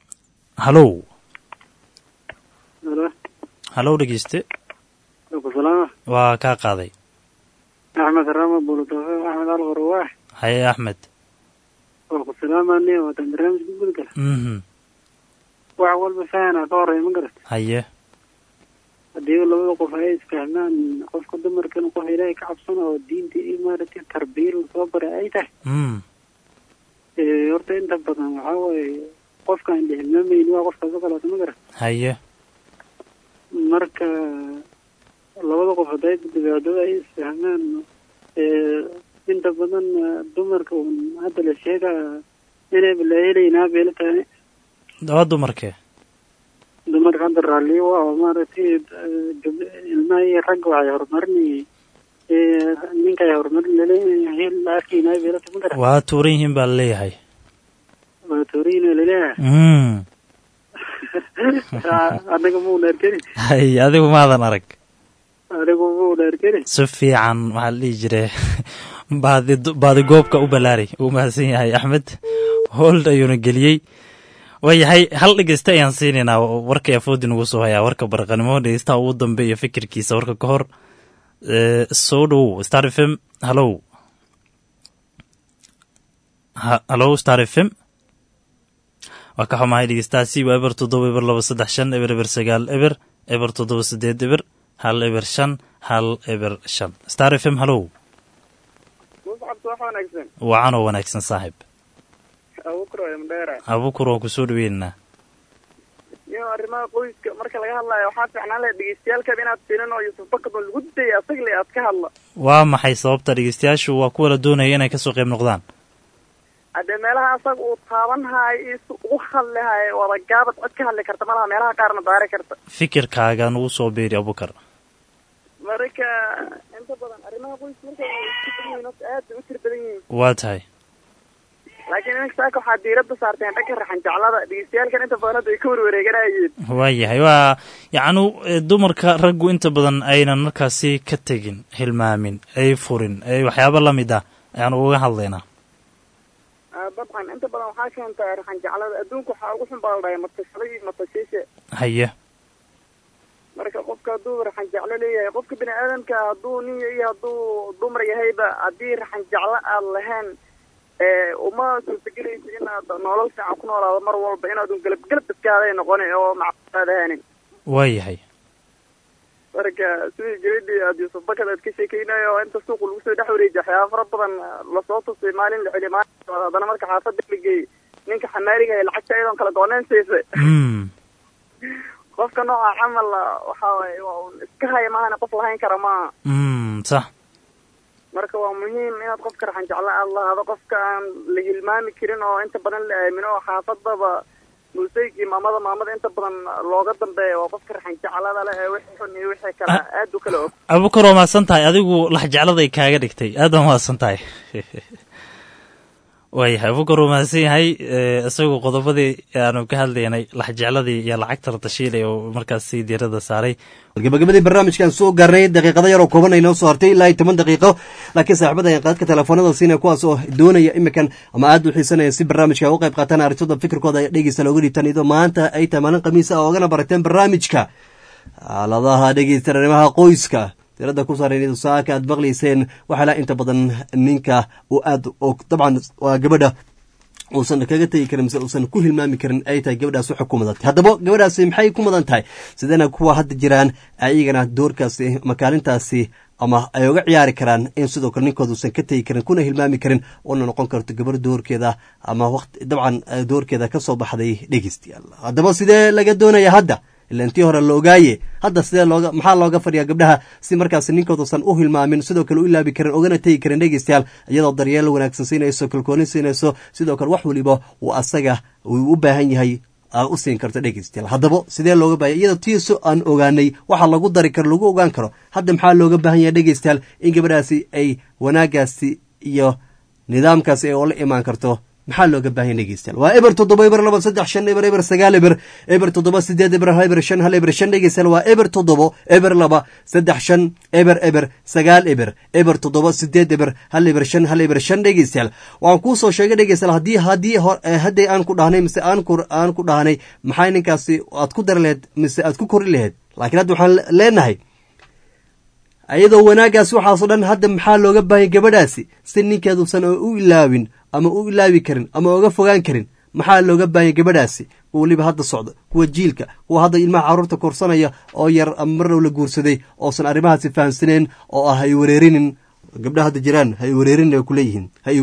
hallow dhegeyste waa kaa qaaday axmed rama bulutoofe axmed alqorowaax haye axmed waa ku salaamane waatan barnaamijka gudgala wax walba fahanaa ka horeya ma garat haye haddii labada qof ay isfahmaan qofka dumarkan qof ilaahay ka cabsana oo diinta iyo maaragtay tarbiya lasoo baray ay tahay horta inta badan waxaa waaye qofkaan dhihilmaamayni waa qofkaas o kaleeto ma garat haye marka labada qof hadday dabeecadooda ay isfahmaan inta badan dumarka un hadda la sheegaa inayba la helaynaa bayla tahay waa dumarkee dumarka hadda raalliyo waa oo maaragtay ilmaha iyo ragga waxay horumarinayay ninka ay horumarin laleeyahay la arkaynaa bayla tahay ma garan waa tuuran yihiin baa laleeyahay waa tuuran yihiin laleeyahay anaga muu dheerkeni hay adigu maadan arag anigu muu dheerkeni si fiican waxaa la dhihi jire baadi goobka u balaaray uu mahadsan yahay axmed hold ayuuna geliyey waayahay hal dhegeysta ayaan siinaynaa warka afoodi nagu soo hayaa warka barqanimo dhegeystaha ugu dambe iyo fikirkiisa warka ka hor soo dhowow star f m hallow star f m waa ka xumahay dhegeystahaasi waa eber 7 eber 2 3 5 eber 9 eber 7 8 eber 1 eber 5 1 eber 5 star f m hallow wacanoo wanaagsan saaxib abukur waa kusoo dhaweynaynaa iyo arrimaha qoyska marka laga hadlayo waxaa fiicnaan laha dhegeystayaalkaba inaad fiilan oo yusuf bakadon lagu dayay asagle aad ka hadla waa maxay sababta dhegeystayaashu waa kuwa la doonaya inay kasoo qayb noqdaan haddee meelaha asaga uu taabanhayo iyo si ugu hadlihayo wadagaabad cod ka hadli karta malaha meelaha qaarna daari karta fikirkaaga nugu soo beeri abukar marka inta badan arrimaha qoyska marka aad bay u tir badan yihiin waa tahay laakiin iminka saaka waxaa diiradda saarteen dhanka raxan jeclada dhegeystayaalkan inta badan hadda ay ka warwareeganayeen waayahay waa yacnu dumarka raggu inta badan aynan markaasi ka tegin hilmaamin ay furin ay waxyaaba la mid ah ayaanu uga hadlaynaa. dabcan inta badan waxaa keenta raxan jeclada adduunka waxaa ugu xun baa la dhahay matashada iyo matashiisha. haye marka qofka hadduu raxan jeclo leeyahay qofka bini aadamka hadduu nin iyo hadduu dumar yahayba haddii raxan jeclo aad lahayn uma suurtagelaysa inaad nolol fiican ku noolaado mar walba inaadun galab dadkaaday noqonin oo macquulaad ahaanin. waayahay marka sidii gabadhii aad Yuusuf Bakad aad ka sheekeynayo oo inta suuqa lagu soo dhex wareejiyay waxyaaba fara badan lasoo tusay maalin la celi maalin haddana marka xaafadda la geeyey ninka xamaariga ee lacagta iyadoon kala gooneen siisay qofka nooca camal waxaa waaye waa un iska haya maahane qof lahayn kara maaha. sax marka waa muhiim inaad qofka raxan jeclo aad lahaado qofka aan la hilmaami karin oo inta badan la aamino oo xaafadaba muuseyga maamada inta badan looga dambeeya waa qofka raxan jeclada leh ee wixii xun iyo wixii kale aad u kala og. Abukar waa mahadsan tahay adigu lax jecladay kaaga dhigtay aad baa mahadsan tahay. waayahay Abukar waa mahadsan yahay isagoo qodobadii aanu ka hadlaynay lax jecladii iyo lacagta la tashiilay oo markaasi diirada saaray. gabagabadii barnaamijkan soo gaarnay daqiiqado yar oo kooban ay noo soo hartay ilaa 10 daqiiqo laakiin saaxiibada ay qaadka telefoonada siinay kuwaas oo doonaya imikan ama aad u xiisanaya si barnaamijka uga qayb qaataan arintooda fikirkooda ay dhegeysta looga dhiibtaan iyadoo maanta ay tahay maalin khamiis ah oo ogana barateen barnaamijka xaaladaha dhegeystareemaha qoyska tirada ku saaran saaka aad maqlayseen waxaa inta badan ninka oo aad oo dabcan waa gabadha uusan kaga tagi karin mise uusan ku hilmaami karin ay tahay gabadhaas waxa ku mudan tahay. haddaba gabadhaasi maxay ku mudan tahay sideena kuwa hadda jiraan ayagana doorkaasi makaalintaasi ama ay uga ciyaari karaan in sidoo kale ninkooda uusan ka tagi karin kuna hilmaami karin oona noqon karto gabar doorkeeda ama waqti dabcan doorkeeda ka soo baxday dhegeystayaal. haddaba sidee laga doonaya hadda ilaa intii hore la ogaaye hadda sidee maxaa looga fadhiyaa gabdhaha si markaas ninkoodusan u hilmaamin sidoo kale u ilaabi karin ogana tegi karin dhegeystayaal iyadoo daryeel wanaagsan siinayso kalkooni siinayso sidoo kale wax waliba uu asaga uu u baahan yahay u siin karto dhegeystayaal. haddaba sidee looga baahaya iyadoo tiiso aan ogaanay waxa lagu dari karo lagu ogaan karo hadda maxaa looga baahan yahay dhegeystayaal in gabadhaasi ay wanaagaasi iyo nidaamkaasi ay oola imaan karto maxaa looga baahan yahay dhegeystayaal. waa eber 7 eber 2 3 5 eber eber 9 eber eber 7 8 eber 1 eber 5 1 eber 5 dhegeystayaal. waa eber 7 eber 2 3 5 eber eber 9 eber eber 7 8 eber 1 eber 5 1 eber 5 dhegeystayaal. waan kuu soo sheegay dhegeystayaal haddii aan ku dhahnay mise aan ku dhahnay maxay ninkaasi aad ku dari lahayd mise aad ku kori lahayd laakiin hadda waxaan leenahay ayadoo wanaagaas waxaasoo dhan hadda maxaa looga baahan gabadhaasi si ninkeeduusan u ilaawin ama u ilaawi karin ama uga fogaan karin maxaa looga baahan gabadhaasi kuwa waliba hadda socda kuwa jiilka kuwa hadda ilmaha carruurta korsanaya oo yar ama marnaba la guursaday oosan arrimahaasi fahamsaneen oo ah hay wareerinin gabdhaha hadda jiraan hay wareerinin ay kuleeyihiin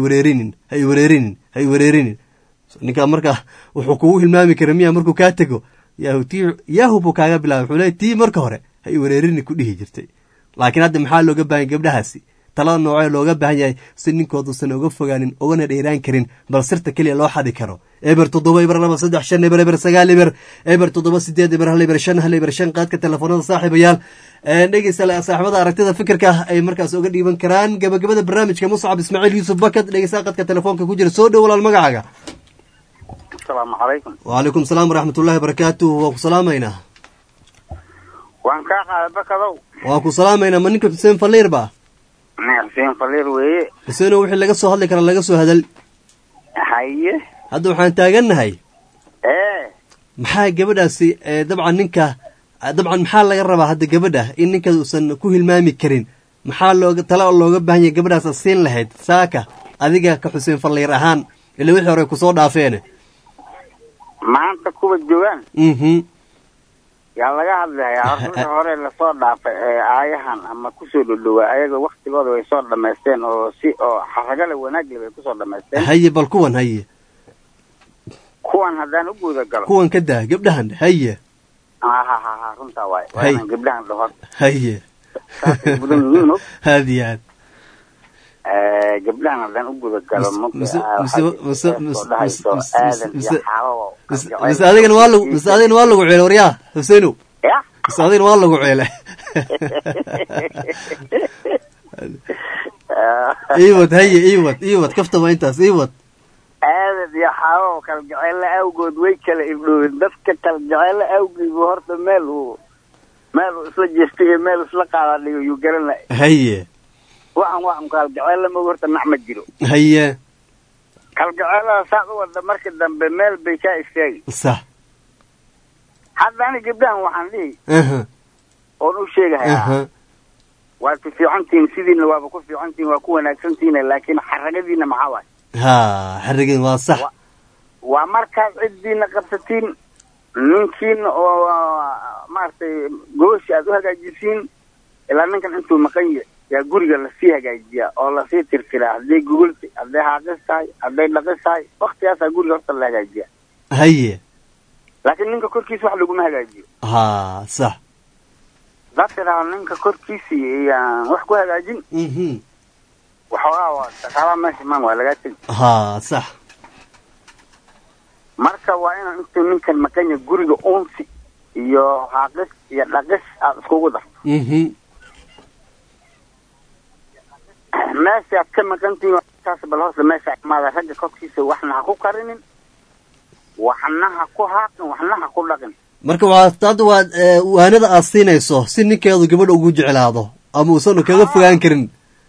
hay wareerinin ninkaa markaa wuxuu kugu hilmaami kara miya markuu kaa tego yaahu buu kaaga bilaabay wuxuu leey tii marka hore hay wareerini ku dhihi jirtay laakiin hadda maxaa looga baahan gabdhahaasi talada noocee looga baahan yahay si ninkooduusan uga fogaanin ugana dheeraan karin bal sirta keliya loo xadi karo eber 7 eber 2 3 5 eber eber 9 eber eber 7 8 eber 1 eber 5 1 eber 5 qaadka telefoonada saaxiibayaal dhegeysta saaxiibada aragtida fikirka ay markaas uga dhiiban karaan gabagabada barnaamijka Muscab Ismaaciil Yuusuf Bakad dhegeysta qaadka telefoonka ku jira soo dhow walaal magacaaga. Assalaamu calaykum. Wa calaykum salaam waraxmatullaahi wabarakaatuh. waa ku salaamayna waan ka qaaday Bakadow. waa ku salaamayna ma ninka Xuseen Faliir ba Xuseen Faliir weeye. Xuseen wixii laga soo hadli kara laga soo hadal. haye hadda waxaan taagannahay maxaa gabadhaasi dabcan ninka dabcan maxaa laga rabaa hadda gabadha in ninka uusan ku hilmaami karin maxaa talo looga baahan yahay gabadhaas siin lahayd saaka adiga ka Xuseen Faliir ahaan ilaa wixii hore ku soo dhaafeen maanta kuwa joogan yaa laga hadlayaa horta hore la soo dhaafay aayahan ama ku soo dhawaa ayaga waqtigooda way soo dhameysteen oo si oo xaragale wanaag leh ku soo dhameysteen haye bal kuwan haddaan u guuda galo kuwan ka daa gabdhahan haye runta waay gabdhahan dhahood haye budan yihiin haadiyaad gabdhahan haddaan u guda galo mise adigana waa lagu ceele waryaa Xuseenow mise adigana waa lagu ceele iiwad haye iiwad kaftama intaas iiwad aadan iyo xaawo kala jeceelle awgood way kala irdhoobeen dadka kala jeceelle awgiibu horta meel uu isla jeestay iyo meel isla qaada dhigo yuu garanay haye waxaan waa kalgaceel lama horta nac ma jiro haye kalgaceelada saad u wada marka dambe meel bay kaa istaagi sax hadda ani gabdhahan waxaan dhihi oon u sheegahayaa waad ku fiicantihiin sidiina waaba ku fiicantihiin waa ku wanaagsantihiin laakiin xaragadiina maxaa waay xarageen waa sax waa markaad ciddiina qabsatiin ninkiina oo maaragtay gooshi aad u hagaajisiin ilaa ninkan intuu maqan yahay yaa guriga lasii hagaajiyaa oo lasii tirtiraa hadday gugulta hadday haaqis tahay hadday dhaqis tahay waktigaasaa guriga horta la hagaajiyaa haye laakiin ninka korkiisa wax laguma hagaajiyo sax dad tiraa ninka korkiisii iyaan wax ku hagaajin waxoogaa waa shaqaalaha meesha maan waa lagaa tegi sax marka waa inaan intuu ninkan maqanya guriga unsi iyo haaqis iyo dhaqis aad iskugu darto meeshaad ka maqantihiin taas bal horta meesha imaada ragga korkiisa waxna ha ku karinin waxna ha ku haaqin waxna ha ku dhaqin marka hadda waad waanada aad siinayso si ninkeedu gabadha ugu jeclaado ama uusan kaga fogaan karin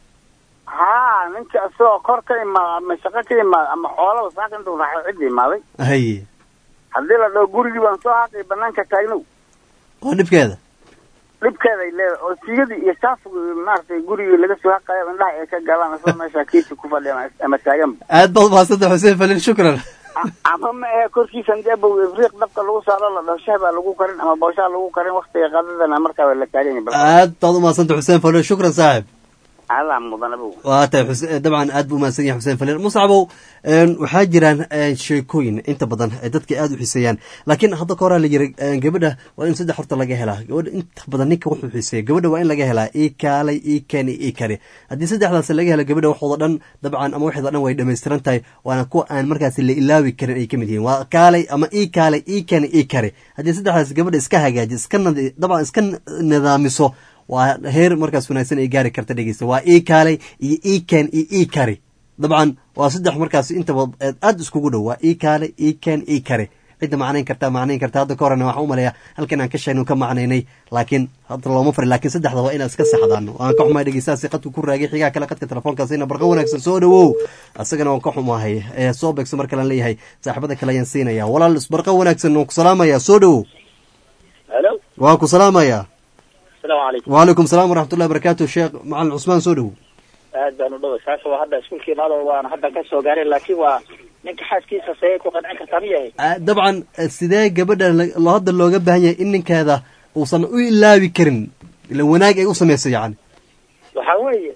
ninka isagoo kor ka imaada ama shaqo ka imaada ama xoolaba saaka intuu raaxay cidda imaaday haye haddii la dhaho gurigii baan soo haaqay banaanka taagnow waa dhibkeeda ay leedahay oo sigadii iyo shaafigu maaragtay gurigii laga soo haqayo indhaha ay ka galaan isla meesha kiisi ku fadhiyan ama taaganba aad baad mahadsantahay xuseen falil shukran ama ma ahe korkiisan deebow ifriiq dabka lagu saaro la dhaho shah baa lagu karin ama booshaa lagu karin waktiga qadadana markaa la taagan yahay aad baad u mahadsantahay xuseen falil shukran saaxib allah mudanabow waa tahay dabcan aad buu mahadsan yahay xuseen falil muscabow waxaa jiraan sheekooyin inta badan dadka aad u xiiseeyaan laakiin hadda ka horaa la yiri gabadha waa in 3 horta laga helaa gabadha inta badan ninka wuxuu xiiseeya gabadha waa in laga helaa kaalay kani kare haddii 3daas laga helo gabadha waxooda dhan dabcan ama waxooda dhan way dhameystiran tahay waana kuwa aan markaas la ilaawi karin ay kamid yihiin waa kaalay ama kaalay kani kare haddii 3daas gabadha iska hagaaji iska dabcan iska nidaamiso waa heer markaas wanaagsan ay gaari karta dhegeysta waa kaalay iyo kan iyo kare dabcan waa 3 markaas intaba aad iskugu dhow waa kaalay kan kare cidda macnayn karta hadda ka horena waxaan u maleeyaa halkan aan ka sheegno ka macnaynay laakiin hadda looma fari laakiin 3da waa inaad iska saxdaan waan ka xumahay dhegeystaasi qadku ku raagay xigaa kale qadka telefoonkaasina barqa wanaagsan soo dhawow asagana waan ka xumahay soo beegso mar kale aan leeyahay saaxiibada kale ayaan siinaya walaal barqa wanaagsan waan ku salaamayaa soo dhawow hello waan ku salaamayaa السلام عليكم وعليكم السلام ورحمة الله وبركاته الشيخ معلم عثمان سودو aad baan u dhaway saaka waa hadda iskuulkii maado waan hadda ka soo gaaray laakiin waa ninka xaaskiisa say ku qancin kartaa miyahay dabcan sidee gabadha loo hadda looga baahan yahay in ninkeeda uusan u ilaawi karin ila wanaag ay u sameysay yani waxa weeye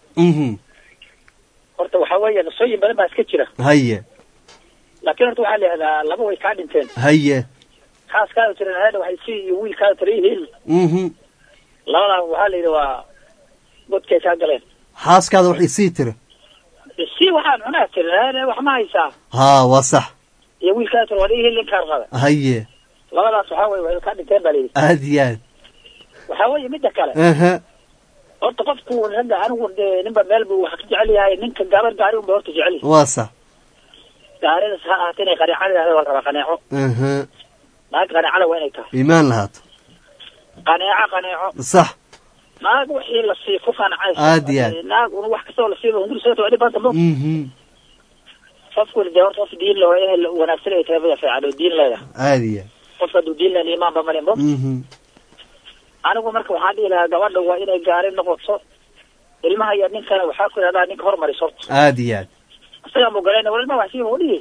horta waxa weeye qisooyin badan baa iska jira haye laakiin horta waxaa leedahay laba way kaa dhinteen haye xaaskaada tiran hada waxay si iyo wiilkaada tarihiil labadaa waxaa la yidhi waa godkay kaa galeen xaaskaada wax isii tiri si waxaan cunaa tiri wax ma haysaa waa sax iyo wiilkaada tiri waa dhihi linkaar qada haye labadaas waxaa weye way kaa dhinteen baa layidhi aad iyo aad waxaa weeye midda kale horta qofku ragga anigu dee ninba meel buu wax ka jecel yahay ninka gabar gaari unba horta jecel yahay waa sax gaaridas ha ahaata inay qaneecada waa rabaa qaneeco naag qaneecada waa inay tahay iimaan lahaato qaneeco sax naag wixii la sii ku qancaysa aad iyo aad naag un wax kastoo la siiba hundur soo tawadi baanta mo qofku dee horta qof diin loo ehel wanaagsan ay tahay fiican oo diin leeyahay aad iyo qof hadduu diin leeyahay imaan ba malin bo anigu marka waxaan dhihi lahaa gabadha waa inay gaari noqoto ilmaha iyo ninkana waxaa ku yidhahdaa ninka hormariso aad iyo aad isagaa mugalayna war ilmaha wax siiba u dhihi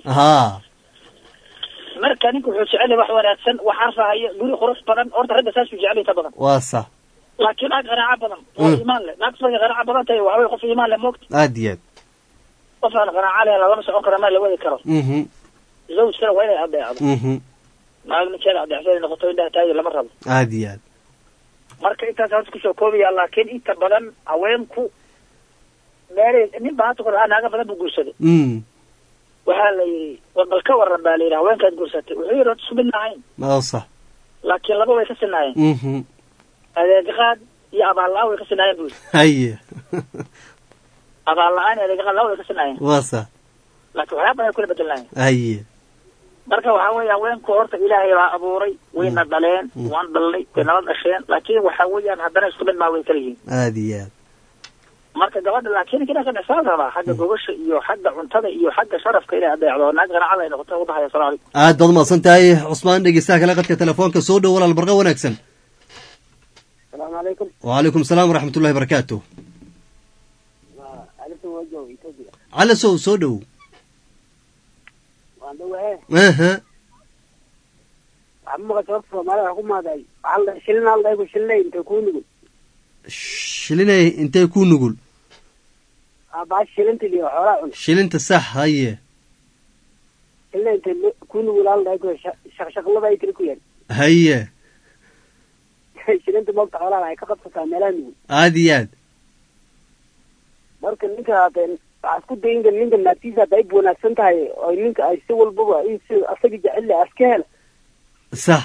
marka ninka wuxuu jecel yahay wax wanaagsan wax arfahaya guri qurux badan horta ragga saasuu jecel yahay ta badan waa sax laakiin naag qanaaco badan oo iimaan leh naag markay qanaaco badan tahay waxaa weye qof iimaan leh moogta aad iyo aad qof aan qanaaco leh lagama socon kara ma la wadi karo zawjkana waa inay adeecdo naag ninkeeda adeecsan noqoto indhaha taagi lama rabo aad iyo aad marka intaas horta kusoo koobaya laakiin inta badan haweenku meelay nin baa hata kor naaga badan buu guursaday waxaa la yidhi bal ka waran baa la yidhi haweenkaad guursatay wuxuu yidhi horta isku mid maahayn sax laakiin laba way ka sinaayeen adeeqaad iyo abaal la-aan way ka sinaayeen buu haye abaal la-aan iyo adeeqaad laba way ka sinaayeen waa sax laakiin waxyaa badan ay kula bedelayeen haye marka waxaa weeye haweenku horta ilaahay baa abuuray wayna dhaleen waan dhalnay way nala dhasheen laakiin waxaa weeyaan haddana isku mid maa way kala yihiin aad iyo aad marka gabadha laakiin kina ka dhaxal rabaa xagga gobasha iyo xagga cuntada iyo xagga sharafka inay adeecdo naag ganacada ay noqoto u dhahay asalaam alaykum aad baad mahadsan tahay cusmaan dhegeystaha kale qadka telefoonka soo dhow walaal barqa wanaagsan السلام عليكم. وعليكم السلام ورحمة الله وبركاته. على سو دو. اها. عمك توفى ما له ما داي. على شلنا الله يقول شلنا انت يكون نقول. شلنا انت يكون نقول. بعد شلنت اللي حرام. شلنت صح هي. شلنا انت يكون نقول الله يقول شغله باي تركوا يعني. هي. shilinta moogta xoolaha ay ka qabsataa meelaha nugul aad iyo aad marka ninka waxaa isku dayin ninka naagtiisa hadda ay wanaagsan tahay oo ninka ay si walbaba in si asaga jecel aska hela sax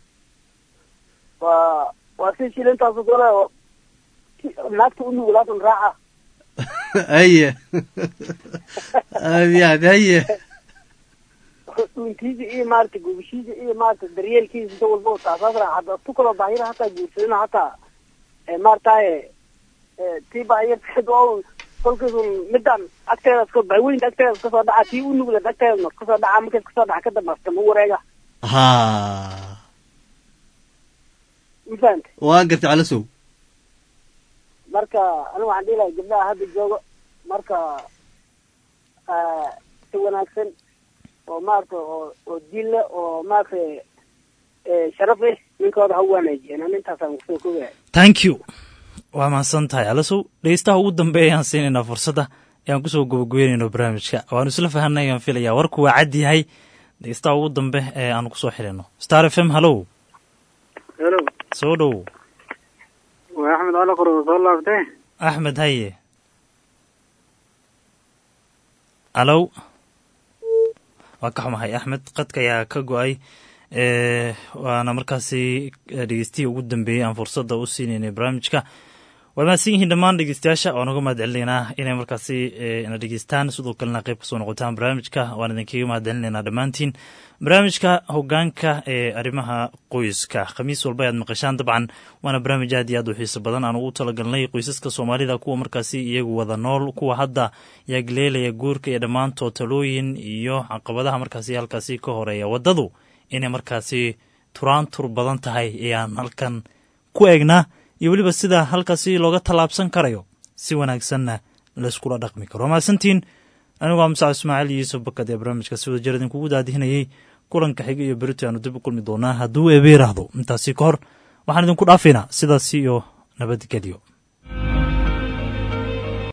waa si shilintaas dole naagta u nugulaatan raaca haye aad iyo aad haye duntiisa iyo maarata gubashiisa iyo maarata daryeelkiisa inta walba taasaasra hadda tu kaloo baahira hataa guursadina hataa maarataye tii baahirteed oo kolkiisu midaan agteeda iska baaweynta agteeda iska soo dhaca tii u nugleed agteeda kasoo dhaca marka iska soo dhaca ka dambasta ma wareega ha mafahante waan gartay calasow marka aniga waxaan dhihi lahay gabdhaha hadda joogo marka si wanaagsan oo maarata oo dille oo maarata sharaf leh ninkooda ha u wanaajiyeen intaasaan kusoo kogahay thank you waa mahadsan tahay calasow dhegeystaha ugu dambeeya ayaan siinaynaa fursadda ayaan kusoo gabagabeynayno barnaamijka waanu isla fahanay ayaan filayaa warku waa cad yahay dhegeystaha ugu dambe ee aanu kusoo xirino star f m hallow hello soo dhow waa axmed cali qoro soo laaftay axmed haye hallow waa ka xumahay axmed qadka ayaa ka go-ay waana markaasi dhegeystihii ugu dambeeyey aan fursadda u siinaynay barnaamijka waa mahadsan yihiin dhammaan dhegeystayaasha waan uga mahad celinaynaa inay markaasi na dhegeystaan sidoo kalena qayb kasoo noqotaan barnaamijka waan idinkaga mahad celinaynaa dhammaantiin barnaamijka hogaanka ee arrimaha qoyska khamiis walba ayaad maqashaan dabcan waana barnaamij aad iyo aad u xiiso badan aan ugu talagalnay qoysaska soomaalida kuwa markaasi iyagu wada nool kuwa hadda yaagleelaya guurka iyo dhammaantood talooyin iyo caqabadaha markaasi halkaasi ka horeeya waddadu inay markaasi turaantur badan tahay ayaan halkan ku eegnaa iyo weliba sida halkaasi looga tallaabsan karayo si wanaagsanna layskula dhaqmi karo mahadsantiin anigu waa musac ismaaciil yuusuf bakad ee barnaamijka si wada jir idinkugu daadihinayey kulanka xiga iyo berito aanu dib u kulmi doonaa hadduu eeba yiraahdo intaasi ka hor waxaan idinku dhaafaynaa sidaasi iyo nabadgelyo